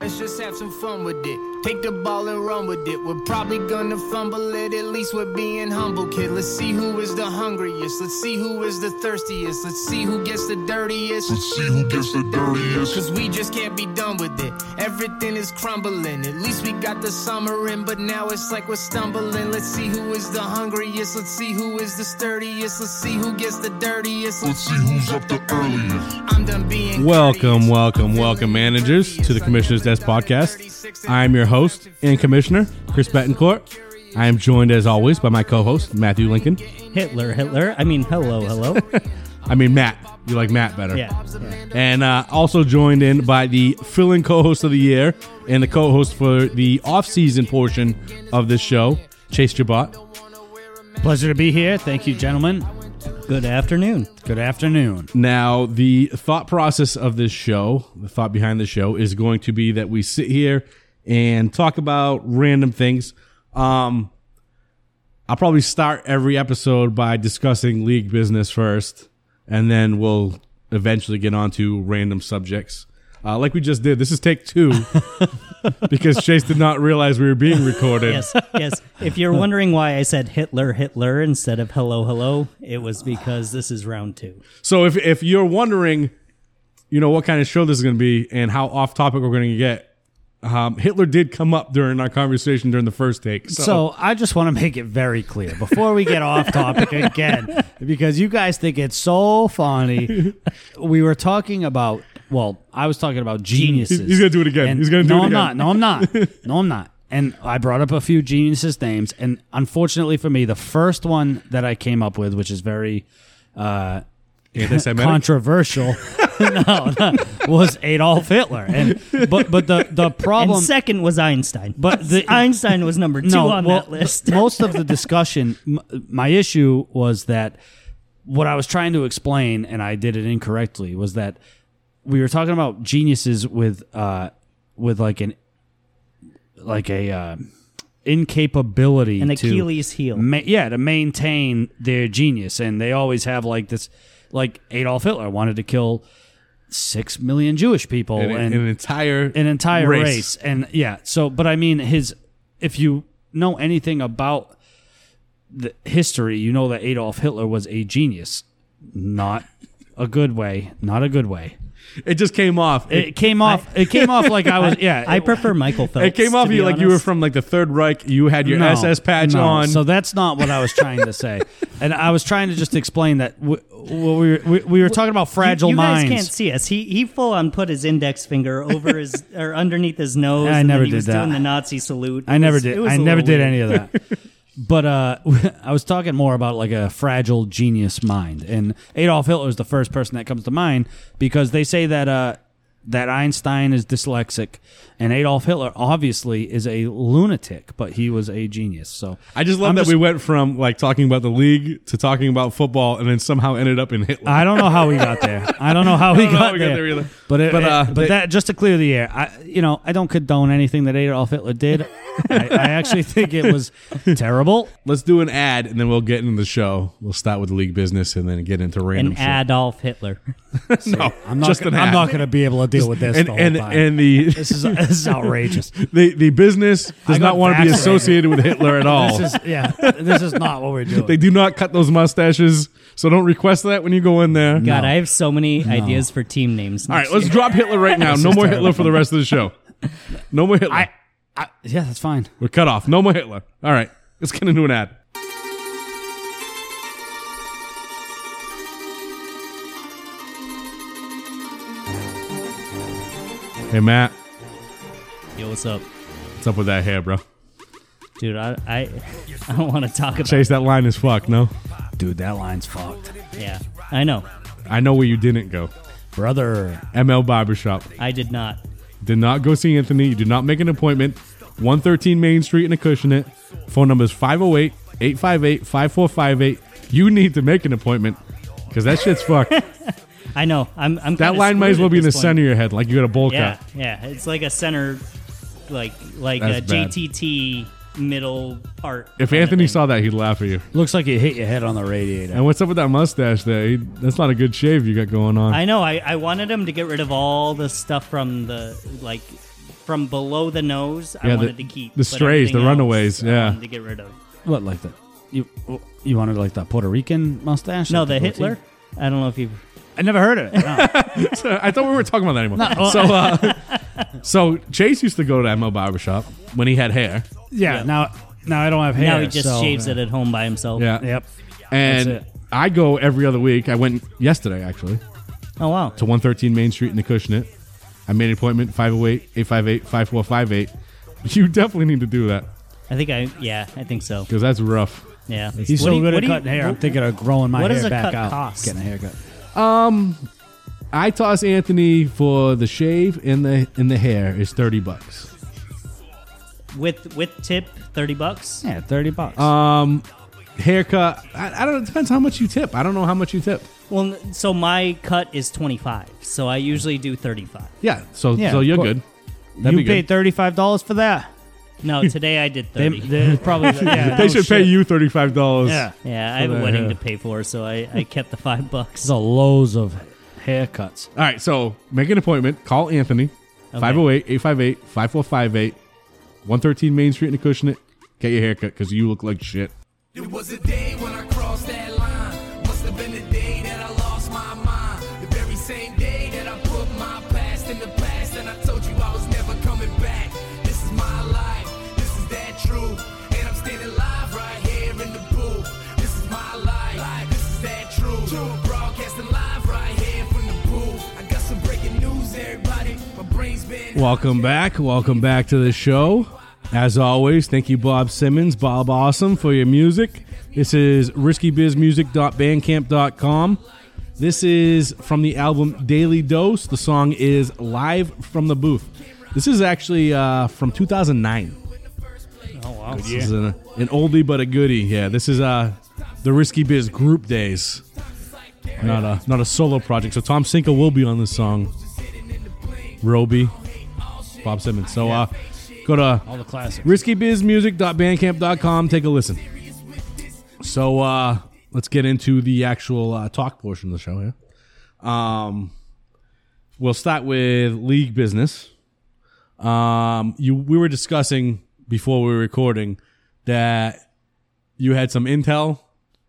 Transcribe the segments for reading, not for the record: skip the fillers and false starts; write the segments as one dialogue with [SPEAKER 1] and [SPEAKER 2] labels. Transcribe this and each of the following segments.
[SPEAKER 1] Let's just have some fun with it. Take the ball and run with it. We're probably gonna fumble it. At least we're being humble, kid. Let's see who is the hungriest. Let's see who is the thirstiest. Let's see who gets the dirtiest.
[SPEAKER 2] Let's see who gets the dirtiest.
[SPEAKER 1] Cause we just can't be done with it. Everything is crumbling. At least we got the summer in, but now it's like we're stumbling. Let's see who is the hungriest. Let's see who is the sturdiest. Let's see who gets the dirtiest.
[SPEAKER 2] Let's see who's up the earliest.
[SPEAKER 1] I'm done being
[SPEAKER 3] Welcome, managers, to the Commissioner's Desk Podcast. I'm your host and commissioner, Chris Betancourt. I am joined, as always, by my co-host, Matthew Lincoln.
[SPEAKER 4] Hello.
[SPEAKER 3] I mean, Matt. You like Matt better.
[SPEAKER 4] Yeah.
[SPEAKER 3] And also joined in by the fill-in co-host of the year and the co-host for the off-season portion of this show, Chase Jabot.
[SPEAKER 5] Pleasure to be here. Thank you, gentlemen.
[SPEAKER 4] Good afternoon.
[SPEAKER 5] Good afternoon.
[SPEAKER 3] Now, the thought process of this show, the thought behind the show, is going to be that we sit here and talk about random things. I'll probably start every episode by discussing league business first, and then we'll eventually get on to random subjects. Like we just did. This is take 2 because Chase did not realize we were being recorded.
[SPEAKER 4] Yes. If you're wondering why I said Hitler instead of hello, it was because this is round 2.
[SPEAKER 3] So if you're wondering, what kind of show this is going to be and how off topic we're going to get, Hitler did come up during our conversation during the first take.
[SPEAKER 5] So I just want to make it very clear before we get off topic again, because you guys think it's so funny. We were talking about, I was talking about geniuses.
[SPEAKER 3] He's going to do it again. He's going to do it again.
[SPEAKER 5] No, I'm not. And I brought up a few geniuses' names, and unfortunately for me, the first one that I came up with, which is very controversial, was Adolf Hitler. But the problem,
[SPEAKER 4] and second was Einstein.
[SPEAKER 5] But
[SPEAKER 4] Einstein was number 2 on that list.
[SPEAKER 5] Most of the discussion, my issue was that what I was trying to explain, and I did it incorrectly, was that we were talking about geniuses with like a incapability,
[SPEAKER 4] an Achilles heel,
[SPEAKER 5] to maintain their genius, and they always have like this. Like Adolf Hitler wanted to kill 6 million Jewish people and
[SPEAKER 3] an entire
[SPEAKER 5] race. And but I mean, if you know anything about the history, you know that Adolf Hitler was a genius. Not a good way.
[SPEAKER 3] It just came off.
[SPEAKER 5] It came off like I was.
[SPEAKER 4] I prefer Michael Phelps.
[SPEAKER 3] It came off you like you were from like the Third Reich. You had your SS patch on.
[SPEAKER 5] So that's not what I was trying to say. And I was trying to just explain that we were talking about fragile minds.
[SPEAKER 4] You guys can't see us. He full on put his index finger over his or underneath his nose.
[SPEAKER 5] I never
[SPEAKER 4] did
[SPEAKER 5] that.
[SPEAKER 4] Doing the Nazi salute.
[SPEAKER 5] I never did any of that. But I was talking more about like a fragile genius mind, and Adolf Hitler is the first person that comes to mind because they say that that Einstein is dyslexic, and Adolf Hitler obviously is a lunatic, but he was a genius. So
[SPEAKER 3] I just love that we went from like talking about the league to talking about football, and then somehow ended up in Hitler.
[SPEAKER 5] I don't know how we got there. I don't know how we got there
[SPEAKER 3] either.
[SPEAKER 5] But that just to clear the air, I don't condone anything that Adolf Hitler did. I actually think it was terrible.
[SPEAKER 3] Let's do an ad, and then we'll get into the show. We'll start with the league business, and then get into random
[SPEAKER 4] an
[SPEAKER 3] shit.
[SPEAKER 4] Adolf Hitler.
[SPEAKER 3] No,
[SPEAKER 5] I'm not going to be able to deal with this.
[SPEAKER 3] And
[SPEAKER 5] the whole time.
[SPEAKER 3] And the
[SPEAKER 5] this is outrageous.
[SPEAKER 3] The business does not want to be associated with Hitler at all.
[SPEAKER 5] This is not what we're doing.
[SPEAKER 3] They do not cut those mustaches, so don't request that when you go in there.
[SPEAKER 4] God, I have so many ideas for team names.
[SPEAKER 3] All right, let's drop Hitler right now. No more Hitler for the rest of the show. No more Hitler.
[SPEAKER 5] Yeah, that's fine.
[SPEAKER 3] We're cut off. No more Hitler. All right, let's get into an ad. Hey, Matt.
[SPEAKER 4] Yo, what's up?
[SPEAKER 3] What's up with that hair, bro?
[SPEAKER 4] Dude, I don't want to talk about
[SPEAKER 3] Chase, that line is fucked, no?
[SPEAKER 5] Dude, that line's fucked.
[SPEAKER 4] Yeah, I know.
[SPEAKER 3] I know where you didn't go.
[SPEAKER 5] Brother.
[SPEAKER 3] ML Barbershop.
[SPEAKER 4] I did not.
[SPEAKER 3] Did not go see Anthony. You did not make an appointment. 113 Main Street in Acushnet. Phone number is 508-858-5458. You need to make an appointment because that shit's fucked.
[SPEAKER 4] I know. I'm
[SPEAKER 3] that line might as well be in the center of your head, like you got a bowl cut.
[SPEAKER 4] Yeah. It's like a center, like
[SPEAKER 3] That's
[SPEAKER 4] a JTT middle part.
[SPEAKER 3] If Anthony saw that, he'd laugh at you.
[SPEAKER 5] Looks like you hit your head on the radiator.
[SPEAKER 3] And what's up with that mustache there? That's not a good shave you got going on.
[SPEAKER 4] I know. I wanted him to get rid of all the stuff from the from below the nose, I
[SPEAKER 3] Yeah, the-
[SPEAKER 4] wanted to keep.
[SPEAKER 3] the
[SPEAKER 4] but
[SPEAKER 3] strays, the
[SPEAKER 4] everything
[SPEAKER 3] runaways,
[SPEAKER 4] else, I
[SPEAKER 3] yeah.
[SPEAKER 4] wanted to get rid of.
[SPEAKER 5] What, like that? You wanted like the Puerto Rican mustache?
[SPEAKER 4] No,
[SPEAKER 5] Like
[SPEAKER 4] the
[SPEAKER 5] goatee?
[SPEAKER 4] Hitler. I don't know if you've.
[SPEAKER 5] I never heard of it. No.
[SPEAKER 3] I thought we were talking about that anymore. So Chase used to go to ML Barbershop when he had hair.
[SPEAKER 5] Yeah. Now I don't have hair.
[SPEAKER 4] Now he just
[SPEAKER 5] so,
[SPEAKER 4] shaves it at home by himself.
[SPEAKER 3] Yeah.
[SPEAKER 5] Yep.
[SPEAKER 3] And
[SPEAKER 5] That's it.
[SPEAKER 3] I go every other week. I went yesterday, actually,
[SPEAKER 4] Oh wow.
[SPEAKER 3] to 113 Main Street in Acushnet. I made an appointment, 508-858-5458. You definitely need to do that
[SPEAKER 4] I think so.
[SPEAKER 3] because that's rough.
[SPEAKER 4] Yeah.
[SPEAKER 5] He's
[SPEAKER 4] What
[SPEAKER 5] so
[SPEAKER 4] do you-
[SPEAKER 5] good
[SPEAKER 4] what
[SPEAKER 5] at
[SPEAKER 4] do you-
[SPEAKER 5] cutting hair. I'm
[SPEAKER 4] what-
[SPEAKER 5] thinking of growing my
[SPEAKER 4] what
[SPEAKER 5] hair
[SPEAKER 4] does a
[SPEAKER 5] back
[SPEAKER 4] cut
[SPEAKER 5] out.
[SPEAKER 4] cost?
[SPEAKER 5] Getting a haircut.
[SPEAKER 3] I toss Anthony for the shave and the hair is $30.
[SPEAKER 4] with tip $30.
[SPEAKER 5] Yeah, $30.
[SPEAKER 3] Haircut, I don't know. It depends how much you tip. I don't know how much you tip.
[SPEAKER 4] Well, so my cut is 25. So I usually do 35.
[SPEAKER 3] Yeah, so
[SPEAKER 5] Yeah,
[SPEAKER 3] you're
[SPEAKER 5] of course.
[SPEAKER 3] good. That'd
[SPEAKER 5] You
[SPEAKER 3] be
[SPEAKER 5] paid
[SPEAKER 3] good.
[SPEAKER 5] $35 for that.
[SPEAKER 4] No, today I did
[SPEAKER 5] They,
[SPEAKER 4] 30.
[SPEAKER 5] they probably yeah,
[SPEAKER 3] They
[SPEAKER 5] no
[SPEAKER 3] should pay
[SPEAKER 5] shit.
[SPEAKER 3] you $35.
[SPEAKER 5] Yeah,
[SPEAKER 4] Yeah, I have
[SPEAKER 3] the
[SPEAKER 4] a wedding
[SPEAKER 3] hair.
[SPEAKER 4] to pay for, so I kept the $5.
[SPEAKER 5] there's a loads of haircuts.
[SPEAKER 3] All right, so make an appointment. Call Anthony.
[SPEAKER 4] Okay.
[SPEAKER 3] 508-858-5458. 113 Main Street in Acushnet. Get your haircut because you look like shit.
[SPEAKER 1] It was a day when I crossed that line. Must have been the day that I lost my mind. The very same day that I put my past in the past, and I told you I was never coming back. This is my life. This is that true. And I'm standing live right here in the booth. This is my life. This is that true. Broadcasting live right here from the booth. I got some breaking news, everybody. My brain's been.
[SPEAKER 3] Welcome back. Welcome back to the show. As always, thank you, Bob Simmons, Bob Awesome, for your music. This is riskybizmusic.bandcamp.com. This is from the album Daily Dose. The song is Live from the Booth. This is actually from 2009.
[SPEAKER 4] Oh, wow.
[SPEAKER 3] This is an oldie but a goodie. Yeah, this is the Risky Biz group days. Not a solo project. So Tom Sinkel will be on this song. Roby, Bob Simmons. So go to
[SPEAKER 5] All the classics.
[SPEAKER 3] riskybizmusic.bandcamp.com. Take a listen. So let's get into the actual talk portion of the show here. We'll start with league business. We were discussing before we were recording that you had some intel.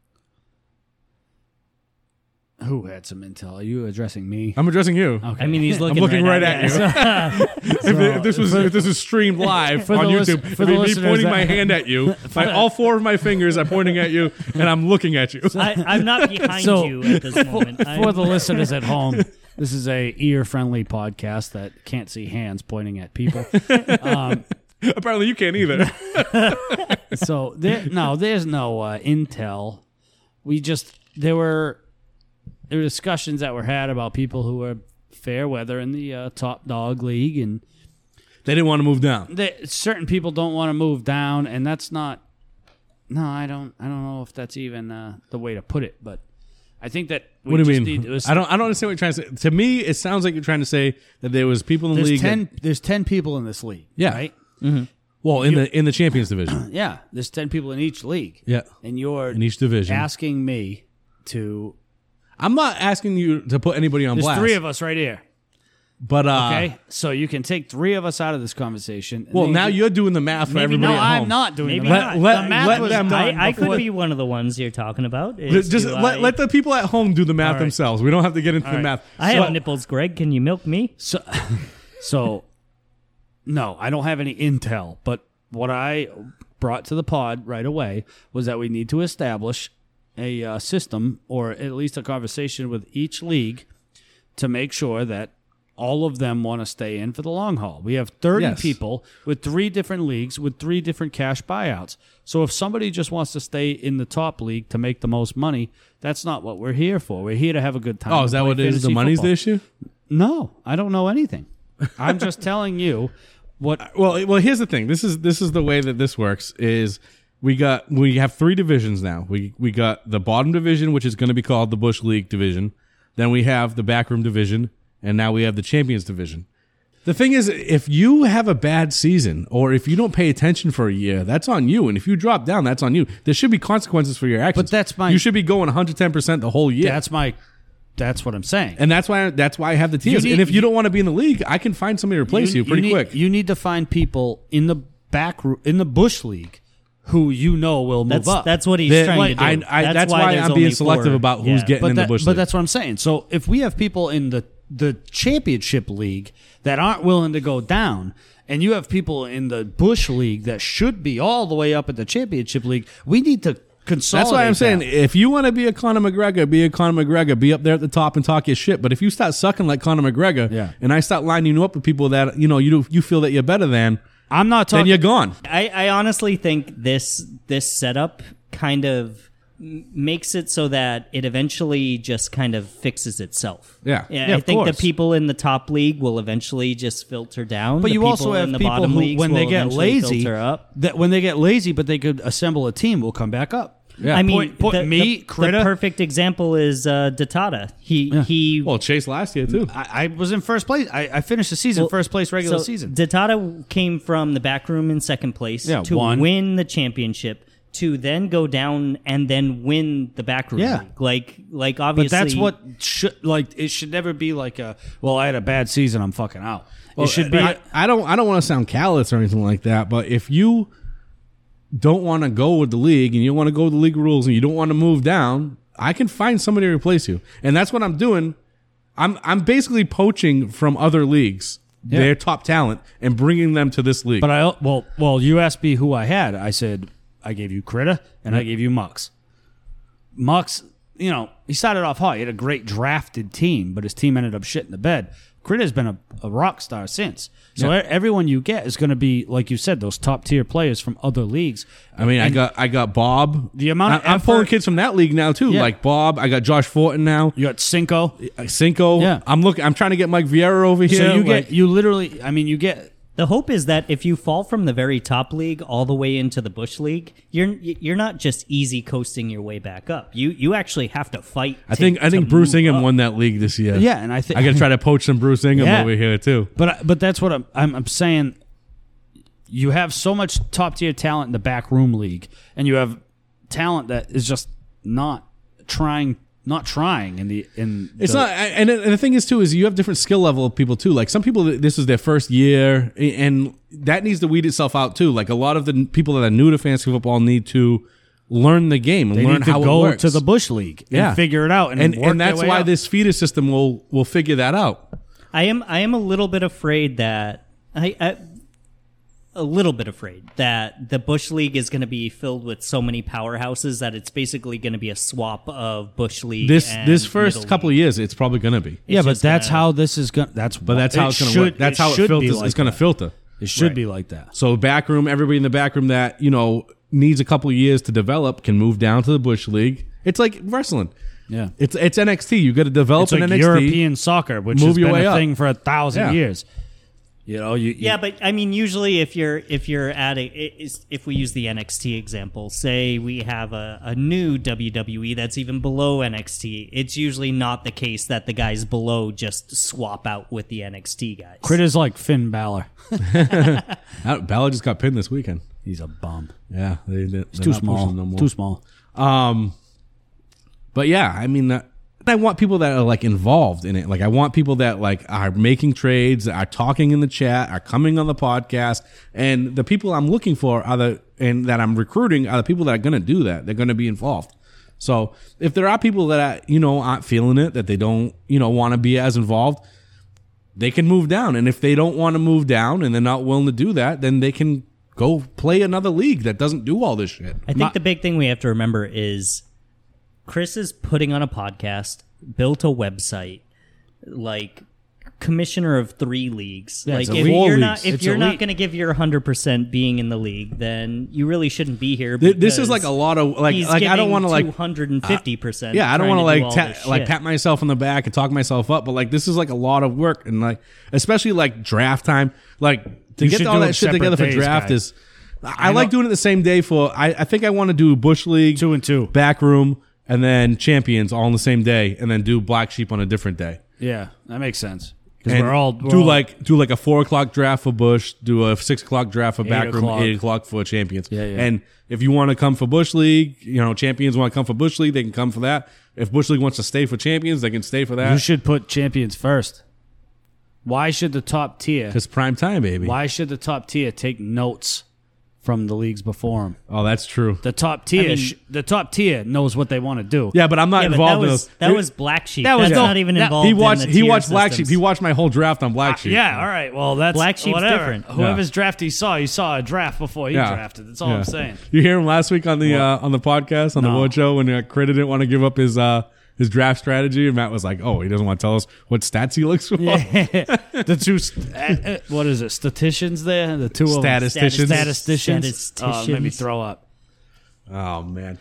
[SPEAKER 5] Who had some intel? Are you addressing me?
[SPEAKER 3] I'm addressing you.
[SPEAKER 5] Okay.
[SPEAKER 4] I mean, he's looking,
[SPEAKER 3] looking right at you.
[SPEAKER 4] you.
[SPEAKER 3] If this was streamed live on
[SPEAKER 5] the
[SPEAKER 3] YouTube,
[SPEAKER 5] for
[SPEAKER 3] it'd
[SPEAKER 5] the
[SPEAKER 3] be me
[SPEAKER 5] listeners
[SPEAKER 3] pointing
[SPEAKER 5] that-
[SPEAKER 3] my hand at you. Like all four of my fingers are pointing at you, and I'm looking at you.
[SPEAKER 4] I'm not behind
[SPEAKER 5] So,
[SPEAKER 4] you at this moment.
[SPEAKER 5] For the listeners at home, this is a ear-friendly podcast that can't see hands pointing at people.
[SPEAKER 3] Apparently, you can't either.
[SPEAKER 5] So there's no intel. There were discussions that were had about people who were fair weather in the top dog league, and
[SPEAKER 3] They didn't want to move down.
[SPEAKER 5] certain people don't want to move down, and that's not. No, I don't know if that's even the way to put it, but I think that we
[SPEAKER 3] What do you
[SPEAKER 5] just
[SPEAKER 3] mean?
[SPEAKER 5] need to
[SPEAKER 3] I don't understand what you're trying to say. To me, it sounds like you're trying to say that there was people in the league.
[SPEAKER 5] There's 10 people in this league.
[SPEAKER 3] Yeah.
[SPEAKER 5] Right?
[SPEAKER 3] Well, in the Champions Division.
[SPEAKER 5] Yeah. There's 10 people in each league.
[SPEAKER 3] Yeah.
[SPEAKER 5] And you're
[SPEAKER 3] In each division.
[SPEAKER 5] asking me to.
[SPEAKER 3] I'm not asking you to put anybody on
[SPEAKER 5] There's
[SPEAKER 3] blast.
[SPEAKER 5] 3 of us right here.
[SPEAKER 3] But
[SPEAKER 5] Okay. So you can take 3 of us out of this conversation. and
[SPEAKER 3] well,
[SPEAKER 5] then
[SPEAKER 3] now
[SPEAKER 5] you
[SPEAKER 3] you're doing the math for
[SPEAKER 4] Maybe
[SPEAKER 3] everybody
[SPEAKER 5] No,
[SPEAKER 3] at home.
[SPEAKER 5] I'm not doing
[SPEAKER 4] Maybe
[SPEAKER 5] the math.
[SPEAKER 4] not.
[SPEAKER 5] The math
[SPEAKER 3] let
[SPEAKER 5] was
[SPEAKER 3] them-
[SPEAKER 5] done
[SPEAKER 4] I could
[SPEAKER 5] before-
[SPEAKER 4] be one of the ones you're talking about. Is
[SPEAKER 3] Just
[SPEAKER 4] do
[SPEAKER 3] let the people at home do the math
[SPEAKER 5] right.
[SPEAKER 3] themselves. We don't have to get into the
[SPEAKER 5] right.
[SPEAKER 3] math.
[SPEAKER 4] I
[SPEAKER 3] So-
[SPEAKER 4] have nipples, Greg. Can you milk me?
[SPEAKER 5] So, no, I don't have any intel. But what I brought to the pod right away was that we need to establish a system, or at least a conversation with each league, to make sure that all of them want to stay in for the long haul. We have 30
[SPEAKER 3] Yes.
[SPEAKER 5] people with 3 different leagues with 3 different cash buyouts. So if somebody just wants to stay in the top league to make the most money, that's not what we're here for. We're here to have a good time.
[SPEAKER 3] Oh, is that
[SPEAKER 5] and
[SPEAKER 3] what
[SPEAKER 5] play
[SPEAKER 3] it is? The
[SPEAKER 5] fantasy
[SPEAKER 3] money's
[SPEAKER 5] football.
[SPEAKER 3] the issue?
[SPEAKER 5] No, I don't know anything. I'm just telling you what.
[SPEAKER 3] Well, here's the thing. This is the way that this works. Is we have 3 divisions now. We got the bottom division, which is going to be called the Bush League division. Then we have the backroom division, and now we have the Champions division. The thing is, if you have a bad season, or if you don't pay attention for a year, that's on you. And if you drop down, that's on you. There should be consequences for your actions.
[SPEAKER 5] But that's my-
[SPEAKER 3] You should be going 110% the whole year.
[SPEAKER 5] That's my That's what I'm saying.
[SPEAKER 3] And that's why I have the tiers. And if you don't want to be in the league, I can find somebody to replace you pretty quick.
[SPEAKER 5] You need to find people in the in the Bush League who will move up.
[SPEAKER 4] That's what he's trying to do.
[SPEAKER 3] That's why I'm being selective about who's getting in the Bush League.
[SPEAKER 5] But that's what I'm saying. So if we have people in the championship league that aren't willing to go down, and you have people in the Bush League that should be all the way up at the championship league, we need to consolidate.
[SPEAKER 3] That's why I'm saying,
[SPEAKER 5] that.
[SPEAKER 3] if you want to be a Conor McGregor, be a Conor McGregor, be up there at the top and talk your shit. But if you start sucking like Conor McGregor, and I start lining you up with people that you feel that you're better than,
[SPEAKER 5] I'm not talking.
[SPEAKER 3] Then you're gone.
[SPEAKER 4] I honestly think this setup kind of makes it so that it eventually just kind of fixes itself.
[SPEAKER 3] Yeah,
[SPEAKER 4] I think the people in the top league will eventually just filter down.
[SPEAKER 5] But you also have people who, when they get lazy, but they could assemble a team, will come back up.
[SPEAKER 3] Yeah.
[SPEAKER 4] I mean,
[SPEAKER 5] the
[SPEAKER 4] perfect example is Datata. He
[SPEAKER 3] Chase last year too.
[SPEAKER 5] I was in first place. I finished the season first place regular season.
[SPEAKER 4] Datata came from the back room in second place to win the championship, to then go down and then win the back room league. Like obviously,
[SPEAKER 5] but that's what it should never be like I had a bad season, I'm fucking out. It should be.
[SPEAKER 3] I don't want to sound callous or anything like that, but if you don't want to go with the league and you want to go with the league rules and you don't want to move down, I can find somebody to replace you. And that's what I'm doing. I'm basically poaching from other leagues their top talent and bringing them to this league.
[SPEAKER 5] But you asked me who I had. I said I gave you Critter and I gave you Mux. Mux, he started off hot. He had a great drafted team, but his team ended up shitting the bed. Critter's been a rock star since. So everyone you get is going to be, like you said, those top tier players from other leagues.
[SPEAKER 3] I mean, I got Bob.
[SPEAKER 5] The amount of
[SPEAKER 3] I'm pulling kids from that league now too, like Bob. I got Josh Fortin now.
[SPEAKER 5] You got Cinco.
[SPEAKER 3] Yeah. I'm trying to get Mike Vieira over here.
[SPEAKER 5] So you get.
[SPEAKER 4] The hope is that if you fall from the very top league all the way into the Bush League, you're not just easy coasting your way back up. You actually have to fight.
[SPEAKER 3] I think Bruce Ingham won that league this year.
[SPEAKER 5] Yeah, and I think
[SPEAKER 3] I got to try to poach some Bruce Ingham over here too.
[SPEAKER 5] But that's what I'm saying. You have so much top tier talent in the back room league, and you have talent that is just not trying in
[SPEAKER 3] the thing is too is you have different skill level of people too. Like some people, this is their first year, and that needs to weed itself out too. Like a lot of the people that are new to fantasy football need to learn the game and learn how it works.
[SPEAKER 5] Go to the Bush League and figure it out, and
[SPEAKER 3] that's why this feeder system will figure that out.
[SPEAKER 4] I am a little bit afraid that the Bush League is going to be filled with so many powerhouses that it's basically going to be a swap of Bush League.
[SPEAKER 3] This first couple of years, it's probably going to be.
[SPEAKER 5] But that's how this is going. That's how it's going to work.
[SPEAKER 3] That's how it filters. It's going to filter.
[SPEAKER 5] It should be like that.
[SPEAKER 3] So back room, everybody in the back room that needs a couple of years to develop can move down to the Bush League. It's like wrestling.
[SPEAKER 5] Yeah,
[SPEAKER 3] it's NXT. You got to develop an NXT.
[SPEAKER 5] European soccer, which has been a thing for 1,000 years.
[SPEAKER 4] But I mean, usually if you're adding, if we use the NXT example, say we have a new WWE that's even below NXT, it's usually not the case that the guys below just swap out with the NXT guys.
[SPEAKER 5] Critter's like Finn Balor.
[SPEAKER 3] Balor just got pinned this weekend.
[SPEAKER 5] He's a bum.
[SPEAKER 3] Yeah,
[SPEAKER 5] he's too small. No more. Too small.
[SPEAKER 3] But yeah, I mean. I want people that are like involved in it. Like I want people that like are making trades, are talking in the chat, are coming on the podcast, and the people I'm looking for and that I'm recruiting are the people that are going to do that. They're going to be involved. So if there are people that aren't feeling it, that they don't want to be as involved, they can move down. And if they don't want to move down and they're not willing to do that, then they can go play another league that doesn't do all this shit.
[SPEAKER 4] I think the big thing we have to remember is Chris is putting on a podcast, built a website, like commissioner of 3 leagues.
[SPEAKER 3] Yeah,
[SPEAKER 4] like if you're not going to give your 100% being in the league, then you really shouldn't be here.
[SPEAKER 3] This is like a lot of like I don't want to like
[SPEAKER 4] 250%.
[SPEAKER 3] Yeah, I don't want to like pat myself on the back and talk myself up, but like this is like a lot of work, and like especially like draft time, like to get all that shit together for draft is. I like doing it the same day for. I think I want to do Bush League
[SPEAKER 5] 2 and 2
[SPEAKER 3] back room. And then champions all on the same day, and then do Black Sheep on a different day.
[SPEAKER 5] Yeah, that makes sense.
[SPEAKER 3] And
[SPEAKER 5] we're
[SPEAKER 3] do like a 4:00 draft for Bush, do a 6:00 draft for Backroom, 8:00 for Champions.
[SPEAKER 5] Yeah.
[SPEAKER 3] And if you want to come for Bush League, Champions want to come for Bush League, they can come for that. If Bush League wants to stay for Champions, they can stay for that.
[SPEAKER 5] You should put Champions first. Why should the top tier?
[SPEAKER 3] Because prime time, baby.
[SPEAKER 5] Why should the top tier take notes from the leagues before them?
[SPEAKER 3] Oh, that's true.
[SPEAKER 5] The top tier, knows what they want to do.
[SPEAKER 3] Yeah, but I'm not involved in those.
[SPEAKER 4] That was Black Sheep.
[SPEAKER 5] That was
[SPEAKER 4] That's not even involved.
[SPEAKER 3] He watched Black
[SPEAKER 4] systems.
[SPEAKER 3] Sheep. He watched my whole draft on Black Sheep.
[SPEAKER 5] Yeah, all right. Well, that's
[SPEAKER 4] Black Sheep's
[SPEAKER 5] whatever.
[SPEAKER 4] different.
[SPEAKER 5] Whoever's draft he saw a draft before he drafted. That's all I'm saying.
[SPEAKER 3] You hear him last week on the podcast on the Wood Show when Critter didn't want to give up his draft strategy, and Matt was like, "Oh, he doesn't want to tell us what stats he looks for."
[SPEAKER 5] Yeah. The two, what is it? Statisticians there, the two of them.
[SPEAKER 3] Statisticians.
[SPEAKER 5] Oh, made me throw up.
[SPEAKER 3] Oh man,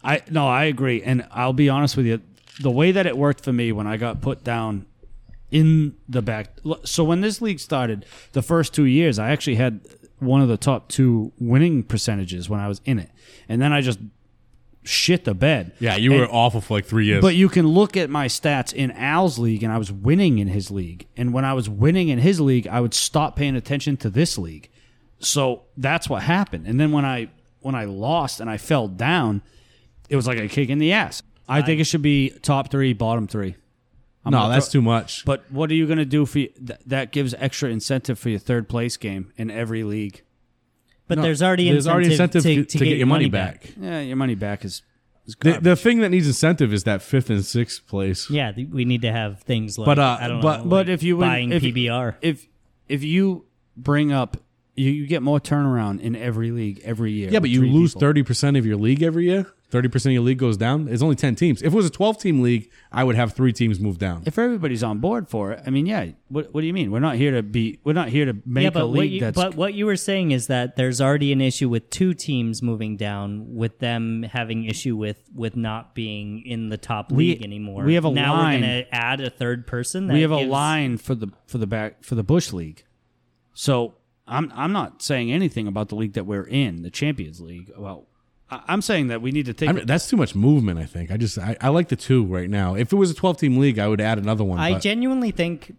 [SPEAKER 5] I agree, and I'll be honest with you. The way that it worked for me when I got put down in the back. So when this league started, the first 2 years, I actually had one of the top 2 winning percentages when I was in it, and then I just shit the bed.
[SPEAKER 3] Yeah, you were awful for like 3 years.
[SPEAKER 5] But you can look at my stats in Al's league, and I was winning in his league. And when I was winning in his league, I would stop paying attention to this league. So that's what happened. And then when I lost and I fell down, it was like a kick in the ass. I think it should be top 3, bottom 3.
[SPEAKER 3] No, that's too much.
[SPEAKER 5] But what are you going to do for that gives extra incentive for your third place game in every league?
[SPEAKER 4] But there's already incentive to
[SPEAKER 3] get your money back.
[SPEAKER 5] Yeah, your money back is
[SPEAKER 3] the thing that needs incentive is that 5th and 6th place.
[SPEAKER 4] Yeah, we need to have things like
[SPEAKER 5] but if you
[SPEAKER 4] buying PBR.
[SPEAKER 5] If you bring up you get more turnaround in every league every year.
[SPEAKER 3] Yeah, but you lose 30% of your league every year. 30% of your league goes down. It's only 10 teams. If it was a 12-team league, I would have 3 teams move down.
[SPEAKER 5] If everybody's on board for it, I mean, yeah. What do you mean? We're not here to make a league that's.
[SPEAKER 4] But what you were saying is that there's already an issue with 2 teams moving down, with them having issue with not being in the top league anymore.
[SPEAKER 5] We have a
[SPEAKER 4] now
[SPEAKER 5] line.
[SPEAKER 4] We're going to add a third person.
[SPEAKER 5] We have a line for the Bush League. So I'm not saying anything about the league that we're in, the Champions League. Well, I'm saying that we need to take.
[SPEAKER 3] That's too much movement, I think. I like the 2 right now. If it was a 12-team league, I would add another one.
[SPEAKER 4] I genuinely think,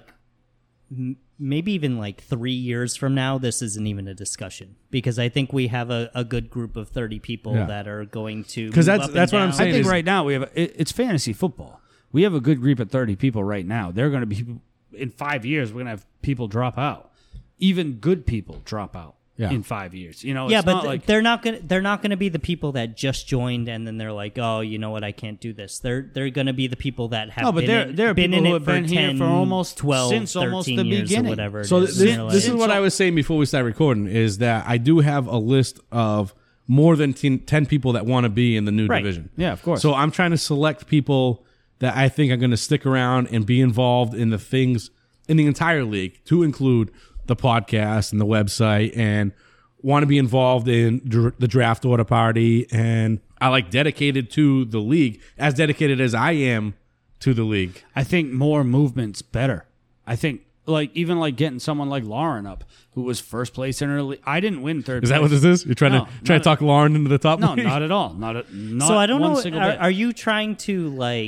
[SPEAKER 4] maybe even 3 years from now, this isn't even a discussion. Because I think we have a good group of 30 people that are going to. Because
[SPEAKER 3] that's what I'm saying.
[SPEAKER 5] I think right now we have it's fantasy football. We have a good group of 30 people right now. They're going to be in 5 years. We're going to have people drop out. Even good people drop out. Yeah. In 5 years,
[SPEAKER 4] but they're not gonna be the people that just joined and then they're like, oh, you know what, I can't do this. They're gonna be the people that have been in it for 10,
[SPEAKER 5] for almost
[SPEAKER 4] 12,
[SPEAKER 5] since
[SPEAKER 4] 13
[SPEAKER 5] almost the
[SPEAKER 4] years
[SPEAKER 5] beginning.
[SPEAKER 4] or whatever.
[SPEAKER 3] So this is what I was saying before we started recording is that I do have a list of more than 10 people that want to be in the new division.
[SPEAKER 5] Yeah, of course.
[SPEAKER 3] So I'm trying to select people that I think are going to stick around and be involved in the things in the entire league, to include the podcast and the website, and want to be involved in the draft order party, and I dedicated to the league, as dedicated as I am to the league.
[SPEAKER 5] I think more movement's better. I think even getting someone like Lauren up, who was first place in her league. I didn't win third place.
[SPEAKER 3] Is that what this is? You're trying to talk Lauren into the top?
[SPEAKER 5] No,
[SPEAKER 3] league?
[SPEAKER 5] not at all. Not
[SPEAKER 4] so I don't know.
[SPEAKER 5] Single bit.
[SPEAKER 4] Are you trying to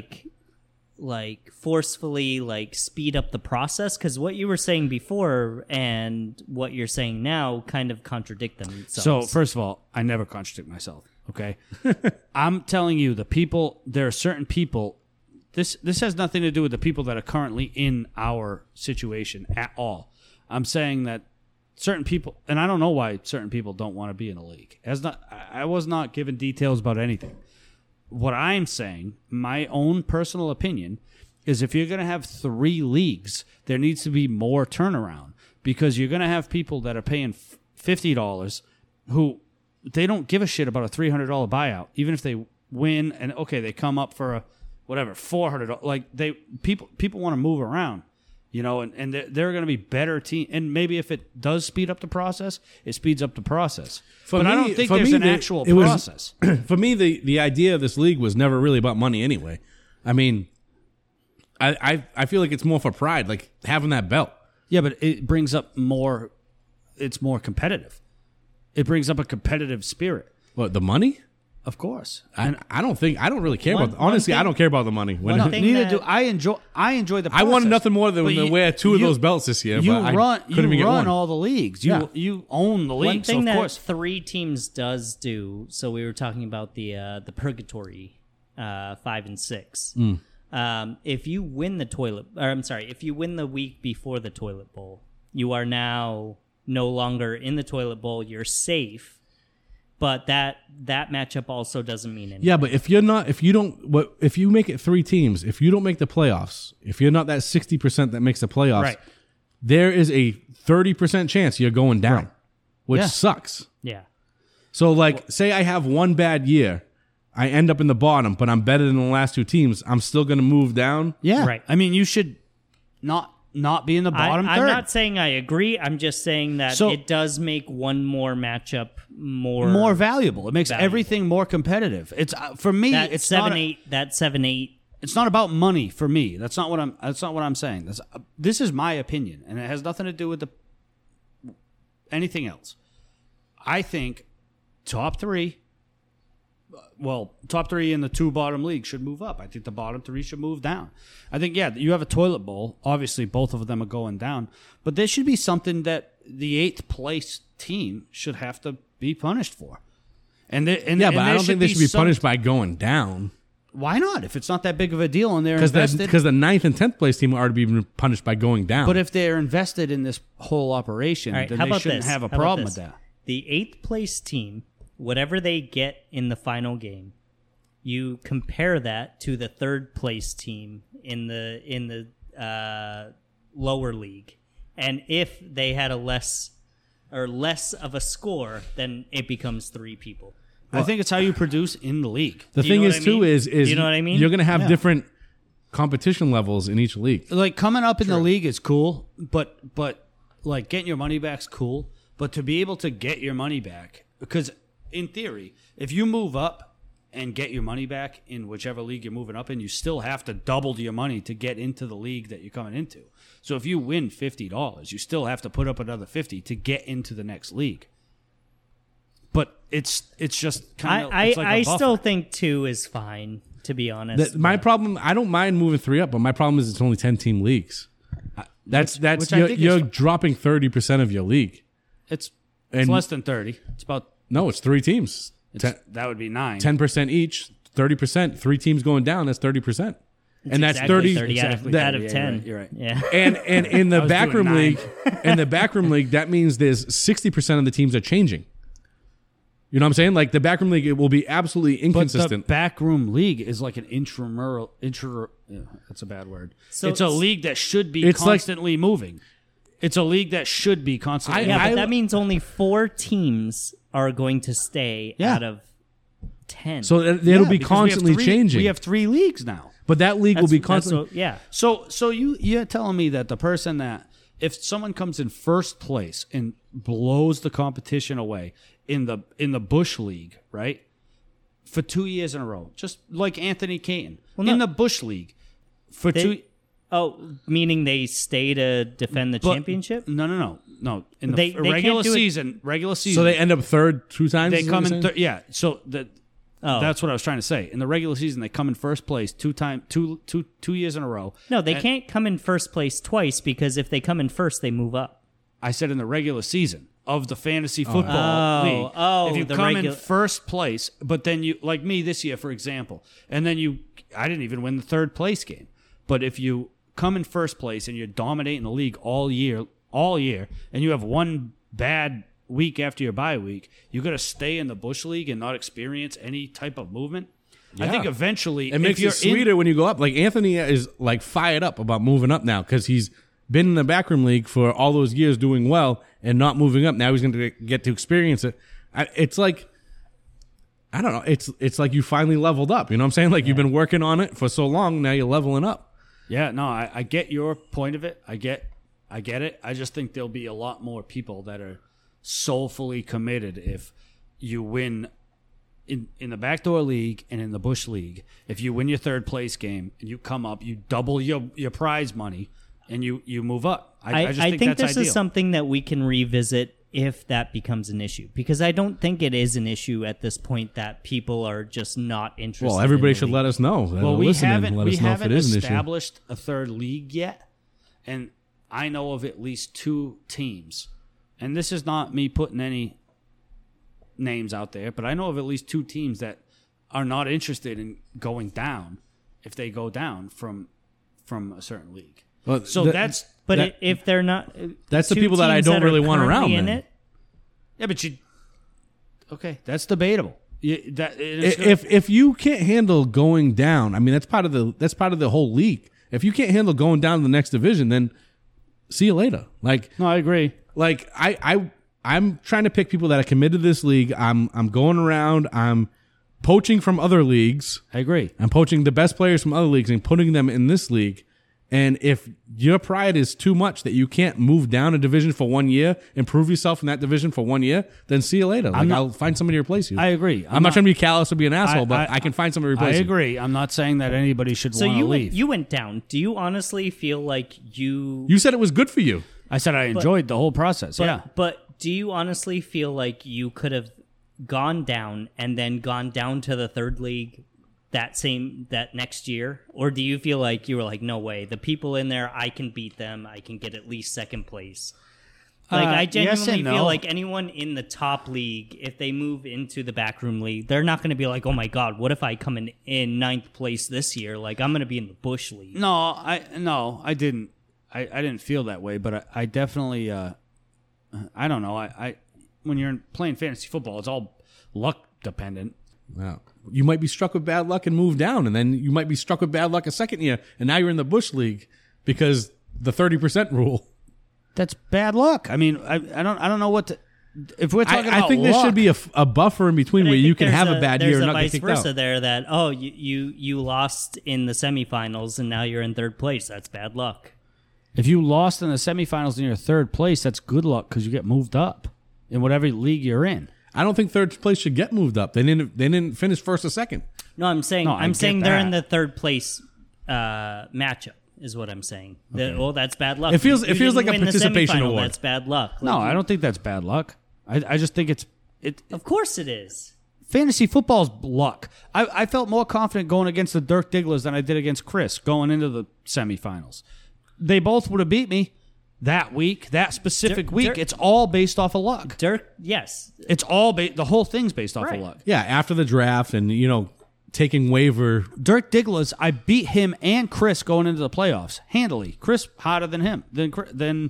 [SPEAKER 4] forcefully speed up the process? Because what you were saying before and what you're saying now kind of contradict themselves.
[SPEAKER 5] So first of all, I never contradict myself. Okay, I'm telling you, there are certain people. This has nothing to do with the people that are currently in our situation at all. I'm saying that certain people, and I don't know why certain people don't want to be in a league. I was not given details about anything. What I'm saying, my own personal opinion, is if you're going to have 3 leagues, there needs to be more turnaround, because you're going to have people that are paying $50 who they don't give a shit about a $300 buyout, even if they win and they come up for a $400. People want to move around, and they're going to be better team. And maybe if it does speed up the process, it speeds up the process. I don't think there's an actual process.
[SPEAKER 3] For me, the idea of this league was never really about money anyway. I mean, I feel like it's more for pride, like having that belt.
[SPEAKER 5] Yeah, but it brings up more. It's more competitive. It brings up a competitive spirit.
[SPEAKER 3] What, the money?
[SPEAKER 5] Of course.
[SPEAKER 3] I don't really care
[SPEAKER 4] One-
[SPEAKER 3] about. Honestly,
[SPEAKER 4] one
[SPEAKER 3] I
[SPEAKER 4] thing-
[SPEAKER 3] don't care about the money. When,
[SPEAKER 4] one thing
[SPEAKER 5] Neither
[SPEAKER 4] that-
[SPEAKER 5] do I. Enjoy the process.
[SPEAKER 3] I wanted nothing more than
[SPEAKER 5] But
[SPEAKER 3] to wear two of those belts this year.
[SPEAKER 5] You
[SPEAKER 3] but I couldn't even get one.
[SPEAKER 5] all the leagues.
[SPEAKER 3] Yeah.
[SPEAKER 5] You own the
[SPEAKER 4] One
[SPEAKER 5] league. So
[SPEAKER 4] thing
[SPEAKER 5] of
[SPEAKER 4] that
[SPEAKER 5] course,
[SPEAKER 4] 3 teams does do. So we were talking about the purgatory 5 and 6. If you win if you win the week before the toilet bowl, you are now no longer in the toilet bowl. You're safe. But that matchup also doesn't mean anything.
[SPEAKER 3] Yeah, but if you make it 3 teams, if you don't make the playoffs, if you're not that 60% that makes the playoffs,
[SPEAKER 5] Right.
[SPEAKER 3] there is a 30% chance you're going down, which
[SPEAKER 5] Yeah.
[SPEAKER 3] sucks.
[SPEAKER 4] Yeah.
[SPEAKER 3] So, say I have one bad year, I end up in the bottom, but I'm better than the last 2 teams. I'm still going to move down.
[SPEAKER 5] yeah.
[SPEAKER 4] Right.
[SPEAKER 5] I mean, you should not be in the bottom
[SPEAKER 4] I'm
[SPEAKER 5] third.
[SPEAKER 4] not saying I agree. I'm just saying that
[SPEAKER 5] So-
[SPEAKER 4] it does make one more matchup more
[SPEAKER 5] more valuable. It makes
[SPEAKER 4] valuable.
[SPEAKER 5] everything more competitive. It's for me.
[SPEAKER 4] That
[SPEAKER 5] It's
[SPEAKER 4] 7-8. That 7-8.
[SPEAKER 5] It's not about money for me. That's not what I'm saying. This is my opinion, and it has nothing to do with anything else. I think top 3 in the 2 bottom leagues should move up. I think the bottom 3 should move down. I think, you have a toilet bowl. Obviously, both of them are going down. But there should be something that the 8th place team should have to be punished for.
[SPEAKER 3] But I don't think they should be punished by going down.
[SPEAKER 5] Why not? If it's not that big of a deal and they're
[SPEAKER 3] Because
[SPEAKER 5] invested.
[SPEAKER 3] the 9th and 10th place team are to be punished by going down.
[SPEAKER 5] But if they're invested in this whole operation,
[SPEAKER 4] All right,
[SPEAKER 5] then
[SPEAKER 4] how
[SPEAKER 5] they
[SPEAKER 4] about
[SPEAKER 5] shouldn't
[SPEAKER 4] this?
[SPEAKER 5] have a
[SPEAKER 4] How about
[SPEAKER 5] problem
[SPEAKER 4] this?
[SPEAKER 5] with that.
[SPEAKER 4] The 8th place team, whatever they get in the final game, you compare that to the 3rd place team in the lower league, and if they had a less of a score, then it becomes 3 people.
[SPEAKER 5] I think it's how you produce in the league.
[SPEAKER 3] the
[SPEAKER 4] Do you
[SPEAKER 3] thing
[SPEAKER 4] know
[SPEAKER 3] is,
[SPEAKER 4] what I
[SPEAKER 3] too,
[SPEAKER 4] mean?
[SPEAKER 3] is
[SPEAKER 4] Do you know what I mean?
[SPEAKER 3] you're going to have
[SPEAKER 5] Yeah.
[SPEAKER 3] different competition levels in each league.
[SPEAKER 5] Like coming up in the league is cool, but like getting your money back's cool. But to be able to get your money back, because in theory, if you move up and get your money back in whichever league you're moving up in, you still have to double your money to get into the league that you're coming into. So if you win $50, you still have to put up another $50 to get into the next league. But it's just kind of
[SPEAKER 4] I still think 2 is fine, to be honest.
[SPEAKER 3] My problem, I don't mind moving 3 up, but my problem is it's only 10-team leagues. That's
[SPEAKER 5] which I think is
[SPEAKER 3] you're
[SPEAKER 5] fine.
[SPEAKER 3] dropping 30% of your league.
[SPEAKER 5] It's
[SPEAKER 3] And-
[SPEAKER 5] less than 30. It's about
[SPEAKER 3] No, it's 3 teams.
[SPEAKER 5] that would be 9.
[SPEAKER 3] 10% each, 30%. 3 teams going down, that's 30%. And that's
[SPEAKER 4] Exactly
[SPEAKER 3] 30
[SPEAKER 4] out
[SPEAKER 5] Exactly.
[SPEAKER 4] of
[SPEAKER 5] Yeah,
[SPEAKER 4] 10.
[SPEAKER 5] you're right.
[SPEAKER 4] Yeah.
[SPEAKER 3] And in the
[SPEAKER 5] was
[SPEAKER 3] backroom
[SPEAKER 5] doing 9.
[SPEAKER 3] league, that means there's 60% of the teams are changing. You know what I'm saying? Like the backroom league, it will be absolutely
[SPEAKER 5] But the
[SPEAKER 3] inconsistent.
[SPEAKER 5] backroom league is like an intramural. That's a bad word.
[SPEAKER 4] So
[SPEAKER 5] it's a
[SPEAKER 4] it's-
[SPEAKER 5] league that should be
[SPEAKER 3] It's like-
[SPEAKER 5] constantly moving. It's a league that should be constantly.
[SPEAKER 4] Yeah,
[SPEAKER 3] I-
[SPEAKER 4] but that means only 4 teams are going to stay
[SPEAKER 5] Yeah.
[SPEAKER 4] out of 10.
[SPEAKER 3] So it'll be
[SPEAKER 5] because we have
[SPEAKER 3] constantly
[SPEAKER 5] 3
[SPEAKER 3] changing.
[SPEAKER 5] We have 3 leagues now.
[SPEAKER 3] But that league will be
[SPEAKER 4] That's
[SPEAKER 3] constantly.
[SPEAKER 4] what- yeah.
[SPEAKER 5] So you're telling me that the person that if someone comes in first place and blows the competition away in the Bush League, right? For 2 years in a row, just like Anthony Caton
[SPEAKER 4] Well,
[SPEAKER 5] in
[SPEAKER 4] no.
[SPEAKER 5] the Bush League for
[SPEAKER 4] They-
[SPEAKER 5] 2.
[SPEAKER 4] Oh, meaning they stay to defend the
[SPEAKER 5] But-
[SPEAKER 4] championship?
[SPEAKER 5] No. In the
[SPEAKER 4] They can't
[SPEAKER 5] regular
[SPEAKER 4] do it-
[SPEAKER 5] season,
[SPEAKER 3] So they end up third 2 times?
[SPEAKER 5] they
[SPEAKER 3] is what
[SPEAKER 5] come
[SPEAKER 3] you're
[SPEAKER 5] in.
[SPEAKER 3] saying?
[SPEAKER 5] Yeah. So
[SPEAKER 4] Oh.
[SPEAKER 5] that's what I was trying to say. In the regular season, they come in first place 2 years in a row.
[SPEAKER 4] No, they
[SPEAKER 5] And
[SPEAKER 4] can't come in first place twice because if they come in first, they move up.
[SPEAKER 5] I said in the regular season of the fantasy football league. If you
[SPEAKER 4] the
[SPEAKER 5] come in
[SPEAKER 4] regu-
[SPEAKER 5] first place, but then you like me this year, for example, and then I didn't even win the third place game. But if you come in first place and you're dominating the league all year, and you have one bad week after your bye week, you got to stay in the Bush League and not experience any type of movement. I think eventually
[SPEAKER 3] It makes
[SPEAKER 5] if you're
[SPEAKER 3] it sweeter
[SPEAKER 5] in,
[SPEAKER 3] when you go up. Like Anthony is like fired up about moving up now because he's been in the backroom league for all those years doing well and not moving up. Now he's going to get to experience it. It's like, I don't know. It's like you finally leveled up. You know what I'm saying? Like you've been working on it for so long. Now you're leveling up.
[SPEAKER 5] Yeah, no, I get your point of it. I get it. I just think there'll be a lot more people that are soulfully committed if you win in the backdoor league and in the Bush League. If you win your third place game and you come up, you double your prize money and you move up. I just think
[SPEAKER 4] think
[SPEAKER 5] that's
[SPEAKER 4] this
[SPEAKER 5] ideal.
[SPEAKER 4] is something that we can revisit if that becomes an issue, because I don't think it is an issue at this point that people are just not interested.
[SPEAKER 3] Well, everybody
[SPEAKER 4] in the
[SPEAKER 3] should
[SPEAKER 4] league.
[SPEAKER 3] let us know.
[SPEAKER 5] Well, we haven't
[SPEAKER 3] issue.
[SPEAKER 5] established a third league yet, and I know of at least 2 teams. And this is not me putting any names out there, but I know of at least 2 teams that are not interested in going down if they go down from a certain league.
[SPEAKER 3] Well,
[SPEAKER 5] So that's
[SPEAKER 4] But if they're not,
[SPEAKER 3] that's the
[SPEAKER 4] two
[SPEAKER 3] people that I
[SPEAKER 4] teams
[SPEAKER 3] don't
[SPEAKER 4] are
[SPEAKER 3] really want
[SPEAKER 4] currently
[SPEAKER 3] around.
[SPEAKER 4] in
[SPEAKER 3] then.
[SPEAKER 4] it.
[SPEAKER 5] yeah, but okay, that's debatable.
[SPEAKER 3] If you can't handle going down, I mean that's part of the whole league. If you can't handle going down to the next division, then see you later.
[SPEAKER 5] No, I agree.
[SPEAKER 3] Like I'm trying to pick people that are committed to this league. I'm going around. I'm poaching from other leagues.
[SPEAKER 5] I agree.
[SPEAKER 3] I'm poaching the best players from other leagues and putting them in this league. And if your pride is too much that you can't move down a division for 1 year and prove yourself in that division for 1 year, then see you later. I'll find somebody to replace you.
[SPEAKER 5] I agree.
[SPEAKER 3] I'm not trying to be callous or be an asshole, but I can find somebody to replace
[SPEAKER 5] I
[SPEAKER 3] you.
[SPEAKER 5] agree. I'm not saying that anybody should
[SPEAKER 4] So
[SPEAKER 5] want to leave.
[SPEAKER 4] you went down. Do you honestly feel like you?
[SPEAKER 3] You said it was good for you.
[SPEAKER 5] I said I enjoyed the whole process. Yeah.
[SPEAKER 4] But do you honestly feel like you could have gone down and then gone down to the third league that next year? Or do you feel like you were like, no way, the people in there, I can beat them, I can get at least second place? Like I
[SPEAKER 5] yes
[SPEAKER 4] genuinely
[SPEAKER 5] and no.
[SPEAKER 4] feel like anyone in the top league, if they move into the backroom league, they're not going to be like, oh my god, what if I come in ninth place this year? Like I'm going to be in the Bush league.
[SPEAKER 5] No, I didn't. I didn't feel that way, but I definitely. I don't know. I when you're playing fantasy football, it's all luck dependent.
[SPEAKER 3] Wow. You might be struck with bad luck and move down, and then you might be struck with bad luck a second year, and now you're in the Bush League because the 30% rule.
[SPEAKER 5] That's bad luck. I mean, I don't know what to. If we're talking
[SPEAKER 3] I
[SPEAKER 5] about
[SPEAKER 3] think there
[SPEAKER 5] luck,
[SPEAKER 3] should be a buffer in between
[SPEAKER 4] But I
[SPEAKER 3] where
[SPEAKER 4] think
[SPEAKER 3] you can
[SPEAKER 4] there's
[SPEAKER 3] have a bad year and not
[SPEAKER 4] vice
[SPEAKER 3] get kicked
[SPEAKER 4] versa
[SPEAKER 3] out.
[SPEAKER 4] there that you lost in the semifinals and now you're in third place. That's bad luck.
[SPEAKER 5] if you lost in the semifinals and you're third place, that's good luck because you get moved up in whatever league you're in.
[SPEAKER 3] I don't think third place should get moved up. They didn't finish first or second.
[SPEAKER 4] No, I'm saying
[SPEAKER 5] No, I get
[SPEAKER 4] they're in
[SPEAKER 5] that.
[SPEAKER 4] the third place matchup. Is what I'm saying. Well, that's bad luck.
[SPEAKER 3] It feels
[SPEAKER 4] You
[SPEAKER 3] like a
[SPEAKER 4] didn't win the
[SPEAKER 3] participation
[SPEAKER 4] semifinal,
[SPEAKER 3] award.
[SPEAKER 4] That's bad luck.
[SPEAKER 5] No,
[SPEAKER 4] Like,
[SPEAKER 5] I don't think that's bad luck. I just think it.
[SPEAKER 4] Of course it is.
[SPEAKER 5] Fantasy football's luck. I felt more confident going against the Dirk Digglers than I did against Chris going into the semifinals. They both would have beat me that week, that specific week.
[SPEAKER 4] Dirk-
[SPEAKER 5] It's all based off of luck.
[SPEAKER 4] Dirk, yes.
[SPEAKER 5] It's all the whole thing's based off
[SPEAKER 4] Right.
[SPEAKER 5] of luck.
[SPEAKER 3] Yeah, after the draft and taking waiver.
[SPEAKER 5] Dirk Digglers, I beat him and Chris going into the playoffs handily. Chris harder than him than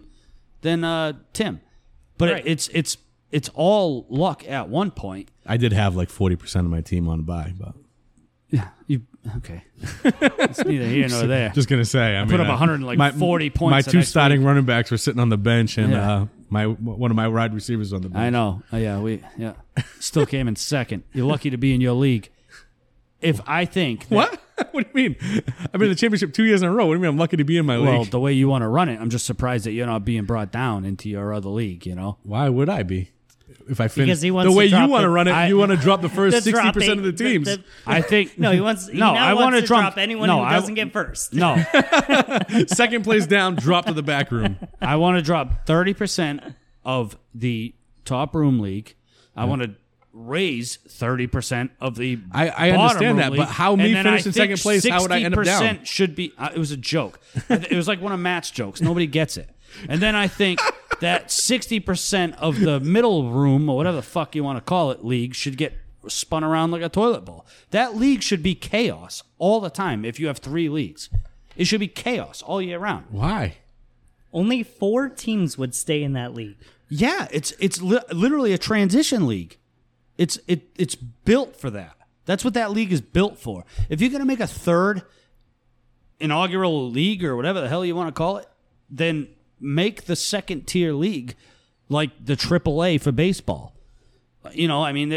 [SPEAKER 5] Tim, but
[SPEAKER 4] Right.
[SPEAKER 5] it's all luck at one point.
[SPEAKER 3] I did have like 40% of my team on bye, but
[SPEAKER 5] Yeah, okay. It's neither here nor there.
[SPEAKER 3] just gonna say, I
[SPEAKER 5] put up 140 points
[SPEAKER 3] My
[SPEAKER 5] the
[SPEAKER 3] two
[SPEAKER 5] next
[SPEAKER 3] starting running backs were sitting on the bench, and
[SPEAKER 5] Yeah.
[SPEAKER 3] one of my wide receivers on the bench.
[SPEAKER 5] I know. Yeah. Still came in second. You're lucky to be in your league. If I think that,
[SPEAKER 3] What? What do you mean? I've been in the championship 2 years in a row. What do you mean? I'm lucky to be in my
[SPEAKER 5] well,
[SPEAKER 3] league.
[SPEAKER 5] the way you want to run it, I'm just surprised that you're not being brought down into your other league.
[SPEAKER 3] Why would I be? If I finish
[SPEAKER 4] Because he wants
[SPEAKER 3] the
[SPEAKER 4] to
[SPEAKER 3] way you
[SPEAKER 4] drop
[SPEAKER 3] want to
[SPEAKER 4] the-
[SPEAKER 3] run it, you want to drop the first
[SPEAKER 4] The
[SPEAKER 3] 60% of the
[SPEAKER 4] dropping-
[SPEAKER 3] teams.
[SPEAKER 5] I think
[SPEAKER 4] No, he wants.
[SPEAKER 5] No, I
[SPEAKER 4] wants
[SPEAKER 5] wanna
[SPEAKER 4] to
[SPEAKER 5] drop-
[SPEAKER 4] drop anyone
[SPEAKER 5] no,
[SPEAKER 4] who
[SPEAKER 5] I-
[SPEAKER 4] doesn't get first.
[SPEAKER 5] no.
[SPEAKER 3] Second place down, drop to the back room.
[SPEAKER 5] I want to drop 30% of the top room league. I want to raise 30% of the
[SPEAKER 3] I
[SPEAKER 5] bottom
[SPEAKER 3] understand
[SPEAKER 5] room
[SPEAKER 3] that,
[SPEAKER 5] league.
[SPEAKER 3] but how me
[SPEAKER 5] And then
[SPEAKER 3] finish
[SPEAKER 5] I
[SPEAKER 3] in
[SPEAKER 5] think
[SPEAKER 3] second place, how would I end up down?
[SPEAKER 5] 60% should be it was a joke. It was like one of Matt's jokes. Nobody gets it. And then I think that 60% of the middle room or whatever the fuck you want to call it league should get spun around like a toilet bowl. That league should be chaos all the time if you have 3 leagues. It should be chaos all year round.
[SPEAKER 3] Why?
[SPEAKER 4] Only 4 teams would stay in that league.
[SPEAKER 5] Yeah, it's literally a transition league. It's built for that. That's what that league is built for. If you're going to make a third inaugural league or whatever the hell you want to call it, then make the second tier league like the AAA for baseball. I mean,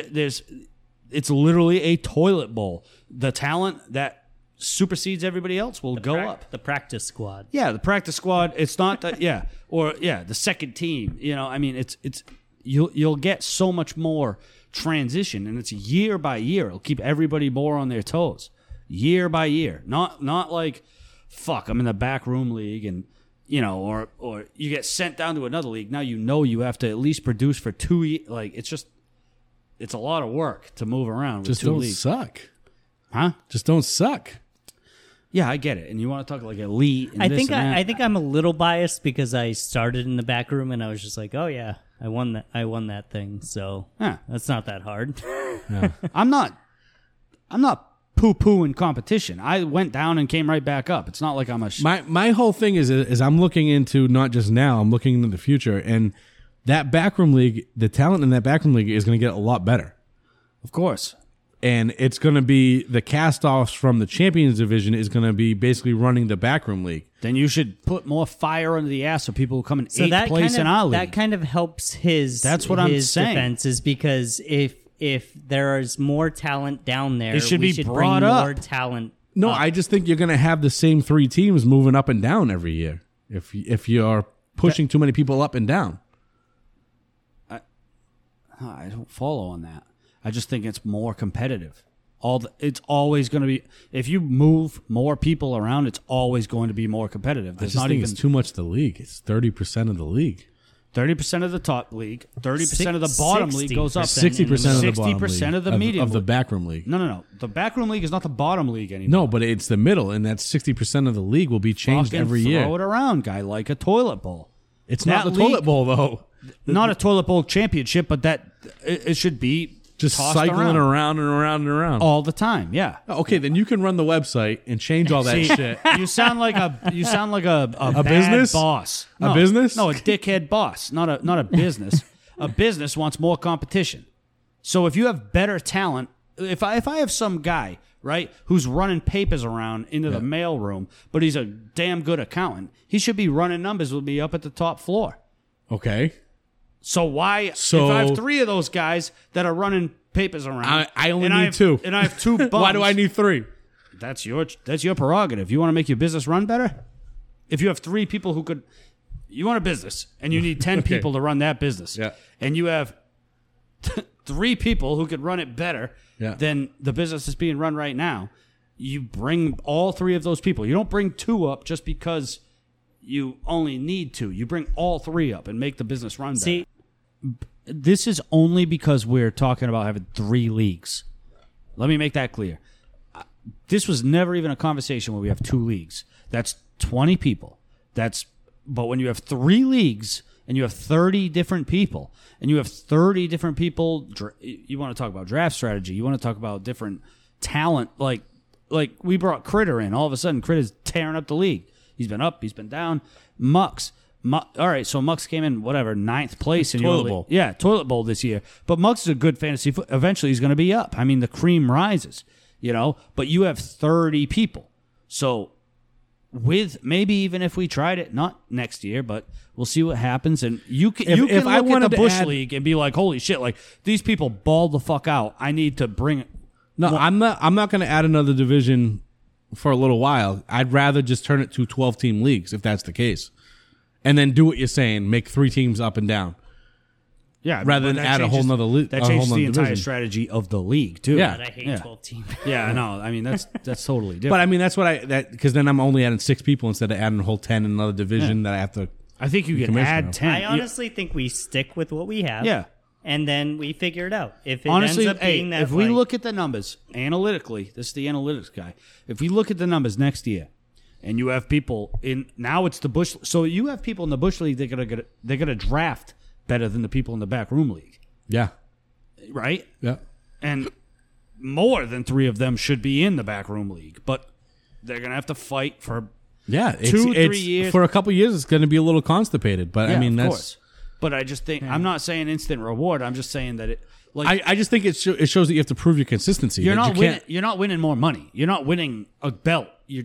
[SPEAKER 5] it's literally a toilet bowl. The talent that supersedes everybody else will go up.
[SPEAKER 4] The practice squad.
[SPEAKER 5] Yeah, the practice squad. It's not that. Yeah, or the second team. I mean, it's you'll get so much more transition, and it's year by year. It'll keep everybody more on their toes, year by year. Not like, fuck, I'm in the back room league, and you know, or you get sent down to another league. Now you have to at least produce for 2 years. Like, it's a lot of work to move around with
[SPEAKER 3] Just
[SPEAKER 5] 2
[SPEAKER 3] don't
[SPEAKER 5] leagues.
[SPEAKER 3] suck.
[SPEAKER 5] Huh?
[SPEAKER 3] Just don't suck.
[SPEAKER 5] Yeah, I get it. And you want to talk like elite and
[SPEAKER 4] I
[SPEAKER 5] this
[SPEAKER 4] think
[SPEAKER 5] and that.
[SPEAKER 4] I think I'm a little biased because I started in the back room and I was just like, oh yeah, I won that thing. So
[SPEAKER 5] Huh.
[SPEAKER 4] that's not that hard.
[SPEAKER 5] I'm not poo-pooing competition. I went down and came right back up. It's not like I'm a...
[SPEAKER 3] My whole thing is I'm looking into not just now, I'm looking into the future, and that backroom league, the talent in that backroom league is going to get a lot better.
[SPEAKER 5] Of course.
[SPEAKER 3] And it's going to be the cast-offs from the Champions Division is going to be basically running the backroom league.
[SPEAKER 5] Then you should put more fire under the ass of people who come in
[SPEAKER 4] So
[SPEAKER 5] 8th
[SPEAKER 4] that
[SPEAKER 5] place
[SPEAKER 4] kind
[SPEAKER 5] in
[SPEAKER 4] of,
[SPEAKER 5] our league.
[SPEAKER 4] that kind of helps his.
[SPEAKER 5] That's what I'm
[SPEAKER 4] his
[SPEAKER 5] saying.
[SPEAKER 4] Defense is because if there is more talent down there,
[SPEAKER 5] It should
[SPEAKER 4] we
[SPEAKER 5] be
[SPEAKER 4] should
[SPEAKER 5] brought
[SPEAKER 4] bring
[SPEAKER 5] up.
[SPEAKER 4] more talent.
[SPEAKER 3] No,
[SPEAKER 4] up.
[SPEAKER 3] I just think you're going to have the same 3 teams moving up and down every year if you're pushing too many people up and down.
[SPEAKER 5] I don't follow on that. I just think it's more competitive. It's always going to be, if you move more people around, it's always going to be more competitive.
[SPEAKER 3] I
[SPEAKER 5] There's
[SPEAKER 3] just
[SPEAKER 5] not
[SPEAKER 3] think
[SPEAKER 5] even
[SPEAKER 3] it's too much the league. It's 30% of the league.
[SPEAKER 5] 30% of the top league, 30% of the bottom league goes up.
[SPEAKER 3] 60% of the bottom
[SPEAKER 5] 60%
[SPEAKER 3] league
[SPEAKER 5] of the medium
[SPEAKER 3] of the
[SPEAKER 5] league.
[SPEAKER 3] backroom league.
[SPEAKER 5] No. The backroom league is not the bottom league anymore.
[SPEAKER 3] No, but it's the middle, and that's 60% of the league will be changed
[SPEAKER 5] Fucking
[SPEAKER 3] every
[SPEAKER 5] throw
[SPEAKER 3] year.
[SPEAKER 5] it around, guy, like a toilet bowl.
[SPEAKER 3] It's not
[SPEAKER 5] That
[SPEAKER 3] the toilet
[SPEAKER 5] league-
[SPEAKER 3] bowl though.
[SPEAKER 5] Not a toilet bowl championship, but that it should be
[SPEAKER 3] Just
[SPEAKER 5] tossed
[SPEAKER 3] cycling
[SPEAKER 5] around
[SPEAKER 3] around and around and around.
[SPEAKER 5] all the time. Yeah.
[SPEAKER 3] Okay, then you can run the website and change all that
[SPEAKER 5] See,
[SPEAKER 3] shit.
[SPEAKER 5] You sound like a bad
[SPEAKER 3] business?
[SPEAKER 5] boss.
[SPEAKER 3] A business?
[SPEAKER 5] No, a dickhead boss. Not a business. A business wants more competition. So if you have better talent, if I have some guy, right, who's running papers around into the mail room, but he's a damn good accountant, he should be running numbers with me up at the top floor.
[SPEAKER 3] Okay.
[SPEAKER 5] So why?
[SPEAKER 3] So-
[SPEAKER 5] if I have 3 of those guys that are running papers around,
[SPEAKER 3] I only
[SPEAKER 5] and
[SPEAKER 3] need
[SPEAKER 5] I have,
[SPEAKER 3] 2.
[SPEAKER 5] and I have 2 bums.
[SPEAKER 3] Why do I need 3?
[SPEAKER 5] That's your prerogative. You want to make your business run better? If you have 3 people who could, you want a business and you need 10 people to run that business.
[SPEAKER 3] Yeah.
[SPEAKER 5] And you have 3 people who could run it better than the business is being run right now. You bring all 3 of those people. You don't bring 2 up just because you only need 2. You bring all 3 up and make the business run better.
[SPEAKER 4] See,
[SPEAKER 5] This is only because we're talking about having 3 leagues. Let me make that clear. This was never even a conversation where we have 2 leagues. That's 20 people. But when you have 3 leagues and you have 30 different people and you have 30 different people, you want to talk about draft strategy. You want to talk about different talent. Like we brought Critter in. All of a sudden, Critter's tearing up the league. He's been up. He's been down. Mux. All right, so Mux came in, 9th place in
[SPEAKER 3] Toilet
[SPEAKER 5] your
[SPEAKER 3] bowl.
[SPEAKER 5] Yeah, toilet bowl this year. But Mux is a good fantasy. Eventually, he's going to be up. I mean, the cream rises, But you have 30 people. So with maybe even if we tried it, not next year, but we'll see what happens. And you can
[SPEAKER 3] If
[SPEAKER 5] look
[SPEAKER 3] I
[SPEAKER 5] at
[SPEAKER 3] wanted
[SPEAKER 5] the
[SPEAKER 3] to
[SPEAKER 5] Bush
[SPEAKER 3] add-
[SPEAKER 5] League and be like, holy shit, like these people balled the fuck out. I need to bring it.
[SPEAKER 3] No, I'm not going to add another division for a little while. I'd rather just turn it to 12-team leagues if that's the case. And then do what you're saying, make 3 teams up and down.
[SPEAKER 5] Yeah,
[SPEAKER 3] Rather
[SPEAKER 5] but
[SPEAKER 3] than
[SPEAKER 5] that
[SPEAKER 3] add a whole
[SPEAKER 5] changes-
[SPEAKER 3] nother league.
[SPEAKER 5] That changes the entire strategy of the league too.
[SPEAKER 3] Yeah.
[SPEAKER 4] but I hate
[SPEAKER 5] Yeah.
[SPEAKER 4] 12 team.
[SPEAKER 5] Yeah, I know. I mean, that's totally different.
[SPEAKER 3] But I mean, that's what because then I'm only adding 6 people instead of adding a whole 10 in another division that I have to.
[SPEAKER 5] I think you can
[SPEAKER 3] commissioner.
[SPEAKER 5] add 10.
[SPEAKER 4] I honestly think we stick with what we have.
[SPEAKER 5] Yeah.
[SPEAKER 4] And then we figure it out. If it
[SPEAKER 5] Honestly,
[SPEAKER 4] ends up being that,
[SPEAKER 5] if we
[SPEAKER 4] like,
[SPEAKER 5] look at the numbers analytically, this is the analytics guy. If we look at the numbers next year, and you have people in now, it's the Bush. So you have people in the Bush League. They're gonna draft better than the people in the backroom league,
[SPEAKER 3] Yeah.
[SPEAKER 5] right?
[SPEAKER 3] Yeah.
[SPEAKER 5] And more than 3 of them should be in the backroom league, but they're gonna have to fight for.
[SPEAKER 3] Yeah.
[SPEAKER 5] 2-3 years.
[SPEAKER 3] For a couple years, it's going to be a little constipated. But I mean,
[SPEAKER 5] of
[SPEAKER 3] that's.
[SPEAKER 5] course. But I just think I'm not saying instant reward. I'm just saying that it like
[SPEAKER 3] I just think it shows that you have to prove your consistency.
[SPEAKER 5] you're
[SPEAKER 3] that
[SPEAKER 5] not
[SPEAKER 3] you
[SPEAKER 5] winning.
[SPEAKER 3] can't-
[SPEAKER 5] You're not winning more money. You're not winning a belt. You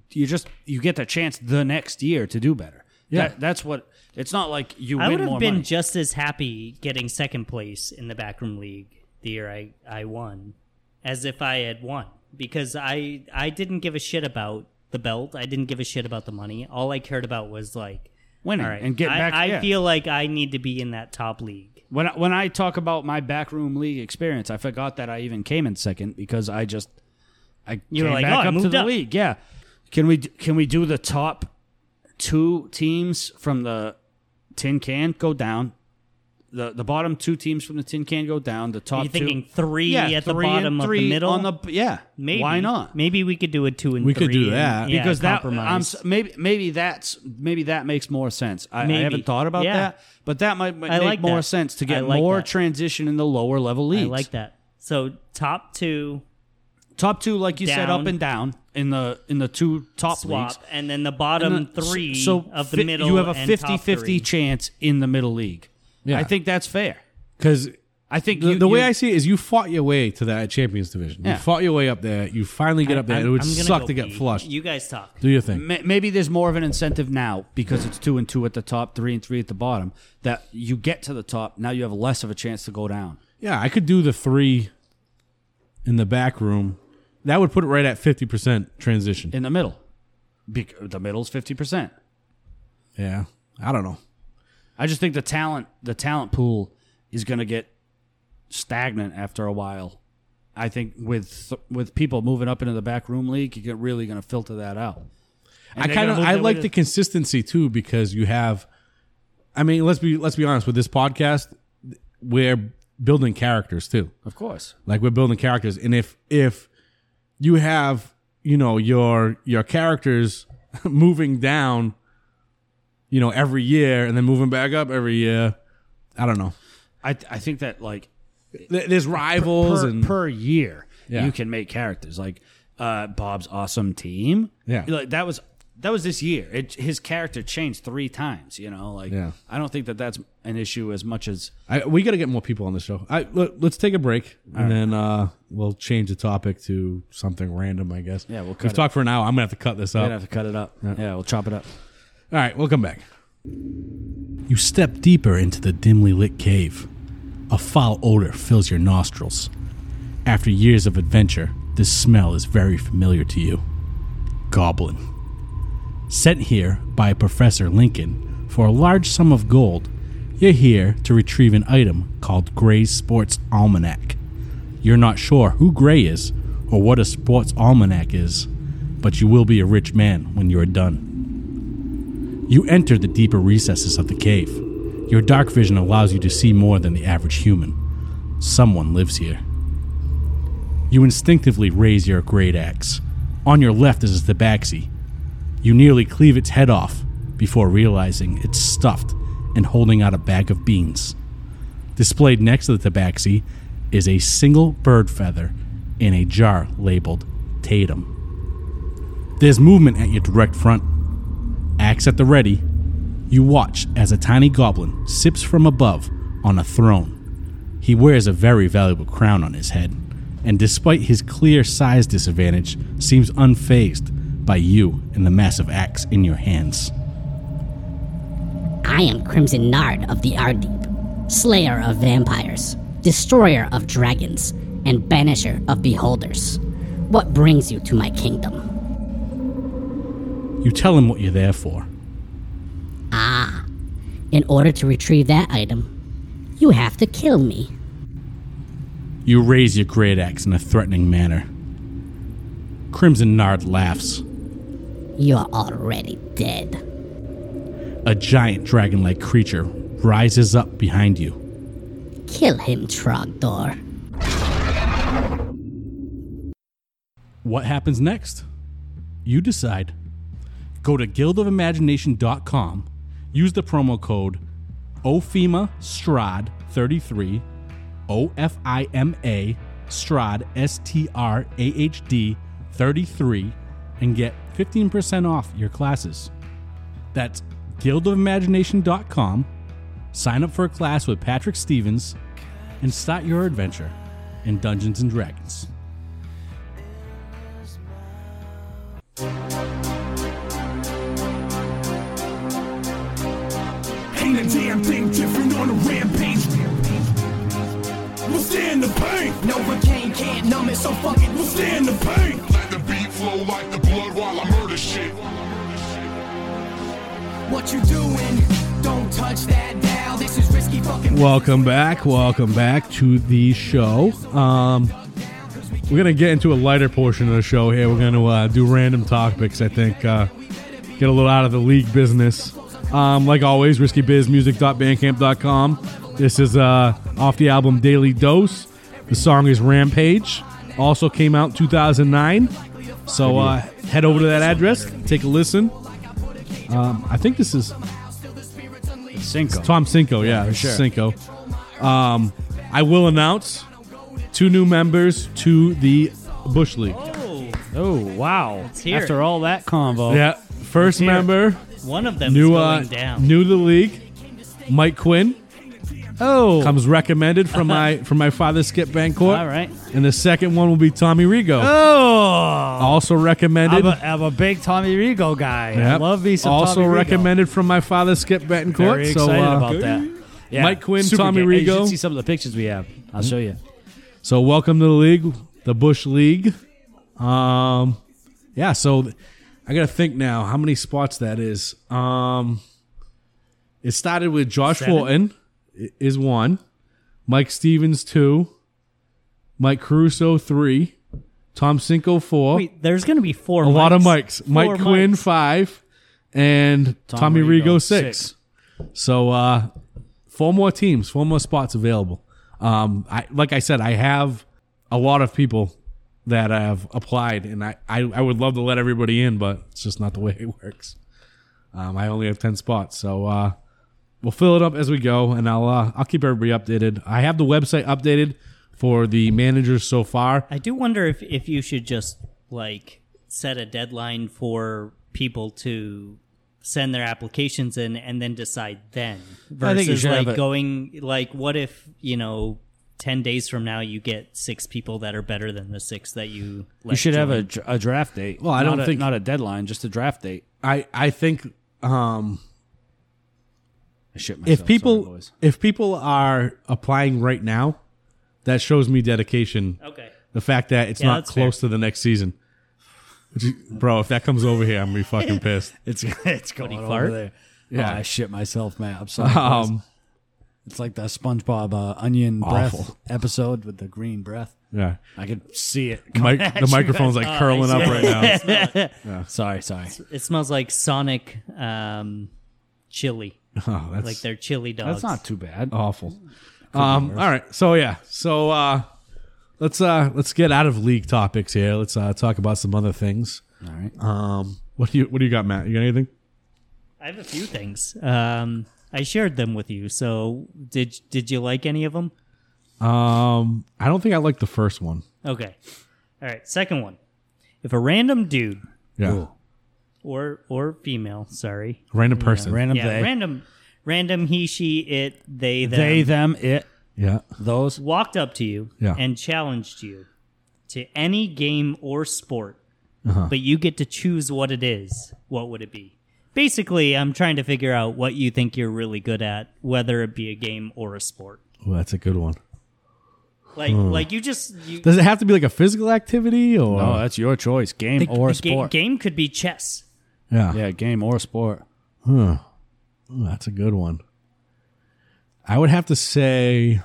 [SPEAKER 5] get the chance the next year to do better.
[SPEAKER 3] Yeah.
[SPEAKER 5] That's what. It's not like you
[SPEAKER 4] I
[SPEAKER 5] win
[SPEAKER 4] would
[SPEAKER 5] more
[SPEAKER 4] have been
[SPEAKER 5] money.
[SPEAKER 4] just as happy getting 2nd place in the backroom league the year I won as if I had won, because I didn't give a shit about the belt. I didn't give a shit about the money. All I cared about was like
[SPEAKER 5] Winning
[SPEAKER 4] all right,
[SPEAKER 5] and getting back.
[SPEAKER 4] I
[SPEAKER 5] yeah.
[SPEAKER 4] feel like I need to be in that top league.
[SPEAKER 5] When I talk about my backroom league experience, I forgot that I even came in 2nd because I
[SPEAKER 4] You were
[SPEAKER 5] came
[SPEAKER 4] like,
[SPEAKER 5] back
[SPEAKER 4] "Oh, I
[SPEAKER 5] up to
[SPEAKER 4] moved
[SPEAKER 5] the
[SPEAKER 4] up."
[SPEAKER 5] league. Yeah. Can we do the top 2 teams from the tin can go down. The bottom 2 teams from the tin can go down. The top 2.
[SPEAKER 4] You're thinking 3 at the bottom of the middle?
[SPEAKER 5] Maybe. Why not?
[SPEAKER 4] Maybe we could do a 2 and 3.
[SPEAKER 3] We could do that.
[SPEAKER 5] Because
[SPEAKER 4] compromise.
[SPEAKER 5] maybe that makes more sense. I haven't thought about that, but that might make more sense to get more transition in the lower level leagues.
[SPEAKER 4] I like that. So top 2,
[SPEAKER 5] like you said, up and down in the 2 top
[SPEAKER 4] swap,
[SPEAKER 5] leagues,
[SPEAKER 4] and then the bottom 3 of the middle.
[SPEAKER 5] You have a
[SPEAKER 4] and
[SPEAKER 5] 50-50 chance in the middle league.
[SPEAKER 3] Yeah.
[SPEAKER 5] I think that's fair.
[SPEAKER 3] Because
[SPEAKER 5] I think
[SPEAKER 3] the way I see it is you fought your way to that Champions Division. You fought your way up there. You finally get up there. It would suck to get flushed.
[SPEAKER 4] You guys talk.
[SPEAKER 3] Do your thing.
[SPEAKER 5] Maybe there's more of an incentive now because it's 2 and 2 at the top, 3 and 3 at the bottom, that you get to the top. Now you have less of a chance to go down.
[SPEAKER 3] Yeah, I could do the 3 in the back room. That would put it right at 50% transition.
[SPEAKER 5] In the middle. The middle's 50%.
[SPEAKER 3] Yeah. I don't know.
[SPEAKER 5] I just think the talent pool is going to get stagnant after a while. I think with people moving up into the back room league, you're really going to filter that out. And
[SPEAKER 3] I like the consistency too, because you have, I mean, let's be honest with this podcast, we're building characters too.
[SPEAKER 5] Of course.
[SPEAKER 3] Like we're building characters. And if you have, your characters moving down, every year and then moving back up every year, I don't know.
[SPEAKER 5] I think that like
[SPEAKER 3] there's rivals
[SPEAKER 5] per year you can make characters like Bob's awesome team.
[SPEAKER 3] Yeah,
[SPEAKER 5] like that was this year. His character changed 3 times. I don't think that that's an issue as much as
[SPEAKER 3] we got to get more people on the show. Let's take a break and then we'll change the topic to something random. I guess.
[SPEAKER 5] Yeah, we've
[SPEAKER 3] talked for an hour. I'm gonna have to cut this up.
[SPEAKER 5] We're gonna have to cut it up. Yeah, we'll chop it up.
[SPEAKER 3] All right, we'll come back. You step deeper into the dimly lit cave. A foul odor fills your nostrils. After years of adventure, this smell is very familiar to you. Goblin. Sent here by Professor Lincoln for a large sum of gold, you're here to retrieve an item called Gray's Sports Almanac. You're not sure who Gray is or what a sports almanac is, but you will be a rich man when you are done. You enter the deeper recesses of the cave. Your dark vision allows you to see more than the average human. Someone lives here. You instinctively raise your great axe. On your left is a tabaxi. You nearly cleave its head off before realizing it's stuffed and holding out a bag of beans. Displayed next to the tabaxi is a single bird feather in a jar labeled Tatum. There's movement at your direct front. Axe at the ready, you watch as a tiny goblin sips from above on a throne. He wears a very valuable crown on his head, and despite his clear size disadvantage, seems unfazed by you and the massive axe in your hands.
[SPEAKER 6] I am Crimson Nard of the Ardeep, slayer of vampires, destroyer of dragons, and banisher of beholders. What brings you to my kingdom?
[SPEAKER 3] You tell him what you're there for.
[SPEAKER 6] In order to retrieve that item, you have to kill me.
[SPEAKER 3] You raise your great axe in a threatening manner. Crimson Nard laughs.
[SPEAKER 6] You're already dead.
[SPEAKER 3] A giant dragon-like creature rises up behind you.
[SPEAKER 6] Kill him, Trogdor.
[SPEAKER 3] What happens next? You decide. Go to guildofImagination.com, use the promo code OFIMA-STRAD33, OFIMA STRAD STRAHD 33, and get 15% off your classes. That's guildofImagination.com, sign up for a class with Patrick Stevens, and start your adventure in Dungeons & Dragons.
[SPEAKER 7] Ain't a damn thing different on a rampage. We'll stand the pain. Novocaine can't numb it, so fuck it. We'll stand the pain.
[SPEAKER 2] Let the beat flow like the blood while I murder shit.
[SPEAKER 7] What you doing? Don't touch that dial. This is risky fucking.
[SPEAKER 3] Welcome back to the show. We're gonna get into a lighter portion of the show here. We're gonna do random topics. I think get a little out of the league business. Like always, riskybizmusic.bandcamp.com. This is off the album Daily Dose. The song is Rampage. Also came out in 2009. So head over to that address, take a listen. I think this is
[SPEAKER 5] Cinco.
[SPEAKER 3] Tom Cinco, yeah,
[SPEAKER 5] for sure.
[SPEAKER 3] Cinco. I will announce 2 new members to the Bush League.
[SPEAKER 5] Oh, wow.
[SPEAKER 4] hear
[SPEAKER 5] After
[SPEAKER 4] it.
[SPEAKER 5] all that convo.
[SPEAKER 3] Yeah, first
[SPEAKER 4] hear it.
[SPEAKER 3] member,
[SPEAKER 4] One of them
[SPEAKER 3] new
[SPEAKER 4] is going down.
[SPEAKER 3] new to the league, Mike Quinn.
[SPEAKER 5] Oh.
[SPEAKER 3] Comes recommended from my father's Skip Bancourt.
[SPEAKER 5] All right.
[SPEAKER 3] And the second one will be Tommy Rigo.
[SPEAKER 5] Oh.
[SPEAKER 3] Also recommended.
[SPEAKER 5] I'm a big Tommy Rigo guy. I
[SPEAKER 3] Yep.
[SPEAKER 5] love me some
[SPEAKER 3] also
[SPEAKER 5] Tommy Rigo.
[SPEAKER 3] recommended from my father's Skip Betancourt.
[SPEAKER 5] Very
[SPEAKER 3] so,
[SPEAKER 5] excited about that. Yeah.
[SPEAKER 3] Mike Quinn,
[SPEAKER 5] Super
[SPEAKER 3] Tommy
[SPEAKER 5] game. Hey, you
[SPEAKER 3] Rigo.
[SPEAKER 5] should see some of the pictures we have. I'll show you.
[SPEAKER 3] So welcome to the league, the Bush League. Yeah, so I gotta think now how many spots that is. It started with Josh
[SPEAKER 4] 7?
[SPEAKER 3] Fulton is 1, Mike Stevens 2, Mike Caruso 3, Tom Cinco 4.
[SPEAKER 4] Wait, there's going to be 4
[SPEAKER 3] a lot of mics.
[SPEAKER 4] Four
[SPEAKER 3] Mike Quinn
[SPEAKER 4] mics.
[SPEAKER 3] 5, and Tommy Rigo 6. So 4 more teams, 4 more spots available. Like I said, I have a lot of people that have applied, and I would love to let everybody in, but it's just not the way it works. I only have 10 spots, so we'll fill it up as we go, and I'll keep everybody updated. I have the website updated for the managers so far.
[SPEAKER 4] I do wonder if you should just like set a deadline for people to send their applications in and then decide then
[SPEAKER 5] I think you
[SPEAKER 4] versus
[SPEAKER 5] should have
[SPEAKER 4] like
[SPEAKER 5] it.
[SPEAKER 4] going like what if 10 days from now you get 6 people that are better than the 6 that you
[SPEAKER 5] You should have
[SPEAKER 4] join.
[SPEAKER 5] a draft date.
[SPEAKER 3] Well, I don't think-
[SPEAKER 5] not a deadline, just a draft date.
[SPEAKER 3] I think
[SPEAKER 5] I shit myself.
[SPEAKER 3] if people are applying right now, that shows me dedication.
[SPEAKER 4] Okay.
[SPEAKER 3] The fact that it's
[SPEAKER 4] Yeah,
[SPEAKER 3] not
[SPEAKER 4] that's
[SPEAKER 3] close to the next season. Bro, if that comes over here, I'm gonna be fucking pissed.
[SPEAKER 5] it's going
[SPEAKER 4] he
[SPEAKER 5] over
[SPEAKER 4] fart?
[SPEAKER 5] there.
[SPEAKER 3] Yeah.
[SPEAKER 5] Oh, I shit myself, man. I'm sorry. boys. It's like the SpongeBob onion breath
[SPEAKER 3] Awful.
[SPEAKER 5] episode with the green breath.
[SPEAKER 3] Yeah.
[SPEAKER 5] I could see it.
[SPEAKER 3] The microphone's like curling up right now.
[SPEAKER 5] Sorry.
[SPEAKER 4] It smells like Sonic chili.
[SPEAKER 3] Oh, that's
[SPEAKER 4] Like they're chili dogs.
[SPEAKER 5] That's not too bad.
[SPEAKER 3] awful. All right. So yeah. So let's get out of league topics here. Let's talk about some other things.
[SPEAKER 5] All right.
[SPEAKER 3] What do you got, Matt? You got anything?
[SPEAKER 4] I have a few things. I shared them with you. So did you like any of them?
[SPEAKER 3] I don't think I liked the first one.
[SPEAKER 4] Okay. All right. Second one. If a random dude
[SPEAKER 3] Yeah.
[SPEAKER 4] or female, sorry.
[SPEAKER 3] Random person.
[SPEAKER 5] Random
[SPEAKER 4] Yeah,
[SPEAKER 5] they.
[SPEAKER 4] random he, she, it, they, them.
[SPEAKER 5] They, them, it,
[SPEAKER 3] Yeah.
[SPEAKER 5] those.
[SPEAKER 4] walked up to you
[SPEAKER 3] Yeah.
[SPEAKER 4] and challenged you to any game or sport,
[SPEAKER 3] Uh-huh.
[SPEAKER 4] but you get to choose what it is, what would it be? Basically, I'm trying to figure out what you think you're really good at, whether it be a game or a sport.
[SPEAKER 3] Oh, that's a good one.
[SPEAKER 4] Like you
[SPEAKER 3] Does it have to be like a physical activity or?
[SPEAKER 5] No, that's your choice. Game or
[SPEAKER 4] the
[SPEAKER 5] sport.
[SPEAKER 4] game could be chess.
[SPEAKER 3] Yeah.
[SPEAKER 5] Yeah, game or sport.
[SPEAKER 3] Ooh, that's a good one. I would have to say,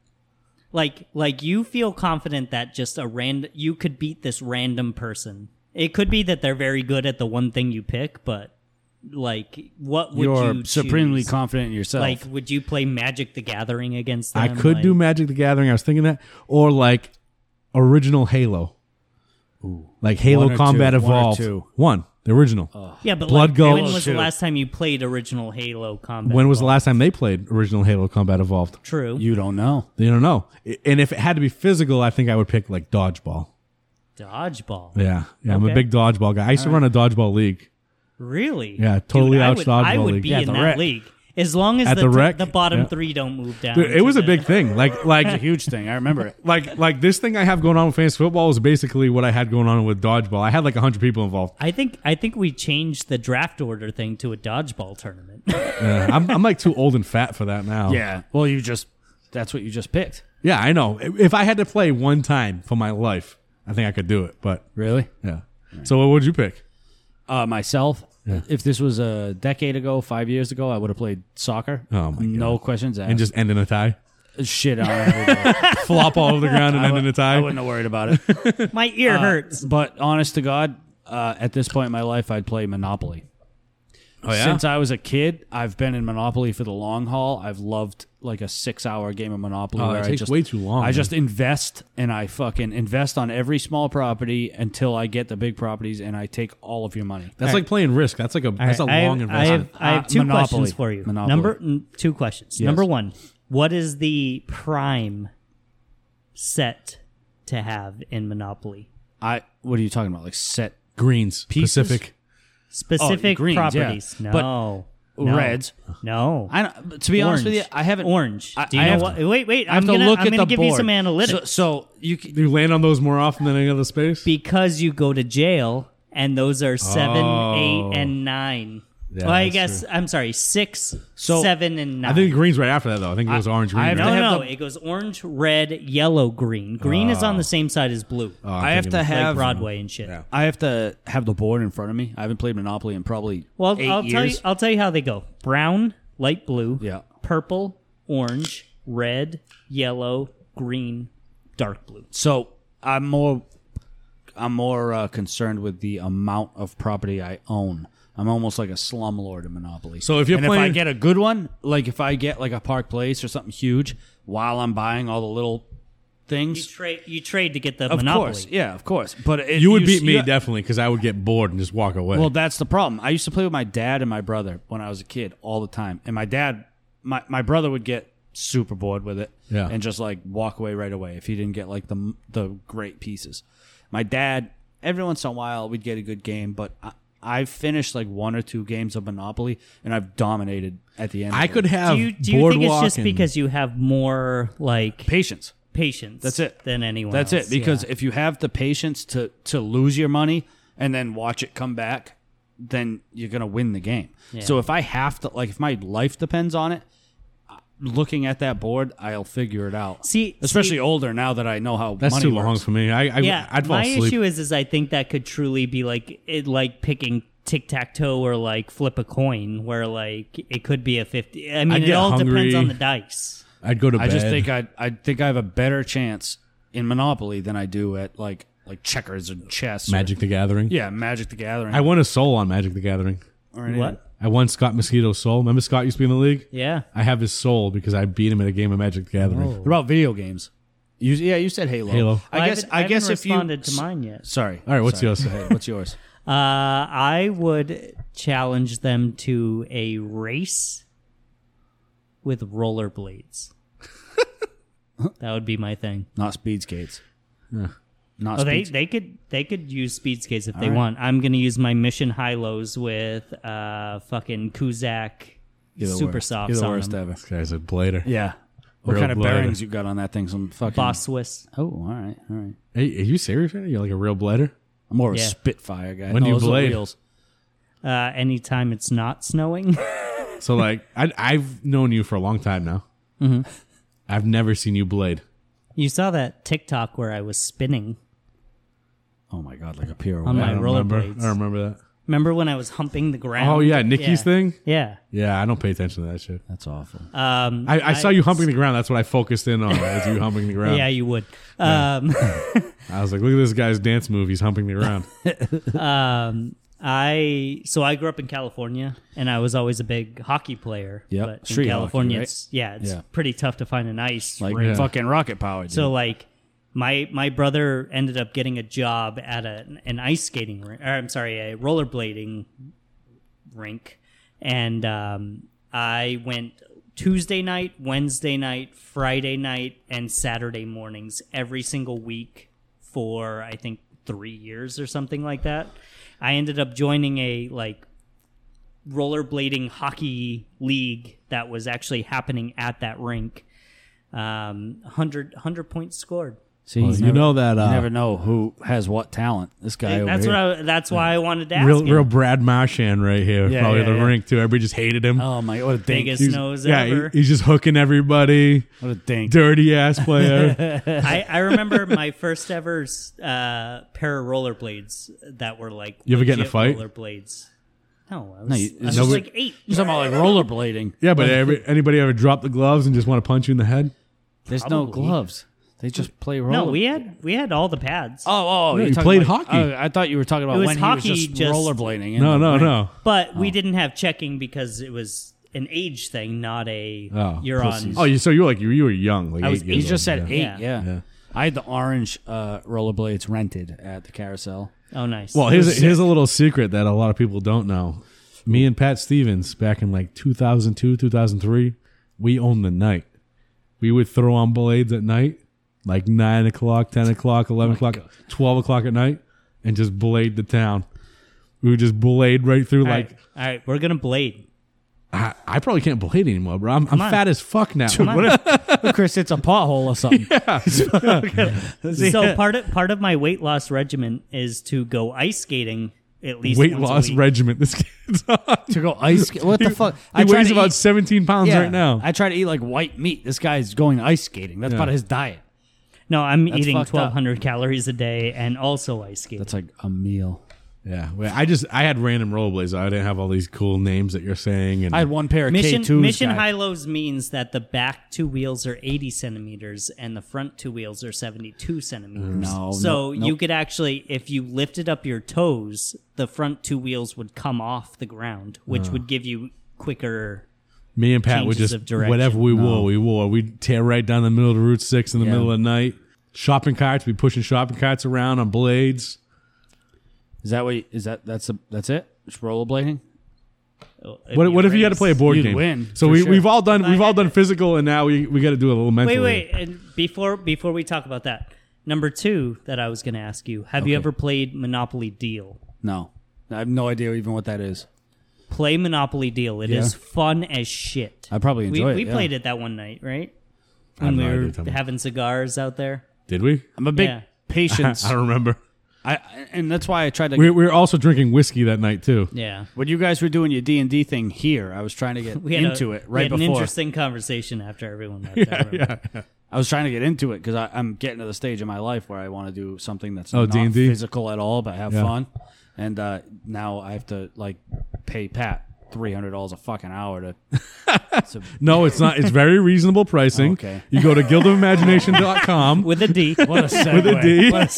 [SPEAKER 4] Like you feel confident that just you could beat this random person. It could be that they're very good at the one thing you pick, but like what would
[SPEAKER 5] You're
[SPEAKER 4] you
[SPEAKER 5] supremely
[SPEAKER 4] choose?
[SPEAKER 5] confident in yourself.
[SPEAKER 4] Like, would you play Magic the Gathering against them?
[SPEAKER 3] I could do Magic the Gathering. I was thinking that, or like original Halo. Like Halo
[SPEAKER 5] One or
[SPEAKER 3] Combat
[SPEAKER 5] two. One or
[SPEAKER 3] Evolved.
[SPEAKER 5] two.
[SPEAKER 3] One, the original.
[SPEAKER 4] Yeah, but
[SPEAKER 3] Blood
[SPEAKER 4] like,
[SPEAKER 3] Gulch.
[SPEAKER 4] when was the
[SPEAKER 5] Two.
[SPEAKER 4] last time you played original Halo Combat?
[SPEAKER 3] When was the
[SPEAKER 4] Evolved?
[SPEAKER 3] last time they played original Halo Combat Evolved?
[SPEAKER 4] True.
[SPEAKER 5] you don't know.
[SPEAKER 3] They don't know. And if it had to be physical, I think I would pick like dodgeball.
[SPEAKER 4] Dodgeball.
[SPEAKER 3] Yeah, I'm a
[SPEAKER 4] Okay.
[SPEAKER 3] big dodgeball guy. I used to run a dodgeball league.
[SPEAKER 4] Really?
[SPEAKER 3] Yeah, totally
[SPEAKER 4] Dude,
[SPEAKER 3] ouched
[SPEAKER 4] I
[SPEAKER 3] dodgeball
[SPEAKER 4] would
[SPEAKER 3] league.
[SPEAKER 4] be
[SPEAKER 3] Yeah,
[SPEAKER 4] in
[SPEAKER 5] the
[SPEAKER 4] that
[SPEAKER 5] rec.
[SPEAKER 4] league as long as
[SPEAKER 3] At the rec?
[SPEAKER 4] the bottom
[SPEAKER 3] Yeah.
[SPEAKER 4] 3 don't move down.
[SPEAKER 3] Dude, it
[SPEAKER 4] to
[SPEAKER 3] was a
[SPEAKER 4] the-
[SPEAKER 3] big thing. Like
[SPEAKER 5] It's a huge thing. I remember it.
[SPEAKER 3] like this thing I have going on with fantasy football is basically what I had going on with dodgeball. I had like 100 people involved.
[SPEAKER 4] I think we changed the draft order thing to a dodgeball tournament.
[SPEAKER 3] Yeah, I'm like too old and fat for that now.
[SPEAKER 5] Yeah. Well, that's what you just picked.
[SPEAKER 3] Yeah, I know. If I had to play one time for my life, I think I could do it. But
[SPEAKER 5] Really?
[SPEAKER 3] yeah. So what would you pick?
[SPEAKER 5] Myself, if this was a decade ago, 5 years ago, I would have played soccer.
[SPEAKER 3] Oh, my God.
[SPEAKER 5] No questions asked.
[SPEAKER 3] And just end in a tie?
[SPEAKER 5] shit on everybody.
[SPEAKER 3] Flop all over the ground and end in a tie?
[SPEAKER 5] I wouldn't have worried about it.
[SPEAKER 4] My ear hurts.
[SPEAKER 5] But honest to God, at this point in my life, I'd play Monopoly.
[SPEAKER 3] Oh, yeah?
[SPEAKER 5] Since I was a kid, I've been in Monopoly for the long haul. I've loved like a 6-hour game of Monopoly.
[SPEAKER 3] Oh,
[SPEAKER 5] where
[SPEAKER 3] it
[SPEAKER 5] I
[SPEAKER 3] takes
[SPEAKER 5] just,
[SPEAKER 3] way too long,
[SPEAKER 5] I
[SPEAKER 3] man.
[SPEAKER 5] just invest, and I fucking invest on every small property until I get the big properties, and I take all of your money.
[SPEAKER 3] That's like playing Risk. That's like that's a long investment.
[SPEAKER 4] I have two
[SPEAKER 5] Monopoly.
[SPEAKER 4] questions for you.
[SPEAKER 5] Monopoly.
[SPEAKER 4] Two questions.
[SPEAKER 5] Yes.
[SPEAKER 4] Number one, what is the prime set to have in Monopoly?
[SPEAKER 5] What are you talking about? Like set
[SPEAKER 3] Greens,
[SPEAKER 5] pieces?
[SPEAKER 3] Pacific.
[SPEAKER 4] Specific
[SPEAKER 5] greens, yeah.
[SPEAKER 4] properties.
[SPEAKER 5] But
[SPEAKER 4] No. No.
[SPEAKER 5] reds?
[SPEAKER 4] No.
[SPEAKER 5] To be honest with you,
[SPEAKER 4] Orange.
[SPEAKER 5] I haven't.
[SPEAKER 4] Orange.
[SPEAKER 5] I-
[SPEAKER 4] Do you
[SPEAKER 5] I
[SPEAKER 4] know
[SPEAKER 5] have
[SPEAKER 4] what?
[SPEAKER 5] to-
[SPEAKER 4] Wait.
[SPEAKER 5] I have
[SPEAKER 4] I'm
[SPEAKER 5] to
[SPEAKER 4] gonna
[SPEAKER 5] look at the
[SPEAKER 4] give you
[SPEAKER 5] board.
[SPEAKER 4] some analytics.
[SPEAKER 5] So you can,
[SPEAKER 3] You land on those more often than any other space.
[SPEAKER 4] Because you go to jail, and those are 7,
[SPEAKER 3] Oh.
[SPEAKER 4] 8, and 9.
[SPEAKER 3] Yeah,
[SPEAKER 4] well, I
[SPEAKER 3] that's
[SPEAKER 4] guess
[SPEAKER 3] true.
[SPEAKER 4] I'm sorry, 6,
[SPEAKER 5] So,
[SPEAKER 4] 7, and 9.
[SPEAKER 3] I think Green's right after that, though. I think it goes orange, green.
[SPEAKER 5] I have
[SPEAKER 3] right?
[SPEAKER 5] to
[SPEAKER 4] No,
[SPEAKER 5] have
[SPEAKER 4] it goes orange, red, yellow, green. Green is on the same side as blue,
[SPEAKER 3] Oh, I'm
[SPEAKER 5] I have
[SPEAKER 3] thinking-
[SPEAKER 5] to have
[SPEAKER 4] like Broadway and shit.
[SPEAKER 3] Yeah.
[SPEAKER 5] I have to have the board in front of me. I haven't played Monopoly in probably
[SPEAKER 4] Well,
[SPEAKER 5] 8
[SPEAKER 4] I'll
[SPEAKER 5] years.
[SPEAKER 4] tell you how they go: brown, light blue,
[SPEAKER 5] Yeah.
[SPEAKER 4] purple, orange, red, yellow, green, dark blue.
[SPEAKER 5] So I'm more concerned with the amount of property I own. I'm almost like a slumlord in Monopoly.
[SPEAKER 3] So if you're
[SPEAKER 5] and if I
[SPEAKER 3] playing-
[SPEAKER 5] get a good one, like if I get like a Park Place or something huge, while I'm buying all the little things,
[SPEAKER 4] You trade to get the
[SPEAKER 5] of
[SPEAKER 4] Monopoly.
[SPEAKER 5] course, yeah, of course. But
[SPEAKER 3] You would beat me definitely because I would get bored and just walk away.
[SPEAKER 5] Well, that's the problem. I used to play with my dad and my brother when I was a kid all the time, and my dad, my brother would get super bored with it,
[SPEAKER 3] Yeah.
[SPEAKER 5] and just like walk away right away if he didn't get like the great pieces. My dad, every once in a while, we'd get a good game, but I've finished like 1 or 2 games of Monopoly, and I've dominated at the end.
[SPEAKER 3] I
[SPEAKER 5] of
[SPEAKER 3] could
[SPEAKER 5] it.
[SPEAKER 3] have
[SPEAKER 4] Do you think
[SPEAKER 3] boardwalk
[SPEAKER 4] it's just
[SPEAKER 3] and-
[SPEAKER 4] because you have more like
[SPEAKER 5] patience.
[SPEAKER 4] patience?
[SPEAKER 5] That's it.
[SPEAKER 4] Than anyone.
[SPEAKER 5] That's
[SPEAKER 4] else.
[SPEAKER 5] it. Because
[SPEAKER 4] Yeah.
[SPEAKER 5] if you have the patience to lose your money and then watch it come back, then you're gonna win the game. So if I have to, like, if my life depends on it, looking at that board, I'll figure it out. Especially older now that I know how
[SPEAKER 3] That's
[SPEAKER 5] money
[SPEAKER 3] too long
[SPEAKER 5] works.
[SPEAKER 3] for me. I'd fall
[SPEAKER 4] my
[SPEAKER 3] asleep.
[SPEAKER 4] issue is I think that could truly be like picking tic-tac-toe or like flip a coin, where like it could be a 50. I mean,
[SPEAKER 3] I'd
[SPEAKER 4] it
[SPEAKER 3] get
[SPEAKER 4] all
[SPEAKER 3] hungry.
[SPEAKER 4] depends on the dice.
[SPEAKER 3] I'd go to bed.
[SPEAKER 5] I just think I think I have a better chance in Monopoly than I do at like checkers and chess.
[SPEAKER 3] Magic the Gathering.
[SPEAKER 5] Yeah, Magic the Gathering.
[SPEAKER 3] I won a soul on Magic the Gathering.
[SPEAKER 4] What?
[SPEAKER 3] I won Scott Mosquito's soul. Remember Scott used to be in the league?
[SPEAKER 4] Yeah.
[SPEAKER 3] I have his soul because I beat him at a game of Magic the Gathering.
[SPEAKER 5] What about video games? You said Halo.
[SPEAKER 3] Halo.
[SPEAKER 5] I guess
[SPEAKER 4] haven't
[SPEAKER 5] if you
[SPEAKER 4] responded to mine yet.
[SPEAKER 5] Sorry.
[SPEAKER 3] All right, what's yours?
[SPEAKER 5] Go ahead. What's yours?
[SPEAKER 4] I would challenge them to a race with rollerblades. That would be my thing.
[SPEAKER 5] Not speed skates. Not
[SPEAKER 4] Oh,
[SPEAKER 5] speed.
[SPEAKER 4] they could use speed skates if they
[SPEAKER 5] right.
[SPEAKER 4] want. I'm gonna use my mission high lows with fucking Kuzak
[SPEAKER 5] You're the
[SPEAKER 4] super
[SPEAKER 5] worst.
[SPEAKER 4] softs
[SPEAKER 5] You're the
[SPEAKER 4] on
[SPEAKER 5] worst
[SPEAKER 4] them.
[SPEAKER 5] ever.
[SPEAKER 3] This guy's a blader.
[SPEAKER 5] Yeah. What
[SPEAKER 3] Real
[SPEAKER 5] kind of
[SPEAKER 3] blighter.
[SPEAKER 5] bearings you got on that thing? Some fucking
[SPEAKER 4] Boss Swiss.
[SPEAKER 5] Oh, all right.
[SPEAKER 3] Hey, are you serious? Man? You're like a real blader?
[SPEAKER 5] I'm more of a
[SPEAKER 4] Yeah.
[SPEAKER 5] Spitfire guy.
[SPEAKER 3] When do you
[SPEAKER 5] those are
[SPEAKER 3] blade?
[SPEAKER 5] wheels.
[SPEAKER 4] Anytime it's not snowing.
[SPEAKER 3] So like, I've known you for a long time now.
[SPEAKER 4] Mm-hmm.
[SPEAKER 3] I've never seen you blade.
[SPEAKER 4] You saw that TikTok where I was spinning
[SPEAKER 5] Oh my god, like a pirouette.
[SPEAKER 4] on my
[SPEAKER 3] I don't remember.
[SPEAKER 4] rollerblades.
[SPEAKER 3] I don't remember that.
[SPEAKER 4] Remember when I was humping the ground?
[SPEAKER 3] Oh yeah, Nikki's thing.
[SPEAKER 4] Yeah.
[SPEAKER 3] Yeah, I don't pay attention to that shit.
[SPEAKER 5] That's awful.
[SPEAKER 3] I saw you humping the ground. That's what I focused in on. As you humping the ground.
[SPEAKER 4] Yeah, you would.
[SPEAKER 3] I was like, look at this guy's dance move. He's humping the ground.
[SPEAKER 4] I grew up in California, and I was always a big hockey player.
[SPEAKER 5] Yep.
[SPEAKER 4] But
[SPEAKER 5] Street
[SPEAKER 4] in
[SPEAKER 5] hockey,
[SPEAKER 4] California,
[SPEAKER 5] right?
[SPEAKER 4] it's
[SPEAKER 5] Yeah.
[SPEAKER 4] pretty tough to find an ice
[SPEAKER 5] Like
[SPEAKER 4] rink.
[SPEAKER 5] fucking rocket power. Dude.
[SPEAKER 4] So like my brother ended up getting a job at an ice skating rink, or I'm sorry, a rollerblading rink, and I went Tuesday night, Wednesday night, Friday night, and Saturday mornings every single week for I think 3 years or something like that. I ended up joining a like rollerblading hockey league that was actually happening at that rink. 100 points scored.
[SPEAKER 5] See,
[SPEAKER 3] Well, you know that
[SPEAKER 5] you never know who has what talent. This guy over
[SPEAKER 4] That's
[SPEAKER 5] here.
[SPEAKER 4] that's why I wanted to ask
[SPEAKER 3] real,
[SPEAKER 4] him.
[SPEAKER 3] real Brad Marchand right here.
[SPEAKER 5] Yeah,
[SPEAKER 3] Probably
[SPEAKER 5] yeah,
[SPEAKER 3] the
[SPEAKER 5] yeah.
[SPEAKER 3] rink too. Everybody just hated him.
[SPEAKER 5] Oh my, what a dink!
[SPEAKER 4] Biggest nose
[SPEAKER 3] yeah,
[SPEAKER 4] ever.
[SPEAKER 3] he's just hooking everybody.
[SPEAKER 5] What a dink!
[SPEAKER 3] Dirty ass player.
[SPEAKER 4] I remember my first ever pair of rollerblades that were like
[SPEAKER 3] You ever get in a
[SPEAKER 4] legit
[SPEAKER 3] fight?
[SPEAKER 4] Rollerblades. No, I was,
[SPEAKER 5] No,
[SPEAKER 4] I was
[SPEAKER 3] nobody-
[SPEAKER 4] like 8.
[SPEAKER 5] You're talking about like rollerblading.
[SPEAKER 3] Yeah, but anybody ever drop the gloves and just want to punch you in the head?
[SPEAKER 5] There's no
[SPEAKER 4] Probably.
[SPEAKER 5] gloves. They just play roller.
[SPEAKER 4] No, we had all the pads.
[SPEAKER 5] Oh,
[SPEAKER 3] No,
[SPEAKER 5] you're
[SPEAKER 3] you
[SPEAKER 5] talking
[SPEAKER 3] played
[SPEAKER 5] like-
[SPEAKER 3] hockey.
[SPEAKER 5] oh, I thought you were talking about
[SPEAKER 4] It was
[SPEAKER 5] when
[SPEAKER 4] hockey,
[SPEAKER 5] he was just
[SPEAKER 4] just-
[SPEAKER 5] rollerblading.
[SPEAKER 3] No.
[SPEAKER 4] But we didn't have checking because it was an age thing, not a you're
[SPEAKER 5] pussies.
[SPEAKER 4] on.
[SPEAKER 3] Oh, so you were young. Like
[SPEAKER 4] I was
[SPEAKER 3] 8
[SPEAKER 5] He
[SPEAKER 3] years
[SPEAKER 5] just
[SPEAKER 3] old,
[SPEAKER 5] said
[SPEAKER 3] yeah.
[SPEAKER 5] 8.
[SPEAKER 4] Yeah.
[SPEAKER 5] Yeah. I had the orange rollerblades rented at the carousel.
[SPEAKER 4] Oh, nice.
[SPEAKER 3] Well, here's a little secret that a lot of people don't know. Me and Pat Stevens, back in like 2002, 2003, we owned the night. We would throw on blades at night, like 9 o'clock, 10 o'clock, 11 o'clock, 12 o'clock at night, and just blade the town. We would just blade right through.
[SPEAKER 4] all right, we're gonna blade.
[SPEAKER 3] I probably can't blade anymore, bro. I'm fat as fuck now.
[SPEAKER 5] Look, Chris, it's a pothole or something.
[SPEAKER 4] So part of my weight loss regimen is to go ice skating at least
[SPEAKER 3] Weight
[SPEAKER 4] once a
[SPEAKER 3] loss
[SPEAKER 4] week.
[SPEAKER 3] regiment. This kid's on.
[SPEAKER 5] To go ice skate. What the fuck?
[SPEAKER 3] He
[SPEAKER 5] try
[SPEAKER 3] weighs
[SPEAKER 5] to
[SPEAKER 3] about
[SPEAKER 5] eat-
[SPEAKER 3] 17 pounds
[SPEAKER 5] Yeah,
[SPEAKER 3] right now.
[SPEAKER 5] I try to eat like white meat. This guy's going ice skating. That's part of his diet.
[SPEAKER 4] No, I'm
[SPEAKER 5] That's
[SPEAKER 4] eating
[SPEAKER 5] fucked up.
[SPEAKER 4] 1,200 calories a day and also ice skating.
[SPEAKER 5] That's like a meal.
[SPEAKER 3] Yeah, well, I had random rollerblades. I didn't have all these cool names that you're saying. And
[SPEAKER 5] I had one pair of
[SPEAKER 4] Mission
[SPEAKER 5] K2s. guy.
[SPEAKER 4] high-lows means that the back two wheels are 80 centimeters and the front two wheels are 72 centimeters.
[SPEAKER 5] No,
[SPEAKER 4] So
[SPEAKER 5] no,
[SPEAKER 4] you
[SPEAKER 5] nope.
[SPEAKER 4] could actually, if you lifted up your toes, the front two wheels would come off the ground, which would give you quicker.
[SPEAKER 3] me and Pat would
[SPEAKER 4] changes
[SPEAKER 3] just
[SPEAKER 4] of direction.
[SPEAKER 3] whatever we wore. We'd tear right down the middle of Route 6 in the middle of the night. Shopping carts, we'd pushing shopping carts around on blades.
[SPEAKER 5] Is that what? That's it? Just rollerblading?
[SPEAKER 3] What if you had to play a board
[SPEAKER 5] You'd
[SPEAKER 3] game?
[SPEAKER 5] win,
[SPEAKER 3] So
[SPEAKER 5] for sure.
[SPEAKER 3] we've all done physical, and now we got to do a little mental.
[SPEAKER 4] Wait, and before we talk about that, number 2 that I was going to ask you: have you ever played Monopoly Deal?
[SPEAKER 5] No, I have no idea even what that is.
[SPEAKER 4] Play Monopoly Deal. It is fun as shit.
[SPEAKER 5] I probably enjoy it,
[SPEAKER 4] We
[SPEAKER 5] yeah.
[SPEAKER 4] played it that one night, right?
[SPEAKER 3] I have
[SPEAKER 4] When we
[SPEAKER 3] no idea
[SPEAKER 4] were
[SPEAKER 3] what you're talking
[SPEAKER 4] having cigars out there.
[SPEAKER 3] Did we?
[SPEAKER 5] I'm a big
[SPEAKER 4] Yeah.
[SPEAKER 5] patience.
[SPEAKER 3] I don't remember.
[SPEAKER 5] And that's why I tried to.
[SPEAKER 3] We were also drinking whiskey that night too.
[SPEAKER 4] Yeah.
[SPEAKER 5] when you guys were doing your D&D thing here, I was trying to get
[SPEAKER 4] We had
[SPEAKER 5] into it
[SPEAKER 4] we
[SPEAKER 5] right
[SPEAKER 4] had an
[SPEAKER 5] before.
[SPEAKER 4] interesting conversation after everyone left. I remember.
[SPEAKER 5] I was trying to get into it because I'm getting to the stage in my life where I want to do something that's
[SPEAKER 3] Oh,
[SPEAKER 5] not
[SPEAKER 3] D&D?
[SPEAKER 5] physical at all, but have
[SPEAKER 3] Yeah.
[SPEAKER 5] fun. And now I have to like pay Pat $300 a fucking hour to.
[SPEAKER 3] No, it's not. It's very reasonable pricing.
[SPEAKER 5] Okay.
[SPEAKER 3] You go to guildofimagination.com.
[SPEAKER 4] With a D.
[SPEAKER 5] What a segue.
[SPEAKER 3] With a D.
[SPEAKER 5] What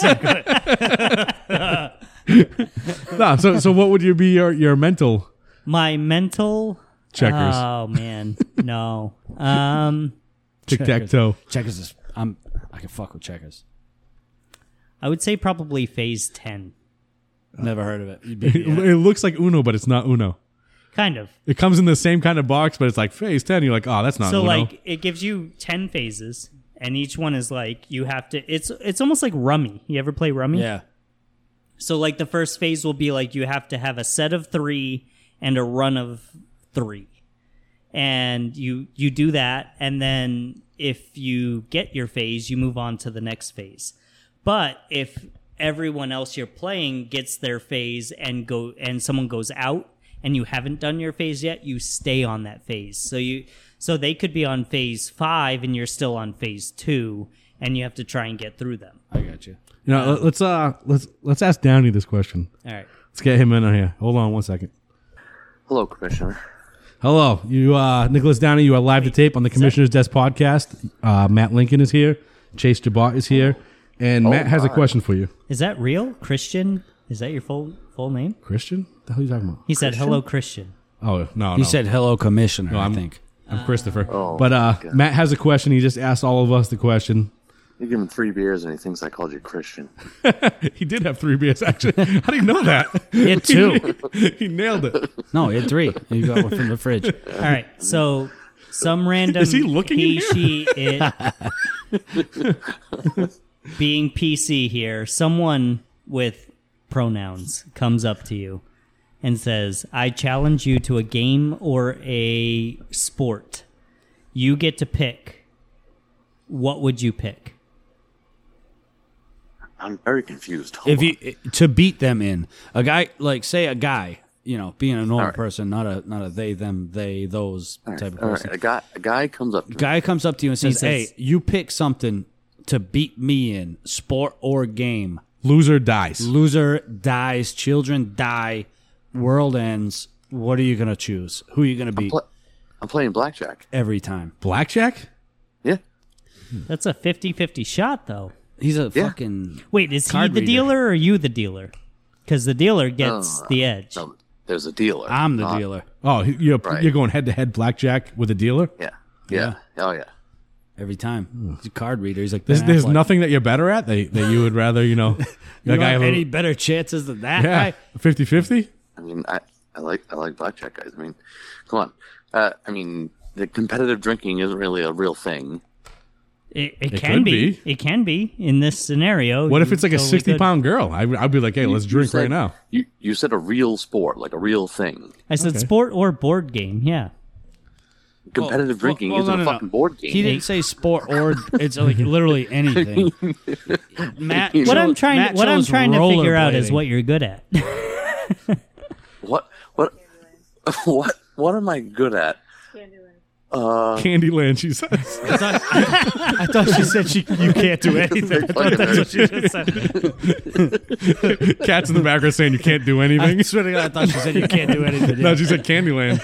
[SPEAKER 5] a segue.
[SPEAKER 3] No, so what would you be your mental
[SPEAKER 4] My mental
[SPEAKER 3] checkers?
[SPEAKER 4] Oh man, no.
[SPEAKER 3] Tic-tac-toe.
[SPEAKER 5] Checkers is. I can fuck with checkers.
[SPEAKER 4] I would say probably phase 10.
[SPEAKER 5] Never heard of it. You'd
[SPEAKER 3] It,
[SPEAKER 5] be,
[SPEAKER 3] it looks like Uno, but it's not Uno.
[SPEAKER 4] Kind of.
[SPEAKER 3] It comes in the same kind of box, but it's like phase 10. You're like, oh, that's not
[SPEAKER 4] So
[SPEAKER 3] Uno.
[SPEAKER 4] like it gives you 10 phases and each one is like you have to it's almost like rummy. You ever play rummy?
[SPEAKER 5] yeah.
[SPEAKER 4] So like the first phase will be like you have to have a set of 3 and a run of 3. And you do that, and then if you get your phase, you move on to the next phase. But if everyone else you're playing gets their phase and someone goes out and you haven't done your phase yet, you stay on that phase. So they could be on phase 5 and you're still on phase 2, and you have to try and get through them.
[SPEAKER 5] I got you.
[SPEAKER 3] You know, let's ask Downey this question.
[SPEAKER 4] All right.
[SPEAKER 3] Let's get him in on here. Hold on one second.
[SPEAKER 8] Hello, Commissioner.
[SPEAKER 3] Hello, you Nicholas Downey. You are live to tape on the Commissioner's Desk podcast. Matt Lincoln is here. Chase Jabot is here, and Matt has a question for you.
[SPEAKER 4] Is that real? Christian? Is that your full name?
[SPEAKER 3] Christian? What the hell are you talking about?
[SPEAKER 4] He said, "Hello, Christian."
[SPEAKER 3] Oh no,
[SPEAKER 5] He said hello, Commissioner, I think.
[SPEAKER 3] I'm Christopher.
[SPEAKER 8] Oh,
[SPEAKER 3] but
[SPEAKER 8] okay.
[SPEAKER 3] Matt has a question. He just asked all of us the question.
[SPEAKER 8] You give him 3 beers and he thinks I called you Christian.
[SPEAKER 3] He did have 3 beers, actually. How do you know that?
[SPEAKER 5] He had 2.
[SPEAKER 3] He nailed it.
[SPEAKER 5] No, he had 3. You got one from the fridge.
[SPEAKER 4] All right, so some random
[SPEAKER 3] Is he looking in
[SPEAKER 4] he,
[SPEAKER 3] here?
[SPEAKER 4] she, it. Being PC here, someone with pronouns comes up to you and says, "I challenge you to a game or a sport. You get to pick. What would you pick?"
[SPEAKER 8] I'm very confused.
[SPEAKER 5] If you to beat them in a guy, like say a guy, you know, being a normal
[SPEAKER 8] All right.
[SPEAKER 5] person, not a they, them, they, those type of
[SPEAKER 8] All
[SPEAKER 5] person.
[SPEAKER 8] right, a guy comes up to me.
[SPEAKER 5] Guy comes up to you and says,
[SPEAKER 4] says-
[SPEAKER 5] "Hey, you pick something to beat me in, sport or game.
[SPEAKER 3] Loser dies.
[SPEAKER 5] Loser dies, children die, world ends. What are you gonna choose? Who are you gonna beat
[SPEAKER 8] I'm playing blackjack.
[SPEAKER 5] every time?"
[SPEAKER 3] Blackjack?
[SPEAKER 8] Yeah.
[SPEAKER 4] That's a 50-50 shot, though.
[SPEAKER 5] He's a fucking.
[SPEAKER 4] Wait, is he
[SPEAKER 5] card
[SPEAKER 4] the
[SPEAKER 5] reader.
[SPEAKER 4] dealer or are you the dealer? Because the dealer gets the edge.
[SPEAKER 8] No, there's a dealer.
[SPEAKER 5] I'm the dealer
[SPEAKER 3] Oh, you're
[SPEAKER 8] Right.
[SPEAKER 3] going head to head blackjack with a dealer.
[SPEAKER 8] Yeah. Oh yeah.
[SPEAKER 5] every time. He's a card reader. He's like,
[SPEAKER 3] There's
[SPEAKER 5] Ben Affleck.
[SPEAKER 3] nothing that you're better at that you would rather
[SPEAKER 5] You
[SPEAKER 3] that
[SPEAKER 5] don't
[SPEAKER 3] guy
[SPEAKER 5] have
[SPEAKER 3] have
[SPEAKER 5] any better chances than that
[SPEAKER 3] yeah
[SPEAKER 5] guy?
[SPEAKER 3] 50-50.
[SPEAKER 8] I mean, I like blackjack guys. I mean, come on. I mean, the competitive drinking isn't really a real thing.
[SPEAKER 4] It can
[SPEAKER 3] could be.
[SPEAKER 4] It can be in this scenario.
[SPEAKER 3] What if it's like a
[SPEAKER 4] totally
[SPEAKER 3] 60-pound girl? I'd be like, hey, let's drink
[SPEAKER 8] said-
[SPEAKER 3] right now.
[SPEAKER 8] You said a real sport, like a real thing.
[SPEAKER 4] I said sport or board game. Yeah.
[SPEAKER 8] Competitive drinking
[SPEAKER 5] well,
[SPEAKER 8] isn't
[SPEAKER 5] no,
[SPEAKER 8] a
[SPEAKER 5] no.
[SPEAKER 8] fucking board game.
[SPEAKER 5] He didn't say sport or it's like literally anything. Matt,
[SPEAKER 4] What I'm trying to figure out is
[SPEAKER 5] rollerblading.
[SPEAKER 4] what you're good at.
[SPEAKER 8] What am I good at?
[SPEAKER 3] Candyland, she says.
[SPEAKER 5] I thought she said you can't do anything. I thought that's what she just said.
[SPEAKER 3] Cats in the background saying you can't do
[SPEAKER 5] I
[SPEAKER 3] anything.
[SPEAKER 5] swear to God, I thought she said you can't do anything.
[SPEAKER 3] No, she said Candyland.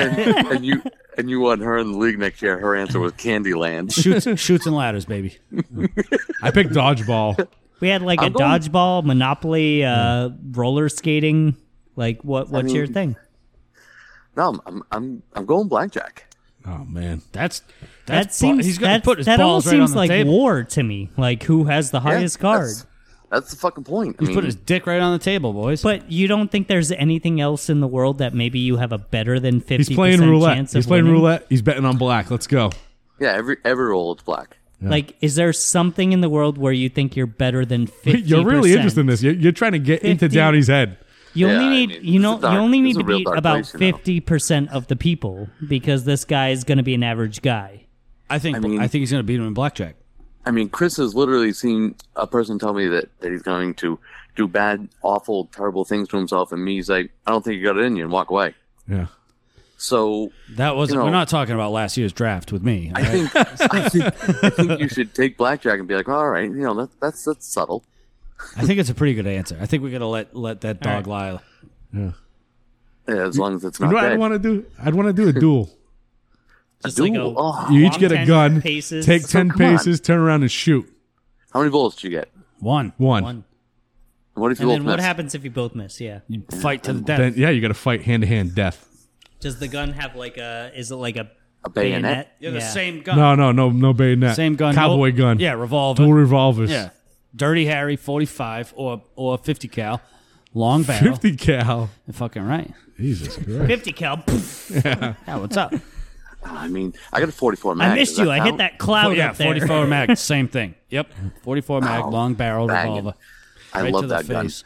[SPEAKER 8] and you want her in the league next year. Her answer was Candyland.
[SPEAKER 5] Shoots and ladders, baby.
[SPEAKER 3] I picked dodgeball.
[SPEAKER 4] We had like
[SPEAKER 8] I'm
[SPEAKER 4] a
[SPEAKER 8] going-
[SPEAKER 4] dodgeball, Monopoly, roller skating. Like what's your thing?
[SPEAKER 8] No, I'm going blackjack.
[SPEAKER 3] Oh man,
[SPEAKER 4] That
[SPEAKER 5] He's
[SPEAKER 4] seems
[SPEAKER 5] gonna put his
[SPEAKER 4] that
[SPEAKER 5] balls
[SPEAKER 4] almost
[SPEAKER 5] right on
[SPEAKER 4] seems
[SPEAKER 5] the
[SPEAKER 4] like
[SPEAKER 5] table.
[SPEAKER 4] war to me. Like who has the highest card?
[SPEAKER 8] That's the fucking point. I
[SPEAKER 5] He's
[SPEAKER 8] mean,
[SPEAKER 5] put his dick right on the table, boys.
[SPEAKER 4] But you don't think there's anything else in the world that maybe you have a better than 50%
[SPEAKER 3] he's playing roulette.
[SPEAKER 4] chance
[SPEAKER 3] He's
[SPEAKER 4] of
[SPEAKER 3] playing
[SPEAKER 4] winning?
[SPEAKER 3] roulette. He's betting on black. Let's go.
[SPEAKER 8] yeah, every roll is black.
[SPEAKER 4] Like, is there something in the world where you think you're better than 50%?
[SPEAKER 3] You're really interested in this. You're trying to get into
[SPEAKER 4] 50.
[SPEAKER 3] Downey's head.
[SPEAKER 4] You
[SPEAKER 8] Yeah,
[SPEAKER 4] only
[SPEAKER 8] I
[SPEAKER 4] need
[SPEAKER 8] mean,
[SPEAKER 4] you
[SPEAKER 8] this
[SPEAKER 4] know
[SPEAKER 8] is dark.
[SPEAKER 4] you only
[SPEAKER 8] This
[SPEAKER 4] need
[SPEAKER 8] is
[SPEAKER 4] to
[SPEAKER 8] a real
[SPEAKER 4] beat
[SPEAKER 8] dark
[SPEAKER 4] about
[SPEAKER 8] place, you know.
[SPEAKER 4] 50% of the people because this guy is going to be an average guy.
[SPEAKER 5] I think
[SPEAKER 8] mean-
[SPEAKER 5] he's going to beat him in blackjack.
[SPEAKER 8] I mean, Chris has literally seen a person tell me that he's going to do bad, awful, terrible things to himself, and me, he's like, I don't think you got it in you, and walk away.
[SPEAKER 3] Yeah.
[SPEAKER 8] So
[SPEAKER 5] That was
[SPEAKER 8] You know-
[SPEAKER 5] we're not talking about last year's draft with me.
[SPEAKER 8] I think I think you should take blackjack and be like, all right, that's subtle.
[SPEAKER 5] I think it's a pretty good answer. I think we got to let that dog lie.
[SPEAKER 8] Yeah, as long as it's
[SPEAKER 3] You
[SPEAKER 8] not
[SPEAKER 3] know what
[SPEAKER 8] dead.
[SPEAKER 3] I'd want to do? I'd want to do a duel.
[SPEAKER 4] Just like
[SPEAKER 8] Duel.
[SPEAKER 4] a
[SPEAKER 8] Oh,
[SPEAKER 3] You each
[SPEAKER 4] walk
[SPEAKER 3] get a
[SPEAKER 4] 10
[SPEAKER 3] gun.
[SPEAKER 4] paces.
[SPEAKER 3] Take
[SPEAKER 4] So
[SPEAKER 3] 10
[SPEAKER 8] come on.
[SPEAKER 3] paces. Turn around and shoot.
[SPEAKER 8] how many bullets do you get?
[SPEAKER 5] One.
[SPEAKER 3] One.
[SPEAKER 8] What if you
[SPEAKER 4] And
[SPEAKER 8] both
[SPEAKER 4] then what
[SPEAKER 8] miss?
[SPEAKER 4] happens if you both miss? Yeah.
[SPEAKER 5] You fight to the death.
[SPEAKER 3] Then you got to fight hand to hand death.
[SPEAKER 4] Does the gun have like a? Is it like a
[SPEAKER 8] bayonet?
[SPEAKER 5] You're the same gun.
[SPEAKER 3] No bayonet.
[SPEAKER 5] Same gun.
[SPEAKER 3] Cowboy
[SPEAKER 5] No-
[SPEAKER 3] gun.
[SPEAKER 5] Yeah, revolver.
[SPEAKER 3] Dual revolvers.
[SPEAKER 5] Yeah. Dirty Harry 45 or 50 cal. Long barrel.
[SPEAKER 3] 50 cal.
[SPEAKER 5] You're fucking right.
[SPEAKER 3] Jesus Christ.
[SPEAKER 4] 50 cal.
[SPEAKER 5] Yeah, what's up?
[SPEAKER 8] I mean, I got a 44 mag.
[SPEAKER 4] I missed
[SPEAKER 8] Does
[SPEAKER 4] you. I hit
[SPEAKER 8] count?
[SPEAKER 4] that cloud
[SPEAKER 5] Oh, yeah,
[SPEAKER 4] up there.
[SPEAKER 5] 44 mag, same thing. Yep. 44 mag,
[SPEAKER 8] Oh,
[SPEAKER 5] long barrel
[SPEAKER 8] banging.
[SPEAKER 5] revolver.
[SPEAKER 8] I
[SPEAKER 5] Right
[SPEAKER 8] love
[SPEAKER 5] to the
[SPEAKER 8] that gun.
[SPEAKER 5] face.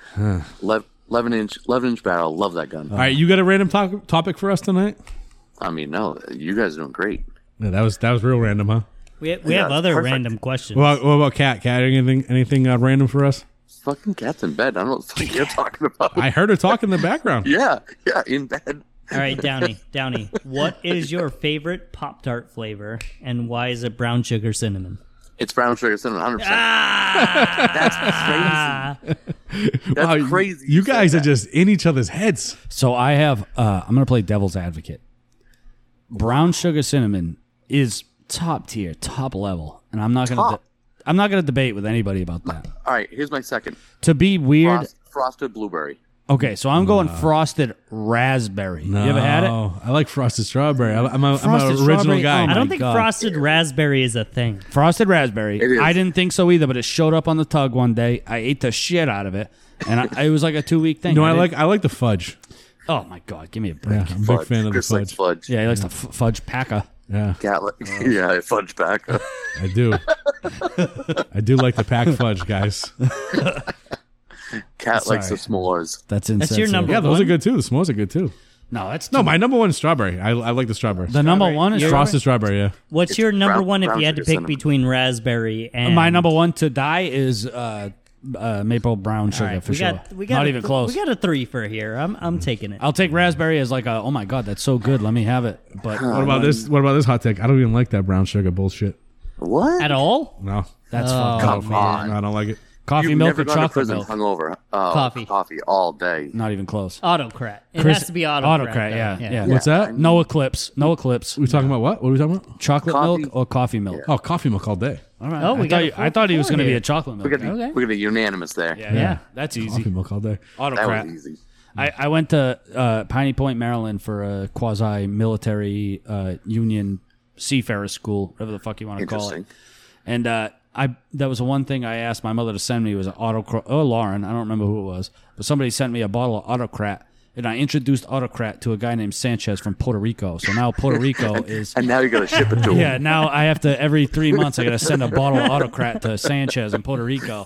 [SPEAKER 8] 11-inch barrel. Love that gun.
[SPEAKER 3] All right, you got a random topic for us tonight?
[SPEAKER 8] I mean, no, you guys are doing great.
[SPEAKER 3] Yeah, that was real random, huh?
[SPEAKER 4] We have
[SPEAKER 8] Yeah,
[SPEAKER 4] other
[SPEAKER 8] perfect.
[SPEAKER 4] random questions.
[SPEAKER 3] What about Kat? Kat, anything random for us?
[SPEAKER 8] Fucking cat's in bed. I don't know what the fuck you're talking about.
[SPEAKER 3] I heard her talk in the background.
[SPEAKER 8] Yeah, in bed.
[SPEAKER 4] All right, Downey. What is your favorite Pop-Tart flavor, and why is it brown sugar cinnamon?
[SPEAKER 8] It's brown sugar cinnamon, 100%.
[SPEAKER 4] Ah!
[SPEAKER 8] That's crazy. That's
[SPEAKER 3] Wow,
[SPEAKER 8] crazy.
[SPEAKER 3] You
[SPEAKER 8] said
[SPEAKER 3] guys are
[SPEAKER 8] that.
[SPEAKER 3] just in each other's heads.
[SPEAKER 5] So I have, I'm going to play devil's advocate. Brown sugar cinnamon is top tier, top level. And I'm not going to
[SPEAKER 8] Top.
[SPEAKER 5] I'm not going to debate with anybody about that.
[SPEAKER 8] All right, here's my second.
[SPEAKER 5] To be weird.
[SPEAKER 8] Frosted blueberry.
[SPEAKER 5] Okay, so I'm going frosted raspberry. You ever had it?
[SPEAKER 3] I like frosted strawberry. I'm an
[SPEAKER 5] Frosted
[SPEAKER 3] original
[SPEAKER 5] strawberry,
[SPEAKER 3] guy.
[SPEAKER 5] oh
[SPEAKER 4] I
[SPEAKER 5] my
[SPEAKER 4] don't think
[SPEAKER 5] God.
[SPEAKER 4] frosted raspberry is a thing.
[SPEAKER 5] Frosted raspberry.
[SPEAKER 8] It is.
[SPEAKER 5] I didn't think so either, but it showed up on the tug one day. I ate the shit out of it, and it was like a 2-week thing.
[SPEAKER 3] No,
[SPEAKER 5] didn't-
[SPEAKER 3] I like the fudge.
[SPEAKER 5] Oh my God, give me a break.
[SPEAKER 3] Yeah, I'm a big fan of the
[SPEAKER 8] Chris likes
[SPEAKER 3] fudge.
[SPEAKER 8] fudge.
[SPEAKER 5] Yeah, he likes the fudge packer.
[SPEAKER 3] Yeah,
[SPEAKER 8] Cat yeah, fudge back.
[SPEAKER 3] I do. I do like the packed fudge, guys.
[SPEAKER 8] Cat likes the
[SPEAKER 5] Sorry.
[SPEAKER 8] s'mores.
[SPEAKER 5] That's insensitive.
[SPEAKER 4] That's your number
[SPEAKER 3] Yeah, those
[SPEAKER 4] one?
[SPEAKER 3] are good too. The s'mores are good too.
[SPEAKER 5] No, that's
[SPEAKER 3] No, my number one is strawberry. I like the strawberry.
[SPEAKER 5] the number one is
[SPEAKER 3] Frosted strawberry. Yeah.
[SPEAKER 4] What's
[SPEAKER 8] It's
[SPEAKER 4] your number
[SPEAKER 8] brown-
[SPEAKER 4] one if
[SPEAKER 8] brown
[SPEAKER 4] you had to
[SPEAKER 8] sugar
[SPEAKER 4] pick
[SPEAKER 8] cinnamon.
[SPEAKER 4] between raspberry and
[SPEAKER 5] My number one to die is maple brown sugar
[SPEAKER 4] All right,
[SPEAKER 5] for sure. Not even close.
[SPEAKER 4] We got a 3 for here. I'm taking it.
[SPEAKER 5] I'll take raspberry as like oh my God, that's so good. Let me have it. But
[SPEAKER 3] What about this? What about this hot take? I don't even like that brown sugar bullshit.
[SPEAKER 8] What?
[SPEAKER 4] At all?
[SPEAKER 3] No,
[SPEAKER 5] that's
[SPEAKER 4] Oh,
[SPEAKER 5] fucked up.
[SPEAKER 8] Come on.
[SPEAKER 3] no, I don't like it.
[SPEAKER 5] Coffee
[SPEAKER 8] You've
[SPEAKER 5] milk
[SPEAKER 8] never
[SPEAKER 5] or
[SPEAKER 8] gone to
[SPEAKER 5] chocolate
[SPEAKER 8] prison
[SPEAKER 5] milk?
[SPEAKER 8] hungover.
[SPEAKER 4] Coffee.
[SPEAKER 8] Coffee all day.
[SPEAKER 5] Not even close.
[SPEAKER 4] Autocrat. It
[SPEAKER 5] Chris-
[SPEAKER 4] has to be autocrat.
[SPEAKER 5] Autocrat,
[SPEAKER 4] though.
[SPEAKER 5] yeah.
[SPEAKER 3] What's that?
[SPEAKER 5] No eclipse. No eclipse.
[SPEAKER 3] We talking about what? What are we talking about?
[SPEAKER 5] Chocolate
[SPEAKER 8] Coffee.
[SPEAKER 5] milk or coffee milk?
[SPEAKER 3] Oh, coffee milk all day.
[SPEAKER 5] All right.
[SPEAKER 4] Oh, we got a
[SPEAKER 5] I thought he was
[SPEAKER 4] full
[SPEAKER 5] going to be
[SPEAKER 4] here.
[SPEAKER 5] a chocolate milk.
[SPEAKER 8] We're gonna
[SPEAKER 5] guy.
[SPEAKER 4] Okay.
[SPEAKER 8] we're gonna be unanimous there.
[SPEAKER 5] Yeah, that's easy.
[SPEAKER 3] Coffee milk all day.
[SPEAKER 8] That
[SPEAKER 5] Autocrat.
[SPEAKER 8] was easy.
[SPEAKER 5] I went to Piney Point, Maryland for a quasi-military union seafarer school, whatever the fuck you want to call it.
[SPEAKER 8] Interesting.
[SPEAKER 5] And that was the one thing I asked my mother to send me was an Autocrat. Oh, Lauren, I don't remember who it was, but somebody sent me a bottle of Autocrat, and I introduced Autocrat to a guy named Sanchez from Puerto Rico. So now Puerto Rico is.
[SPEAKER 8] And now you gotta ship it to him.
[SPEAKER 5] Yeah, now I have to every 3 months I got to send a bottle of Autocrat to Sanchez in Puerto Rico.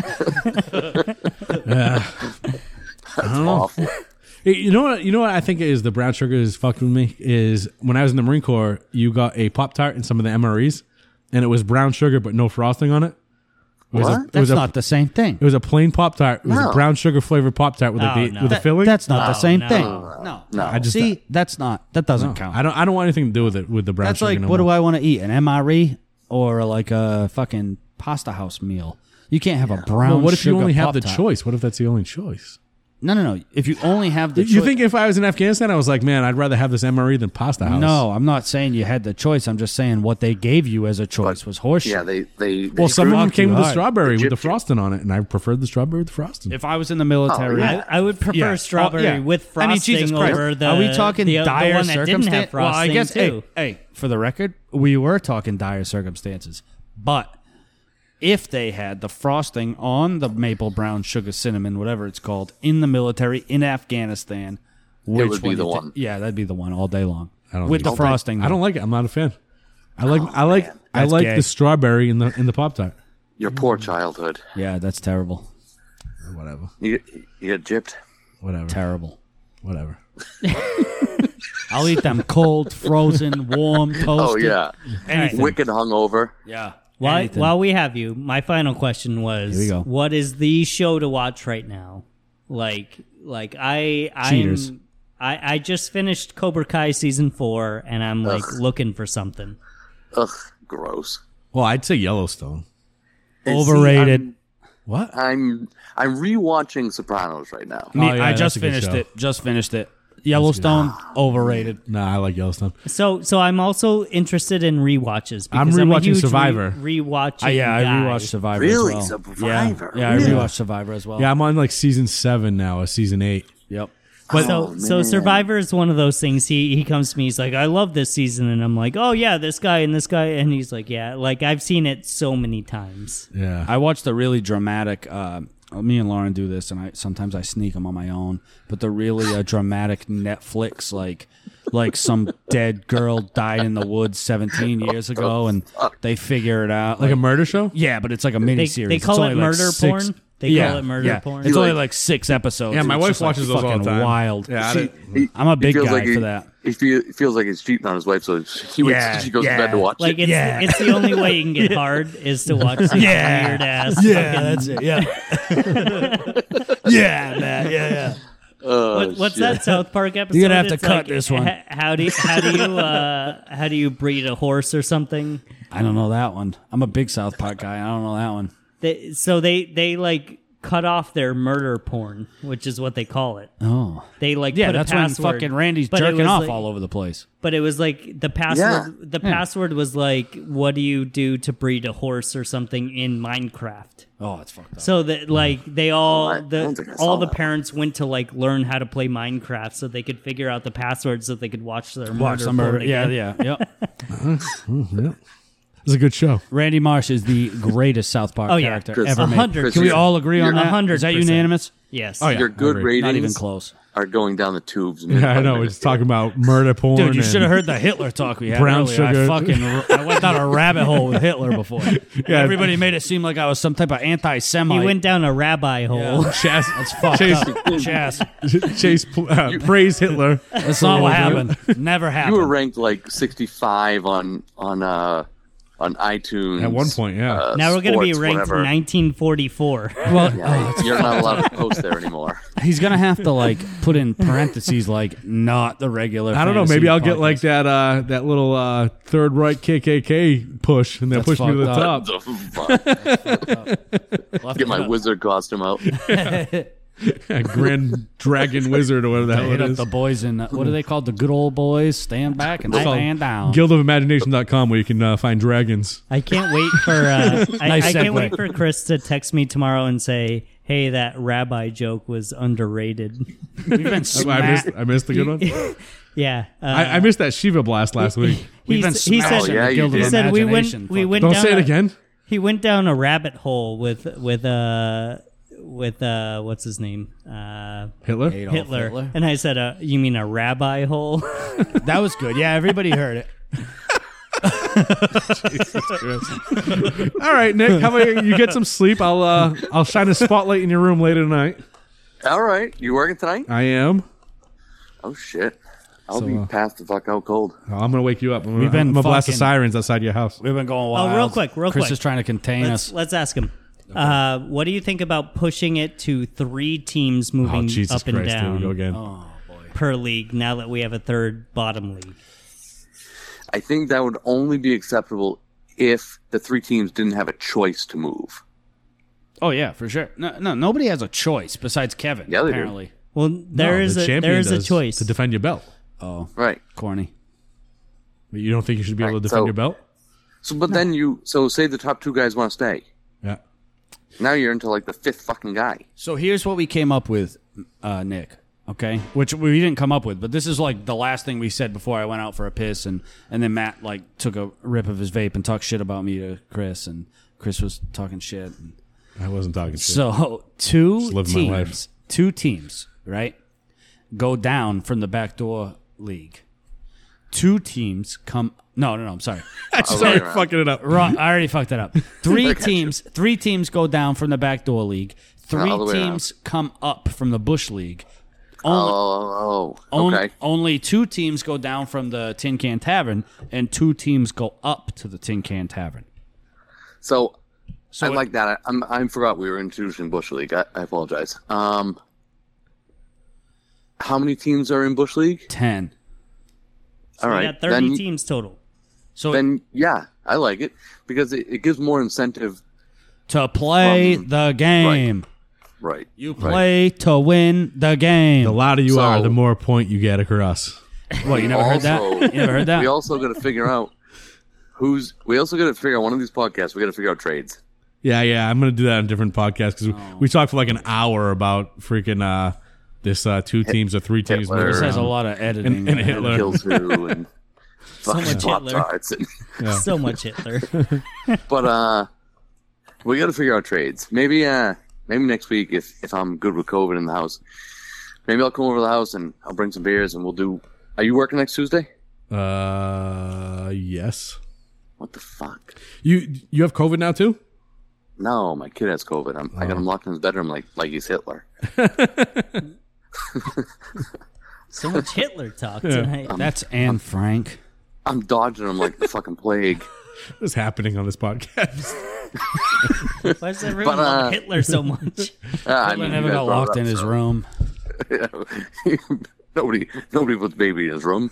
[SPEAKER 8] That's awful.
[SPEAKER 3] You know what? You know what I think is the brown sugar is fucking with me is when I was in the Marine Corps, you got a Pop-Tart and some of the MREs, and it was brown sugar but no frosting on it. It was
[SPEAKER 8] What?
[SPEAKER 3] a, it was
[SPEAKER 5] That's
[SPEAKER 3] a,
[SPEAKER 5] not the same thing.
[SPEAKER 3] It was a plain Pop-Tart. It was a
[SPEAKER 8] No.
[SPEAKER 3] brown sugar flavored Pop-Tart with with a filling.
[SPEAKER 5] That's not the same
[SPEAKER 4] no.
[SPEAKER 5] thing. No,
[SPEAKER 8] No.
[SPEAKER 3] I just
[SPEAKER 5] See, that doesn't count.
[SPEAKER 3] I don't want anything to do with it with the brown
[SPEAKER 5] That's
[SPEAKER 3] sugar.
[SPEAKER 5] like,
[SPEAKER 3] no
[SPEAKER 5] what do
[SPEAKER 3] more.
[SPEAKER 5] I want to eat? An MRE or like a fucking pasta house meal? You can't have a brown.
[SPEAKER 3] Well, what if you
[SPEAKER 5] sugar
[SPEAKER 3] only have the
[SPEAKER 5] Pop-Tart.
[SPEAKER 3] choice? What if that's the only choice?
[SPEAKER 5] No. If you only have the
[SPEAKER 3] You
[SPEAKER 5] choice.
[SPEAKER 3] think if I was in Afghanistan, I was like, man, I'd rather have this MRE than Pasta House.
[SPEAKER 5] No, I'm not saying you had the choice. I'm just saying what they gave you as a choice was horseshit.
[SPEAKER 8] Yeah, they
[SPEAKER 3] Well, some of them
[SPEAKER 5] fuck
[SPEAKER 3] came
[SPEAKER 5] you
[SPEAKER 3] with the
[SPEAKER 5] hard.
[SPEAKER 3] strawberry with the
[SPEAKER 8] Egyptian.
[SPEAKER 3] frosting on it, and I preferred the strawberry with the frosting.
[SPEAKER 5] If I was in the military,
[SPEAKER 8] Oh, yeah.
[SPEAKER 4] I would prefer
[SPEAKER 5] Yeah.
[SPEAKER 4] strawberry
[SPEAKER 5] Oh, yeah.
[SPEAKER 4] with frosting
[SPEAKER 5] I mean, Jesus Christ.
[SPEAKER 4] over the.
[SPEAKER 5] Are we talking
[SPEAKER 4] the
[SPEAKER 5] dire
[SPEAKER 4] one that didn't have
[SPEAKER 5] circumstances? Well, I
[SPEAKER 4] frosting,
[SPEAKER 5] guess.
[SPEAKER 4] too.
[SPEAKER 5] Hey, for the record, we were talking dire circumstances, but if they had the frosting on the maple brown sugar cinnamon, whatever it's called, in the military in Afghanistan, which
[SPEAKER 8] would be the one.
[SPEAKER 5] Yeah, that'd be the one all day long.
[SPEAKER 3] I don't
[SPEAKER 5] with
[SPEAKER 3] think
[SPEAKER 5] the
[SPEAKER 3] so.
[SPEAKER 5] frosting.
[SPEAKER 3] I don't like it. I'm not a fan. I like
[SPEAKER 5] That's gay.
[SPEAKER 3] the strawberry in the Pop Tart.
[SPEAKER 8] Your poor childhood.
[SPEAKER 5] Yeah, that's terrible.
[SPEAKER 3] Whatever.
[SPEAKER 8] You get gypped.
[SPEAKER 3] Whatever.
[SPEAKER 5] Terrible.
[SPEAKER 3] Whatever.
[SPEAKER 5] I'll eat them cold, frozen, warm, toasted.
[SPEAKER 8] Oh yeah,
[SPEAKER 5] Anything.
[SPEAKER 8] wicked hungover.
[SPEAKER 5] Yeah.
[SPEAKER 4] While we have you, my final question was:
[SPEAKER 5] Here we go.
[SPEAKER 4] what is the show to watch right now? Like
[SPEAKER 5] Cheaters.
[SPEAKER 4] I just finished Cobra Kai season 4, and I'm like looking for something.
[SPEAKER 8] Ugh, gross.
[SPEAKER 3] Well, I'd say Yellowstone.
[SPEAKER 5] Overrated.
[SPEAKER 3] What?
[SPEAKER 8] I'm rewatching Sopranos right now.
[SPEAKER 5] Me,
[SPEAKER 3] Oh, yeah,
[SPEAKER 5] I
[SPEAKER 3] that's
[SPEAKER 5] just
[SPEAKER 3] a good
[SPEAKER 5] finished
[SPEAKER 3] show.
[SPEAKER 5] it. Just finished it. Yellowstone, overrated.
[SPEAKER 3] Nah, I like Yellowstone.
[SPEAKER 4] So I'm also interested in rewatches.
[SPEAKER 3] I'm
[SPEAKER 4] Because a
[SPEAKER 3] rewatching
[SPEAKER 4] huge
[SPEAKER 3] Survivor.
[SPEAKER 4] Rewatching.
[SPEAKER 5] Yeah, I
[SPEAKER 4] guy.
[SPEAKER 5] rewatched Survivor
[SPEAKER 8] Really?
[SPEAKER 5] as well.
[SPEAKER 8] Survivor?
[SPEAKER 5] Yeah, I
[SPEAKER 8] Really?
[SPEAKER 5] rewatched Survivor as well.
[SPEAKER 3] Yeah, I'm on like season 7 now, or season 8.
[SPEAKER 5] Yep.
[SPEAKER 3] But
[SPEAKER 4] So Survivor is one of those things. He comes to me. He's like, I love this season, and I'm like, oh yeah, this guy, and he's like, yeah, like I've seen it so many times.
[SPEAKER 3] yeah,
[SPEAKER 5] I watched a really dramatic. Me and Lauren do this, and sometimes I sneak them on my own. But they're really dramatic Netflix, like some dead girl died in the woods 17 years ago, and they figure it out.
[SPEAKER 3] like a murder show.
[SPEAKER 5] Yeah, but it's like a mini
[SPEAKER 4] They,
[SPEAKER 5] series.
[SPEAKER 4] they call it murder porn. They call it murder
[SPEAKER 5] yeah.
[SPEAKER 4] porn.
[SPEAKER 5] It's
[SPEAKER 8] You
[SPEAKER 5] only
[SPEAKER 8] like-
[SPEAKER 5] like 6 episodes.
[SPEAKER 3] Yeah, my
[SPEAKER 5] It's
[SPEAKER 3] wife
[SPEAKER 5] just, like,
[SPEAKER 3] watches those all the
[SPEAKER 5] fucking
[SPEAKER 3] time.
[SPEAKER 5] Wild.
[SPEAKER 3] Yeah, I didn't-
[SPEAKER 5] I'm a big
[SPEAKER 8] feels
[SPEAKER 5] guy
[SPEAKER 8] like
[SPEAKER 5] for that.
[SPEAKER 8] He feels like he's cheating on his wife, so she goes to bed to watch
[SPEAKER 4] Like
[SPEAKER 8] it.
[SPEAKER 4] it's the only way you can get hard is to watch these weird ass.
[SPEAKER 5] that's it. Yeah. Yeah, man. Yeah.
[SPEAKER 4] What's that South Park episode?
[SPEAKER 5] You're gonna have to
[SPEAKER 4] It's
[SPEAKER 5] cut
[SPEAKER 4] like,
[SPEAKER 5] this one.
[SPEAKER 4] How do you breed a horse or something?
[SPEAKER 5] I don't know that one. I'm a big South Park guy. I don't know that one.
[SPEAKER 4] They like cut off their murder porn, which is what they call it.
[SPEAKER 5] Oh.
[SPEAKER 4] They like
[SPEAKER 5] Yeah,
[SPEAKER 4] put
[SPEAKER 5] that's
[SPEAKER 4] a
[SPEAKER 5] when
[SPEAKER 4] password,
[SPEAKER 5] fucking Randy's
[SPEAKER 4] but it
[SPEAKER 5] jerking
[SPEAKER 4] was
[SPEAKER 5] off
[SPEAKER 4] like-
[SPEAKER 5] all over the place.
[SPEAKER 4] But it was like the password. The password was like, "What do you do to breed a horse or something in Minecraft?"
[SPEAKER 5] Oh, it's fucked up.
[SPEAKER 4] So that like they all
[SPEAKER 8] I don't think I saw
[SPEAKER 4] all the
[SPEAKER 8] that.
[SPEAKER 4] parents went to like learn how to play Minecraft so they could figure out the password so they could watch their murder
[SPEAKER 5] some murder.
[SPEAKER 4] porn
[SPEAKER 5] Yeah,
[SPEAKER 4] again.
[SPEAKER 5] yep.
[SPEAKER 3] It's a good show.
[SPEAKER 5] Randy Marsh is the greatest South Park
[SPEAKER 4] Oh, yeah.
[SPEAKER 5] character
[SPEAKER 8] Chris,
[SPEAKER 5] ever made.
[SPEAKER 4] 100%.
[SPEAKER 5] Can we all agree on that?
[SPEAKER 4] 100%.
[SPEAKER 5] Is that unanimous?
[SPEAKER 4] Yes.
[SPEAKER 3] Oh, yeah.
[SPEAKER 8] Your good
[SPEAKER 3] I agree.
[SPEAKER 8] ratings
[SPEAKER 5] Not even close.
[SPEAKER 8] are going down the tubes.
[SPEAKER 3] Yeah, I know. We're just talking about murder porn.
[SPEAKER 5] Dude, you
[SPEAKER 3] and-
[SPEAKER 5] should have heard the Hitler talk we had
[SPEAKER 3] Brown
[SPEAKER 5] earlier.
[SPEAKER 3] sugar.
[SPEAKER 5] I went down a rabbit hole with Hitler before.
[SPEAKER 3] Yeah.
[SPEAKER 5] Everybody made it seem like I was some type of anti-Semite.
[SPEAKER 4] You went down a rabbi hole.
[SPEAKER 3] Chas-
[SPEAKER 5] That's fucked
[SPEAKER 3] Chase,
[SPEAKER 5] up. Chas.
[SPEAKER 3] Chase praised Hitler.
[SPEAKER 5] That's not what happened. Never happened.
[SPEAKER 8] You were ranked like 65 on iTunes
[SPEAKER 3] At one point, yeah.
[SPEAKER 4] Now we're going to be
[SPEAKER 8] sports,
[SPEAKER 4] ranked
[SPEAKER 8] whatever.
[SPEAKER 4] 1944.
[SPEAKER 5] Well,
[SPEAKER 8] You're not allowed to post there anymore.
[SPEAKER 5] he's gonna have to like put in parentheses like not the regular.
[SPEAKER 3] I don't know.
[SPEAKER 5] fantasy
[SPEAKER 3] Maybe I'll get
[SPEAKER 5] podcast.
[SPEAKER 3] like that little Third Right KKK push, and they'll
[SPEAKER 5] That's
[SPEAKER 3] push me to the
[SPEAKER 5] fucked
[SPEAKER 3] top.
[SPEAKER 8] The fuck? Get my wizard costume out.
[SPEAKER 3] Grand Dragon Wizard or whatever the hell
[SPEAKER 5] Hit
[SPEAKER 3] it
[SPEAKER 5] up
[SPEAKER 3] is.
[SPEAKER 5] the boys in what are they called? The good old boys. Stand back and
[SPEAKER 3] It's called
[SPEAKER 5] stand down.
[SPEAKER 3] Guildofimagination.com where you can find dragons.
[SPEAKER 4] I can't wait for I
[SPEAKER 5] Nice
[SPEAKER 4] can't
[SPEAKER 5] segue.
[SPEAKER 4] wait for Chris to text me tomorrow and say, "Hey, that rabbi joke was underrated."
[SPEAKER 5] We've been
[SPEAKER 3] I missed the good one.
[SPEAKER 4] Yeah,
[SPEAKER 3] I missed that Shiva blast last week.
[SPEAKER 5] We've been
[SPEAKER 4] he
[SPEAKER 5] smashed
[SPEAKER 4] said,
[SPEAKER 8] Oh, yeah, you
[SPEAKER 5] Guild of
[SPEAKER 8] did.
[SPEAKER 4] he said we
[SPEAKER 5] Imagination.
[SPEAKER 4] went
[SPEAKER 3] Don't
[SPEAKER 4] down
[SPEAKER 3] say it
[SPEAKER 4] a-
[SPEAKER 3] again.
[SPEAKER 4] He went down a rabbit hole with what's his name?
[SPEAKER 3] Hitler?
[SPEAKER 5] Adolf
[SPEAKER 4] Hitler. And I said, "You mean a rabbi hole?"
[SPEAKER 5] That was good. Yeah, everybody heard it.
[SPEAKER 3] All right, Nick, how about you get some sleep? I'll shine a spotlight in your room later tonight.
[SPEAKER 8] All right. You working tonight?
[SPEAKER 3] I am.
[SPEAKER 8] Oh, shit. I'll
[SPEAKER 3] So,
[SPEAKER 8] be passed the fuck out cold.
[SPEAKER 3] I'm gonna wake you up. I'm
[SPEAKER 5] We've been
[SPEAKER 3] gonna blast the
[SPEAKER 5] fucking-
[SPEAKER 3] sirens outside your house.
[SPEAKER 5] We've been going wild.
[SPEAKER 4] real quick.
[SPEAKER 5] Chris is trying to contain us.
[SPEAKER 4] Let's ask him. What do you think about pushing it to 3 teams
[SPEAKER 3] Oh
[SPEAKER 4] moving
[SPEAKER 3] Jesus
[SPEAKER 4] up and
[SPEAKER 3] Christ! Here we go
[SPEAKER 4] down
[SPEAKER 3] again.
[SPEAKER 4] per league? Now that we have a third bottom league,
[SPEAKER 8] I think that would only be acceptable if the 3 teams didn't have a choice to move.
[SPEAKER 5] Oh yeah, for sure. No, nobody has a choice besides Kevin.
[SPEAKER 8] Yeah, they do.
[SPEAKER 5] apparently.
[SPEAKER 4] well,
[SPEAKER 3] No,
[SPEAKER 4] there is
[SPEAKER 3] the champion
[SPEAKER 4] there is a
[SPEAKER 3] does
[SPEAKER 4] choice.
[SPEAKER 3] to defend your belt.
[SPEAKER 5] Oh,
[SPEAKER 8] Right.
[SPEAKER 5] corny.
[SPEAKER 3] But you don't think you should be able to
[SPEAKER 8] Right,
[SPEAKER 3] defend
[SPEAKER 8] so-
[SPEAKER 3] your belt?
[SPEAKER 8] So, but then say the top 2 guys want to stay.
[SPEAKER 3] Yeah.
[SPEAKER 8] Now you're into like the 5th fucking guy.
[SPEAKER 5] So here's what we came up with, Nick. Okay, which we didn't come up with, but this is like the last thing we said before I went out for a piss, and then Matt like took a rip of his vape and talked shit about me to Chris, and Chris was talking shit. And
[SPEAKER 3] I wasn't talking shit.
[SPEAKER 5] so
[SPEAKER 3] Just living my life.
[SPEAKER 5] two teams, right, go down from the backdoor league. 2 teams come. No, I'm sorry.
[SPEAKER 3] Sorry,
[SPEAKER 8] right.
[SPEAKER 3] fucking it up.
[SPEAKER 5] Wrong. I already fucked it up. 3
[SPEAKER 8] Look at you.
[SPEAKER 5] teams. 3 teams go down from the backdoor league. 3
[SPEAKER 8] all the way
[SPEAKER 5] teams come up from the Bush League.
[SPEAKER 8] Okay.
[SPEAKER 5] Only 2 teams go down from the Tin Can Tavern, and 2 teams go up to the Tin Can Tavern.
[SPEAKER 8] So I
[SPEAKER 5] it-
[SPEAKER 8] like that. I forgot we were introducing Bush League. I apologize. How many teams are in Bush League?
[SPEAKER 5] 10.
[SPEAKER 8] All
[SPEAKER 4] we
[SPEAKER 8] right.
[SPEAKER 4] got 30 teams total.
[SPEAKER 5] So
[SPEAKER 8] Then yeah, I like it because it gives more incentive.
[SPEAKER 5] to play the game,
[SPEAKER 8] Right.
[SPEAKER 5] you play to win the game.
[SPEAKER 3] The louder you
[SPEAKER 8] So-
[SPEAKER 3] are, the more point you get across.
[SPEAKER 5] What, you never heard that?
[SPEAKER 8] Also,
[SPEAKER 5] You never heard that?
[SPEAKER 8] We also got to figure out We also got to figure out one of these podcasts. We got to figure out trades.
[SPEAKER 3] Yeah. I'm gonna do that on a different podcast because we talked for like an hour about freaking this 2 teams or 3 teams.
[SPEAKER 8] Hitler.
[SPEAKER 3] moving
[SPEAKER 5] This has a
[SPEAKER 3] around.
[SPEAKER 5] lot of editing.
[SPEAKER 3] And Hitler.
[SPEAKER 8] Kills who and fucking
[SPEAKER 4] much Hitler.
[SPEAKER 8] Pop-Tarts and-
[SPEAKER 4] So much Hitler.
[SPEAKER 8] But we got to figure out trades. Maybe next week if I'm good with COVID in the house, maybe I'll come over to the house and I'll bring some beers and we'll do. Are you working next Tuesday?
[SPEAKER 3] Yes.
[SPEAKER 8] What the fuck?
[SPEAKER 3] You have COVID now too?
[SPEAKER 8] No, my kid has COVID. I got him locked in his bedroom like he's Hitler.
[SPEAKER 4] So much Hitler talk tonight.
[SPEAKER 5] That's Anne Frank.
[SPEAKER 8] I'm dodging him like the fucking plague.
[SPEAKER 3] What's happening on this podcast?
[SPEAKER 4] Why does everyone
[SPEAKER 8] But,
[SPEAKER 4] love Hitler so much?
[SPEAKER 8] I
[SPEAKER 5] Hitler
[SPEAKER 8] mean,
[SPEAKER 5] never
[SPEAKER 8] you guys
[SPEAKER 5] got
[SPEAKER 8] brought it
[SPEAKER 5] locked
[SPEAKER 8] up,
[SPEAKER 5] in his
[SPEAKER 8] so-
[SPEAKER 5] room.
[SPEAKER 8] Nobody puts baby in his room.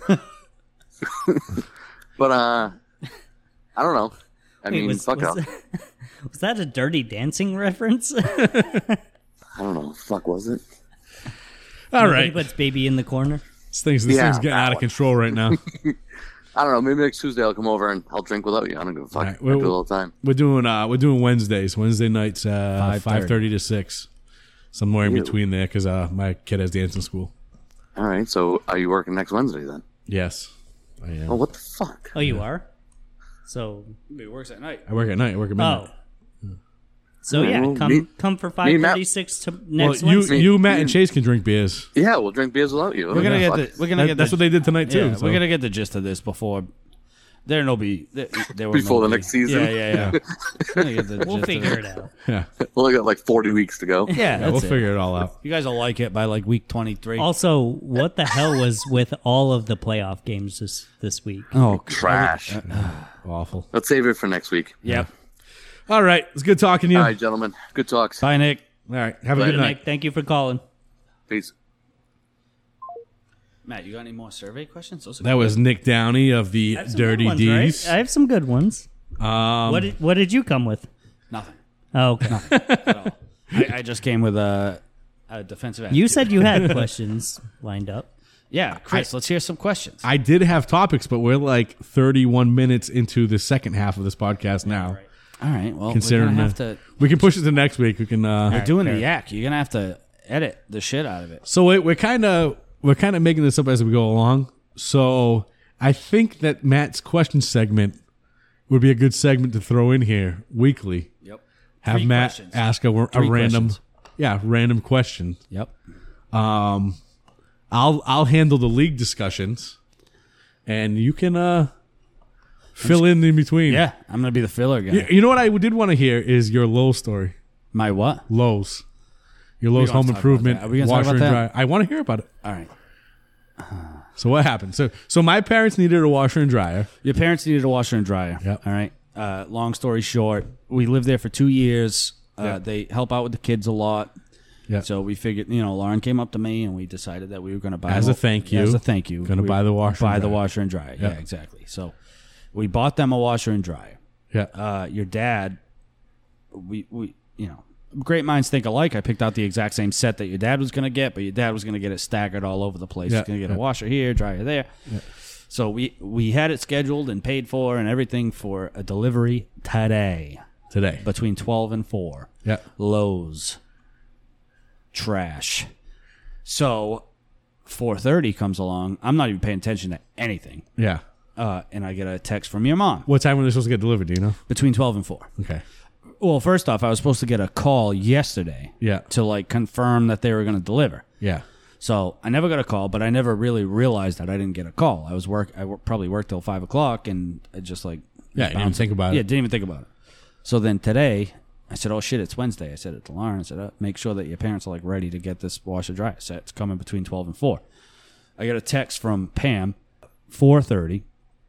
[SPEAKER 8] But I don't know. I mean,
[SPEAKER 4] was
[SPEAKER 8] fuck up.
[SPEAKER 4] Was that a Dirty Dancing reference?
[SPEAKER 8] I don't know. Fuck, was it?
[SPEAKER 3] All
[SPEAKER 4] He
[SPEAKER 3] right.
[SPEAKER 4] puts baby in the corner.
[SPEAKER 3] This thing's
[SPEAKER 8] Yeah,
[SPEAKER 3] getting
[SPEAKER 8] that
[SPEAKER 3] out of
[SPEAKER 8] one.
[SPEAKER 3] control right now.
[SPEAKER 8] I don't know. Maybe next Tuesday I'll come over and I'll drink without you. I don't give a fuck.
[SPEAKER 3] Right,
[SPEAKER 8] I do it all the time.
[SPEAKER 3] We're doing Wednesdays. Wednesday nights,
[SPEAKER 5] 5:30.
[SPEAKER 3] 5:30 to 6. Somewhere in
[SPEAKER 8] Ew.
[SPEAKER 3] between there because my kid has dancing school.
[SPEAKER 8] All right. So are you working next Wednesday then?
[SPEAKER 3] Yes, I am.
[SPEAKER 8] Oh, what the fuck?
[SPEAKER 4] Oh, you are? So,
[SPEAKER 5] He works at night.
[SPEAKER 3] I work at night. I work at midnight.
[SPEAKER 4] oh. So, yeah,
[SPEAKER 8] well,
[SPEAKER 4] come for
[SPEAKER 8] me and Matt-
[SPEAKER 4] 5:36 to
[SPEAKER 3] Well,
[SPEAKER 4] next
[SPEAKER 3] you,
[SPEAKER 4] Wednesday.
[SPEAKER 3] you, Matt, and Chase can drink beers.
[SPEAKER 8] Yeah, we'll drink beers without you.
[SPEAKER 5] We're gonna
[SPEAKER 8] Yeah,
[SPEAKER 5] get
[SPEAKER 8] fuck.
[SPEAKER 5] the. We're gonna get
[SPEAKER 3] That's
[SPEAKER 5] the,
[SPEAKER 3] what they did tonight too.
[SPEAKER 5] Yeah,
[SPEAKER 3] so.
[SPEAKER 5] we're gonna get the gist of this before. There be there
[SPEAKER 8] Before the next season.
[SPEAKER 5] Yeah. We're gonna get the
[SPEAKER 4] We'll
[SPEAKER 5] gist of
[SPEAKER 4] figure
[SPEAKER 5] it.
[SPEAKER 4] it out.
[SPEAKER 3] Yeah,
[SPEAKER 8] We only got like 40 weeks to go.
[SPEAKER 5] Yeah,
[SPEAKER 3] yeah,
[SPEAKER 5] that's
[SPEAKER 3] we'll
[SPEAKER 5] it.
[SPEAKER 3] figure it all out.
[SPEAKER 5] You guys will like it by like week 23.
[SPEAKER 4] Also, what the hell was with all of the playoff games this week?
[SPEAKER 5] Oh,
[SPEAKER 8] Trash.
[SPEAKER 3] Awful.
[SPEAKER 8] Let's save it for next week.
[SPEAKER 5] Yep.
[SPEAKER 3] All right, it's good talking to you.
[SPEAKER 8] All right, gentlemen. Good talks.
[SPEAKER 5] Bye, Nick.
[SPEAKER 3] All right, have a
[SPEAKER 8] Later,
[SPEAKER 3] good night.
[SPEAKER 4] Nick, thank you for calling.
[SPEAKER 8] Peace.
[SPEAKER 5] Matt, you got any more survey questions? Those are
[SPEAKER 3] That was Nick Downey of the
[SPEAKER 4] I have some
[SPEAKER 3] Dirty
[SPEAKER 4] good ones, right?
[SPEAKER 3] D's.
[SPEAKER 4] I have some good ones. What did you come with?
[SPEAKER 5] nothing.
[SPEAKER 4] Oh, okay.
[SPEAKER 5] At all. I just came with a defensive attitude.
[SPEAKER 4] You said you had questions lined up.
[SPEAKER 5] Yeah, Chris, let's hear some questions.
[SPEAKER 3] I did have topics, but we're like 31 minutes into the second half of this podcast now.
[SPEAKER 5] All right, well,
[SPEAKER 3] Considering
[SPEAKER 5] we're going to have to...
[SPEAKER 3] we can push it to next week. We can.
[SPEAKER 5] You're doing the yak. You're going to have to edit the shit out of it.
[SPEAKER 3] So we're kind of making this up as we go along. So I think that Matt's question segment would be a good segment to throw in here weekly.
[SPEAKER 5] Yep.
[SPEAKER 3] Have
[SPEAKER 5] 3
[SPEAKER 3] Matt
[SPEAKER 5] questions.
[SPEAKER 3] ask a
[SPEAKER 5] 3
[SPEAKER 3] random,
[SPEAKER 5] questions.
[SPEAKER 3] random question.
[SPEAKER 5] Yep.
[SPEAKER 3] I'll handle the league discussions, and you can fill in between.
[SPEAKER 5] Yeah, I'm going to be the filler guy.
[SPEAKER 3] You know what I did want to hear is your Lowe's story.
[SPEAKER 5] My what?
[SPEAKER 3] Lowe's. Your Lowe's
[SPEAKER 5] gonna
[SPEAKER 3] home
[SPEAKER 5] talk about
[SPEAKER 3] improvement
[SPEAKER 5] that. Are we gonna talk
[SPEAKER 3] washer
[SPEAKER 5] about
[SPEAKER 3] and
[SPEAKER 5] that?
[SPEAKER 3] dryer. I want to hear about it.
[SPEAKER 5] All right.
[SPEAKER 3] So what happened? So my parents needed a washer and dryer.
[SPEAKER 5] Your parents needed a washer and dryer.
[SPEAKER 3] Yep.
[SPEAKER 5] All right. Long story short, we lived there for 2 years.
[SPEAKER 3] Yep.
[SPEAKER 5] They help out with the kids a lot.
[SPEAKER 3] Yeah.
[SPEAKER 5] So we figured, Lauren came up to me and we decided that we were going to buy
[SPEAKER 3] As a thank you.
[SPEAKER 5] As a thank you,
[SPEAKER 3] Gonna buy the washer and
[SPEAKER 5] Buy the
[SPEAKER 3] dryer.
[SPEAKER 5] washer and dryer.
[SPEAKER 3] Yeah.
[SPEAKER 5] Yeah, exactly. So we bought them a washer and dryer.
[SPEAKER 3] Yeah.
[SPEAKER 5] Your dad, we great minds think alike. I picked out the exact same set that your dad was going to get, but your dad was going to get it staggered all over the place.
[SPEAKER 3] Yeah.
[SPEAKER 5] He's going to get a washer here, dryer there. Yeah. So we had it scheduled and paid for and everything for a delivery today between 12 and 4.
[SPEAKER 3] Yeah.
[SPEAKER 5] Lowe's. Trash. So 4:30 comes along. I'm not even paying attention to anything.
[SPEAKER 3] Yeah.
[SPEAKER 5] And I get a text from your mom
[SPEAKER 3] What time were they supposed to get delivered? Do you know?
[SPEAKER 5] between 12 and 4.
[SPEAKER 3] Okay.
[SPEAKER 5] Well, first off, I was supposed to get a call yesterday
[SPEAKER 3] Yeah.
[SPEAKER 5] to confirm that they were going to deliver.
[SPEAKER 3] Yeah.
[SPEAKER 5] So I never got a call, but I never really realized that I didn't get a call. I probably worked till 5 o'clock, and I just
[SPEAKER 3] Yeah. You didn't even think about it.
[SPEAKER 5] Yeah, didn't even think about it. So then today, I said, "Oh shit, it's Wednesday." I said it to Lauren. I said, "Make sure that your parents are ready to get this washer dryer set. It's coming between 12 and 4." I got a text from Pam, 4:30,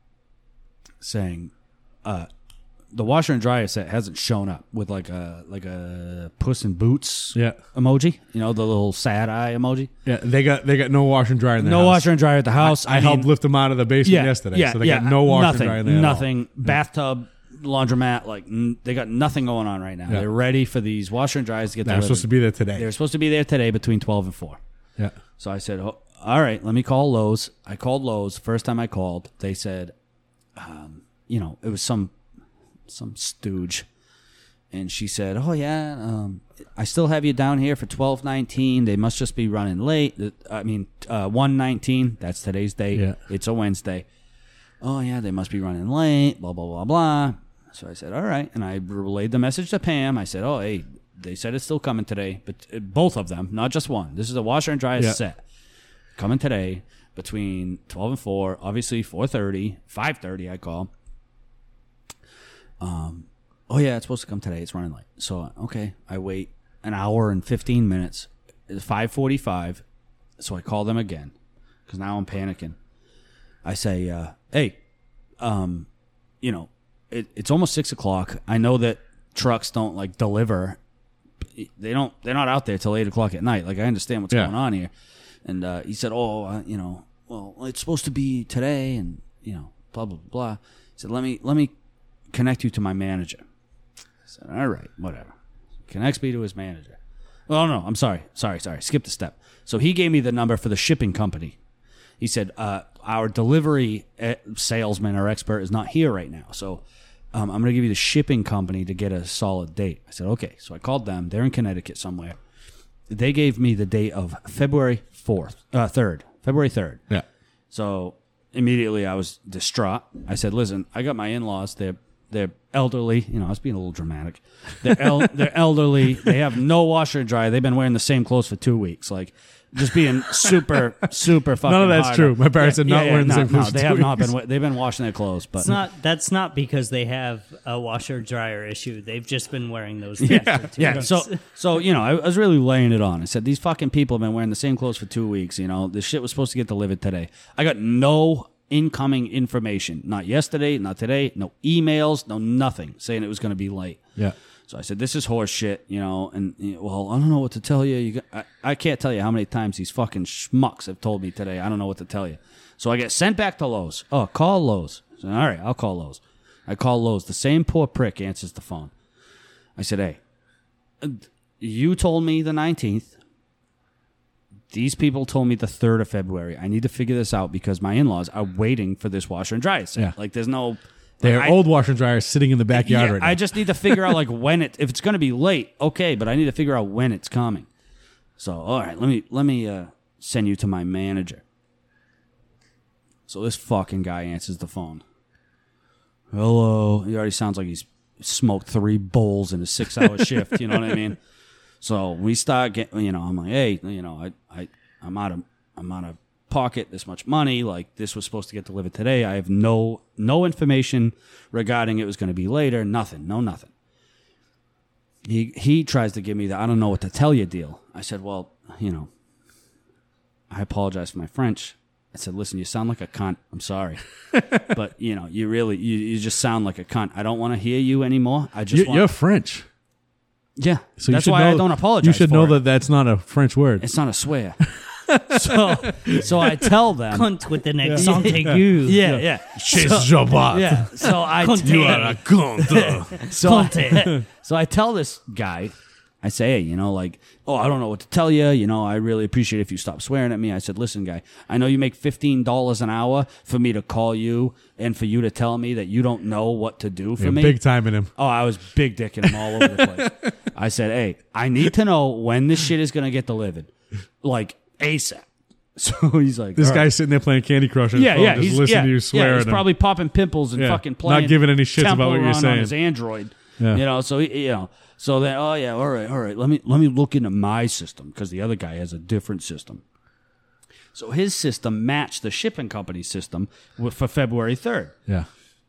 [SPEAKER 5] saying, "The washer and dryer set hasn't shown up," with like a Puss in Boots emoji. The little sad eye emoji.
[SPEAKER 3] Yeah. They got no washer and dryer in their
[SPEAKER 5] No
[SPEAKER 3] house.
[SPEAKER 5] washer and dryer at the house.
[SPEAKER 3] I helped lift them out of the basement yesterday. So they got no washer and dryer in there.
[SPEAKER 5] Nothing. Bathtub, laundromat, they got nothing going on right now.
[SPEAKER 3] Yeah.
[SPEAKER 5] They're ready for these washer and dryers to get
[SPEAKER 3] They're
[SPEAKER 5] delivered.
[SPEAKER 3] supposed to be there today.
[SPEAKER 5] They're supposed to be there today between 12 and 4.
[SPEAKER 3] Yeah.
[SPEAKER 5] So I said, "Oh, all right, let me call Lowe's." I called Lowe's. First time I called, they said, it was some stooge. And she said, "Oh, yeah, I still have you down here for 12/19. They must just be running late. 1/19. That's today's date.
[SPEAKER 3] Yeah.
[SPEAKER 5] It's a Wednesday. Oh, yeah, they must be running late, blah, blah, blah, blah." So I said, "All right." And I relayed the message to Pam. I said, "Oh, hey, they said it's still coming today. But both of them, not just one. This is a washer and dryer set. Coming today between 12 and 4. Obviously, 4:30, 5:30 I call. Oh, yeah, it's supposed to come today. It's running late." So, okay, I wait an hour and 15 minutes. It's 5:45. So I call them again because now I'm panicking. I say, "Hey, it's almost 6 o'clock. I know that trucks don't deliver. They're not out there till 8 o'clock at night. I understand what's going on here." And he said, "Oh, well, it's supposed to be today, and blah blah blah." He said, "Let me connect you to my manager." I said, "All right, whatever." Connects me to his manager. Well, no, I'm sorry. Skipped a step. So he gave me the number for the shipping company. He said, "Our delivery salesman or expert is not here right now, so I'm going to give you the shipping company to get a solid date." I said, "Okay." So I called them. They're in Connecticut somewhere. They gave me the date of February 3rd.
[SPEAKER 3] Yeah.
[SPEAKER 5] So immediately I was distraught. I said, "Listen, I got my in-laws. They're elderly. I was being a little dramatic. They're elderly. They have no washer and dryer. They've been wearing the same clothes for 2 weeks. Just being super, super fucking
[SPEAKER 3] None of that's
[SPEAKER 5] hard.
[SPEAKER 3] true. My parents are not wearing the same clothes for
[SPEAKER 5] they
[SPEAKER 3] 2
[SPEAKER 5] have not
[SPEAKER 3] weeks.
[SPEAKER 5] been. They've been washing their clothes, but
[SPEAKER 4] That's not because they have a washer dryer issue. They've just been wearing those things for 2
[SPEAKER 5] yeah.
[SPEAKER 4] weeks.
[SPEAKER 5] So I was really laying it on. I said, "These fucking people have been wearing the same clothes for 2 weeks. This shit was supposed to get delivered today. I got no incoming information. Not yesterday, not today. No emails, no nothing saying it was going to be late."
[SPEAKER 3] Yeah.
[SPEAKER 5] So I said, "This is horse shit, and well, I don't know what to tell you. I can't tell you how many times these fucking schmucks have told me today. I don't know what to tell you." So I get sent back to Lowe's. "Oh, call Lowe's." So, all right, I'll call Lowe's. I call Lowe's. The same poor prick answers the phone. I said, "Hey, You told me the 19th. These people told me the 3rd of February. I need to figure this out because my in-laws are waiting for this washer and dryer set.
[SPEAKER 3] Yeah.
[SPEAKER 5] Like, there's no...
[SPEAKER 3] They're old washer and dryers sitting in the backyard right now.
[SPEAKER 5] I just need to figure out, like, when if it's going to be late, okay, but I need to figure out when it's coming. So, all right, let me send you to my manager. So this fucking guy answers the phone. Hello. He already sounds like he's smoked 3 bowls in a 6-hour shift. You know what I mean? So we start getting, I'm like, hey, I'm out of pocket this much money. Like, this was supposed to get delivered today. I have no information regarding it was going to be later. Nothing. He tries to give me the I don't know what to tell you deal. I said, well, I apologize for my French. I said, listen, you sound like a cunt. I'm sorry. But, you really, you just sound like a cunt. I don't want to hear you anymore.
[SPEAKER 3] You're French.
[SPEAKER 5] Yeah.
[SPEAKER 3] So
[SPEAKER 5] that's why I don't apologize.
[SPEAKER 3] You should know
[SPEAKER 5] it.
[SPEAKER 3] that that's not a French word.
[SPEAKER 5] It's not a swear. So I tell them.
[SPEAKER 4] Cunt with an accent aigu.
[SPEAKER 5] Yeah. Yeah. So I
[SPEAKER 3] You are a cunt.
[SPEAKER 5] So I tell this guy, I say, hey, I don't know what to tell you. I really appreciate if you stop swearing at me. I said, listen, guy, I know you make $15 an hour for me to call you and for you to tell me that you don't know what to do for me.
[SPEAKER 3] Big time in him.
[SPEAKER 5] Oh, I was big dicking him all over the place. I said, hey, I need to know when this shit is going to get delivered. Like, ASAP. So he's like,
[SPEAKER 3] this
[SPEAKER 5] all
[SPEAKER 3] guy's
[SPEAKER 5] right.
[SPEAKER 3] sitting there playing Candy Crush on his phone, just listening to you swear at
[SPEAKER 5] he's
[SPEAKER 3] him.
[SPEAKER 5] probably popping pimples and fucking playing.
[SPEAKER 3] Not giving any shits
[SPEAKER 5] Temple
[SPEAKER 3] about what you're
[SPEAKER 5] Run
[SPEAKER 3] saying.
[SPEAKER 5] on his Android.
[SPEAKER 3] Yeah.
[SPEAKER 5] So so then, oh yeah, all right. Let me look into my system because the other guy has a different system. So his system matched the shipping company's system for February 3rd.
[SPEAKER 3] Yeah.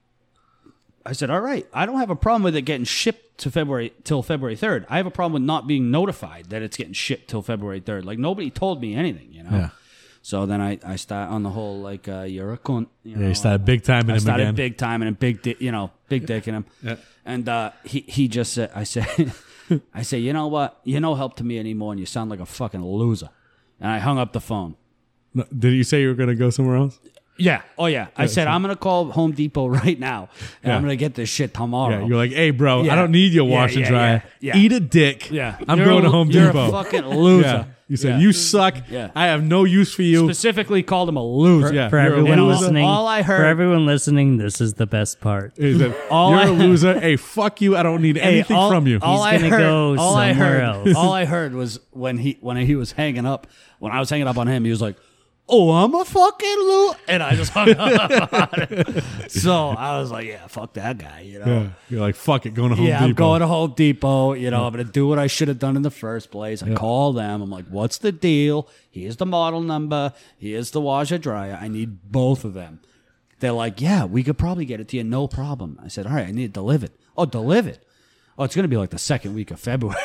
[SPEAKER 5] I said, all right, I don't have a problem with it getting shipped to till February 3rd. I have a problem with not being notified that it's getting shipped till February 3rd. Like, nobody told me anything,
[SPEAKER 3] Yeah.
[SPEAKER 5] So then I start on the whole, like, you're a cunt.
[SPEAKER 3] You started big time in him again.
[SPEAKER 5] I started big time and big dicking him. Yeah. And he just said, I say, you know what? You're no help to me anymore and you sound like a fucking loser. And I hung up the phone.
[SPEAKER 3] No, did you say you were going to go somewhere else?
[SPEAKER 5] Yeah. Oh, yeah. I said, I'm going to call Home Depot right now, and I'm going to get this shit tomorrow.
[SPEAKER 3] Yeah, you're like, hey, bro,
[SPEAKER 5] Yeah.
[SPEAKER 3] I don't need your wash and dryer.
[SPEAKER 5] yeah.
[SPEAKER 3] Eat a dick.
[SPEAKER 5] Yeah.
[SPEAKER 3] I'm
[SPEAKER 5] You're
[SPEAKER 3] going to Home Depot.
[SPEAKER 5] You're a fucking loser.
[SPEAKER 3] Yeah. You said,
[SPEAKER 5] Yeah.
[SPEAKER 3] you suck.
[SPEAKER 5] Yeah.
[SPEAKER 3] I have no use for you.
[SPEAKER 5] Specifically called him a loser.
[SPEAKER 3] Yeah.
[SPEAKER 4] For
[SPEAKER 3] You're a
[SPEAKER 4] everyone
[SPEAKER 3] loser.
[SPEAKER 4] listening,
[SPEAKER 5] All I heard-
[SPEAKER 4] for everyone listening, this is the best part.
[SPEAKER 3] He said,
[SPEAKER 5] All
[SPEAKER 3] you're
[SPEAKER 5] I-
[SPEAKER 3] a loser. Hey, fuck you. I don't need anything from you.
[SPEAKER 5] All
[SPEAKER 4] He's
[SPEAKER 5] I
[SPEAKER 4] gonna
[SPEAKER 5] heard,
[SPEAKER 4] go
[SPEAKER 5] all I
[SPEAKER 4] somewhere
[SPEAKER 5] heard,
[SPEAKER 4] else.
[SPEAKER 5] all I heard was when he was hanging up. When I was hanging up on him, he was like, "Oh, I'm a fucking loser," and I just hung up on it. So I was like, "Yeah, fuck that guy,"
[SPEAKER 3] Yeah. You're like, fuck it, going to Home
[SPEAKER 5] Yeah,
[SPEAKER 3] Depot.
[SPEAKER 5] I'm going to Home Depot. I'm going to do what I should have done in the first place. I call them. I'm like, what's the deal? Here's the model number. Here's the washer dryer. I need both of them. They're like, yeah, we could probably get it to you. No problem. I said, all right, I need it delivered. Oh, delivered? Oh, it's going to be like the second week of February.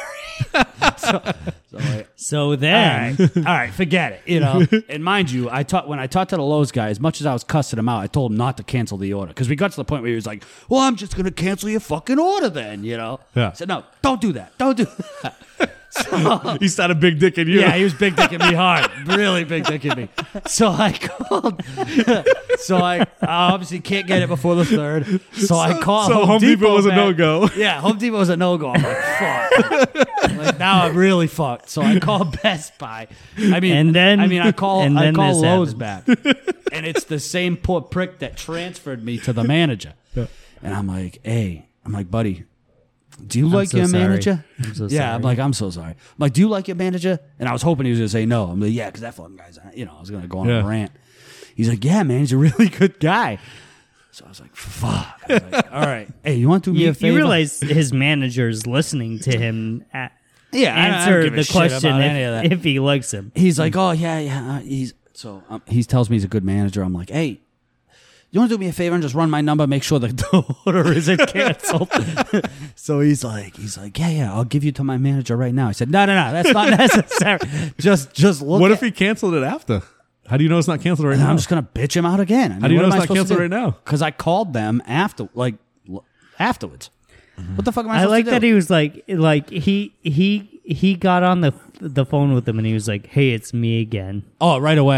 [SPEAKER 4] So then,
[SPEAKER 5] all right, forget it. And mind you, when I talked to the Lowe's guy, as much as I was cussing him out, I told him not to cancel the order because we got to the point where he was like, "Well, I'm just going to cancel your fucking order then."
[SPEAKER 3] Yeah.
[SPEAKER 5] I said, "No, don't do that. Don't do that." So,
[SPEAKER 3] He started big dicking you.
[SPEAKER 5] yeah, he was big dicking me hard, really big dicking me. So I called. So I obviously can't get it before the 3rd. So I called.
[SPEAKER 3] So Home Depot was a
[SPEAKER 5] back.
[SPEAKER 3] no-go.
[SPEAKER 5] Yeah, Home Depot was a no-go. I'm like, fuck. Like, now I'm really fucked. So I called Best Buy. I call Lowe's back, and it's the same poor prick that transferred me to the manager. And I'm like, hey, buddy, do you like
[SPEAKER 4] so
[SPEAKER 5] your
[SPEAKER 4] sorry.
[SPEAKER 5] manager?
[SPEAKER 4] I'm so
[SPEAKER 5] Yeah,
[SPEAKER 4] sorry.
[SPEAKER 5] I'm like, I'm so sorry. I'm like, do you like your manager? And I was hoping he was going to say no. I'm like, yeah, because that fucking guy's, I was going to go on a rant. He's like, yeah, man, he's a really good guy. So I was like, fuck. I was like, all right. Hey, you want to do me a favor?
[SPEAKER 4] you realize his manager's listening to him
[SPEAKER 5] Yeah, I don't
[SPEAKER 4] answer
[SPEAKER 5] give a
[SPEAKER 4] the
[SPEAKER 5] shit
[SPEAKER 4] question
[SPEAKER 5] about any of that.
[SPEAKER 4] if he likes him.
[SPEAKER 5] He's like, oh, yeah. He tells me he's a good manager. I'm like, hey, you want to do me a favor and just run my number, make sure the order isn't canceled? So he's like, yeah, I'll give you to my manager right now. I said, no, that's not necessary. Just look.
[SPEAKER 3] What if he canceled it after? How do you know it's not canceled right
[SPEAKER 5] And
[SPEAKER 3] now?
[SPEAKER 5] I'm just gonna bitch him out again.
[SPEAKER 3] How do you know it's not canceled right now?
[SPEAKER 5] Because I called them afterwards. What the fuck am I
[SPEAKER 4] I
[SPEAKER 5] supposed
[SPEAKER 4] like
[SPEAKER 5] to do?
[SPEAKER 4] that he was like he got on the phone with him and he was like, "Hey, it's me again."
[SPEAKER 5] Oh, right away.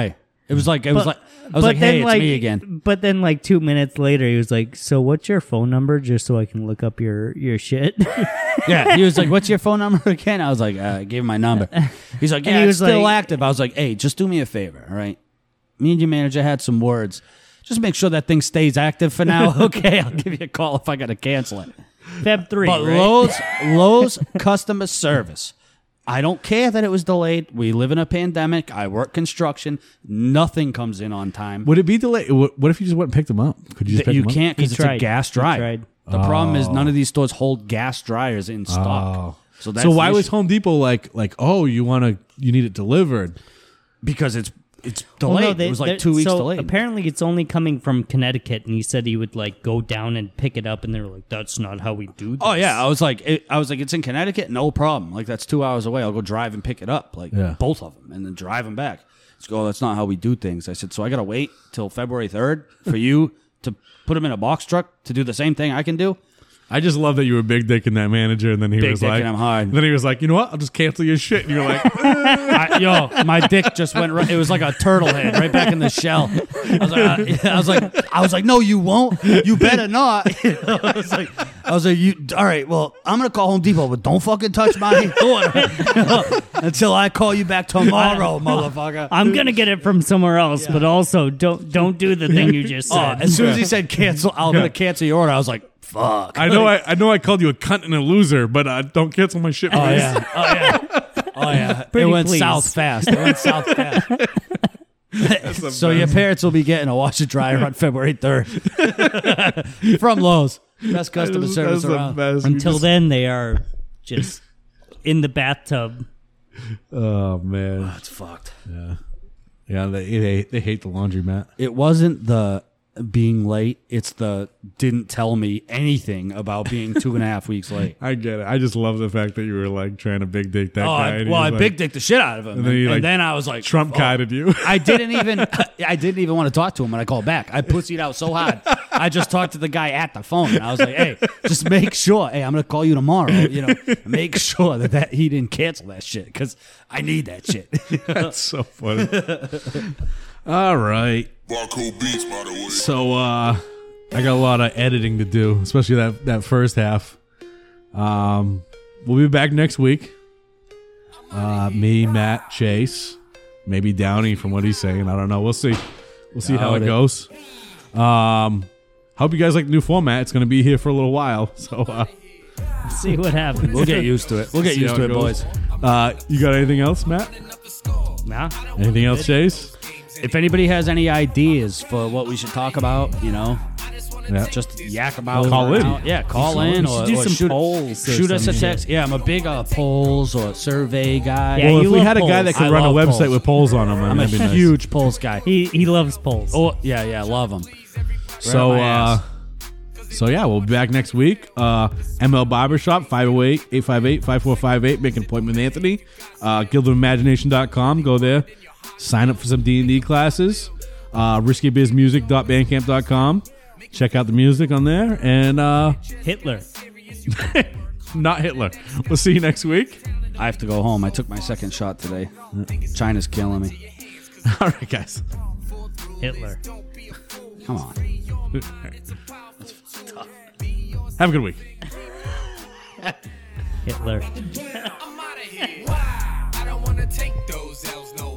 [SPEAKER 5] It was like I was
[SPEAKER 4] But
[SPEAKER 5] like,
[SPEAKER 4] then,
[SPEAKER 5] hey, it's me again.
[SPEAKER 4] But then, like 2 minutes later, he was like, "So, what's your phone number, just so I can look up your shit?"
[SPEAKER 5] Yeah, he was like, "What's your phone number again?" I was like, "I gave him my number." He's like, "Yeah,
[SPEAKER 4] he
[SPEAKER 5] it's
[SPEAKER 4] was
[SPEAKER 5] still
[SPEAKER 4] like-
[SPEAKER 5] active." I was like, "Hey, just do me a favor, all right? Me and your manager had some words. Just make sure that thing stays active for now. Okay, I'll give you a call if I got to cancel it."
[SPEAKER 4] Feb 3,
[SPEAKER 5] But
[SPEAKER 4] right?
[SPEAKER 5] Lowe's customer service. I don't care that it was delayed. We live in a pandemic. I work construction. Nothing comes in on time.
[SPEAKER 3] Would it be delayed? What if you just went and picked them up? Could you just pick
[SPEAKER 5] You
[SPEAKER 3] them up?
[SPEAKER 5] can't because
[SPEAKER 4] He
[SPEAKER 5] it's a
[SPEAKER 4] tried.
[SPEAKER 5] gas
[SPEAKER 4] He
[SPEAKER 5] dryer.
[SPEAKER 4] tried.
[SPEAKER 5] The problem is none of these stores hold gas dryers in stock.
[SPEAKER 3] Oh.
[SPEAKER 5] So that's
[SPEAKER 3] So
[SPEAKER 5] the
[SPEAKER 3] why was
[SPEAKER 5] issue.
[SPEAKER 3] Home Depot like, oh, you need it delivered?
[SPEAKER 5] Because it's
[SPEAKER 4] Well,
[SPEAKER 5] delayed.
[SPEAKER 4] no,
[SPEAKER 5] it was like 2 weeks
[SPEAKER 4] so
[SPEAKER 5] delayed.
[SPEAKER 4] Apparently, it's only coming from Connecticut, and he said he would like go down and pick it up, and they were like, "That's not how we do this."
[SPEAKER 5] Oh yeah, I was like, it's in Connecticut, no problem. Like that's 2 hours away. I'll go drive and pick it up, like
[SPEAKER 3] Yeah.
[SPEAKER 5] both of them, and then drive them back. Let's go. That's not how we do things. I said, so I gotta wait till February 3rd for you to put them in a box truck to do the same thing I can do.
[SPEAKER 3] I just love that you were big dicking that manager, and then he
[SPEAKER 5] Big
[SPEAKER 3] was like,
[SPEAKER 5] dicking him hard.
[SPEAKER 3] And then he was like, you know what? I'll just cancel your shit. And you're like,
[SPEAKER 5] My dick just went. Right, it was like a turtle head right back in the shell. I was like, no, you won't. You better not. I was like, you. All right, well, I'm gonna call Home Depot, but don't fucking touch my order until I call you back tomorrow, motherfucker.
[SPEAKER 4] I'm gonna get it from somewhere else, but also don't do the thing you just said.
[SPEAKER 5] As soon as he said cancel, I'm gonna cancel your order. I was like, fuck.
[SPEAKER 3] I know I called you a cunt and a loser, but don't cancel my shit.
[SPEAKER 5] Oh
[SPEAKER 3] please.
[SPEAKER 5] yeah. Oh yeah. It
[SPEAKER 4] Pretty
[SPEAKER 5] went
[SPEAKER 4] please.
[SPEAKER 5] south fast. So your parents will be getting a washer dryer on February 3rd from Lowe's. Best customer service
[SPEAKER 3] That's the
[SPEAKER 5] around.
[SPEAKER 3] best.
[SPEAKER 4] Until then, they are just in the bathtub.
[SPEAKER 3] Oh man,
[SPEAKER 5] That's fucked.
[SPEAKER 3] yeah, they hate the laundromat.
[SPEAKER 5] It wasn't the being late. It's the didn't tell me anything about being 2.5 weeks late.
[SPEAKER 3] I get it. I just love the fact that you were like trying to big dick that guy. and he
[SPEAKER 5] I
[SPEAKER 3] was
[SPEAKER 5] big
[SPEAKER 3] like,
[SPEAKER 5] dicked the shit out of him.
[SPEAKER 3] And then he, like,
[SPEAKER 5] then I was like,
[SPEAKER 3] Trump kited you.
[SPEAKER 5] I didn't even want to talk to him when I called back. I pussied out so hard. I just talked to the guy at the phone. And I was like, hey, just make sure. Hey, I'm going to call you tomorrow. Make sure that he didn't cancel that shit because I need that shit.
[SPEAKER 3] That's so funny. All right.
[SPEAKER 2] Barcode Beats, by the way.
[SPEAKER 3] So I got a lot of editing to do, especially that first half. We'll be back next week. Me, Matt, Chase, maybe Downey from what he's saying. I don't know. We'll see. We'll see how it goes. Hope you guys like the new format. It's going to be here for a little while. So
[SPEAKER 4] See what happens.
[SPEAKER 5] We'll get used to it. We'll get
[SPEAKER 3] see
[SPEAKER 5] used
[SPEAKER 3] how
[SPEAKER 5] to it,
[SPEAKER 3] goes.
[SPEAKER 5] boys.
[SPEAKER 3] You got anything else, Matt?
[SPEAKER 4] Nah.
[SPEAKER 3] Anything else, Chase?
[SPEAKER 5] If anybody has any ideas for what we should talk about,
[SPEAKER 3] Yeah.
[SPEAKER 5] just yak about.
[SPEAKER 3] Call in.
[SPEAKER 5] Yeah, call in or,
[SPEAKER 4] do
[SPEAKER 5] or
[SPEAKER 4] some
[SPEAKER 5] shoot,
[SPEAKER 4] polls or
[SPEAKER 5] shoot us a
[SPEAKER 4] some
[SPEAKER 5] text. Yeah, I'm a big polls or survey guy.
[SPEAKER 4] Yeah,
[SPEAKER 3] Well,
[SPEAKER 4] you
[SPEAKER 3] if we
[SPEAKER 4] love
[SPEAKER 3] had a guy
[SPEAKER 4] polls.
[SPEAKER 3] that could
[SPEAKER 5] I
[SPEAKER 3] run a
[SPEAKER 5] love
[SPEAKER 3] website
[SPEAKER 5] polls.
[SPEAKER 3] with polls on them,
[SPEAKER 5] I'm a
[SPEAKER 3] that'd be nice.
[SPEAKER 5] huge polls guy.
[SPEAKER 4] He loves polls.
[SPEAKER 5] Oh, yeah, love them.
[SPEAKER 3] So, yeah, we'll be back next week. ML Barbershop, 508-858-5458. Make an appointment with Anthony. Guildofimagination.com. Go there. Sign up for some D&D classes. RiskyBizMusic.bandcamp.com. Check out the music on there. And
[SPEAKER 4] Hitler.
[SPEAKER 3] not Hitler. We'll see you next week.
[SPEAKER 5] I have to go home. I took my second shot today. China's killing me.
[SPEAKER 3] All right, guys.
[SPEAKER 4] Hitler.
[SPEAKER 5] Come on.
[SPEAKER 3] Have a good week.
[SPEAKER 4] Hitler.
[SPEAKER 7] I'm out of here. I don't wanna take those L's no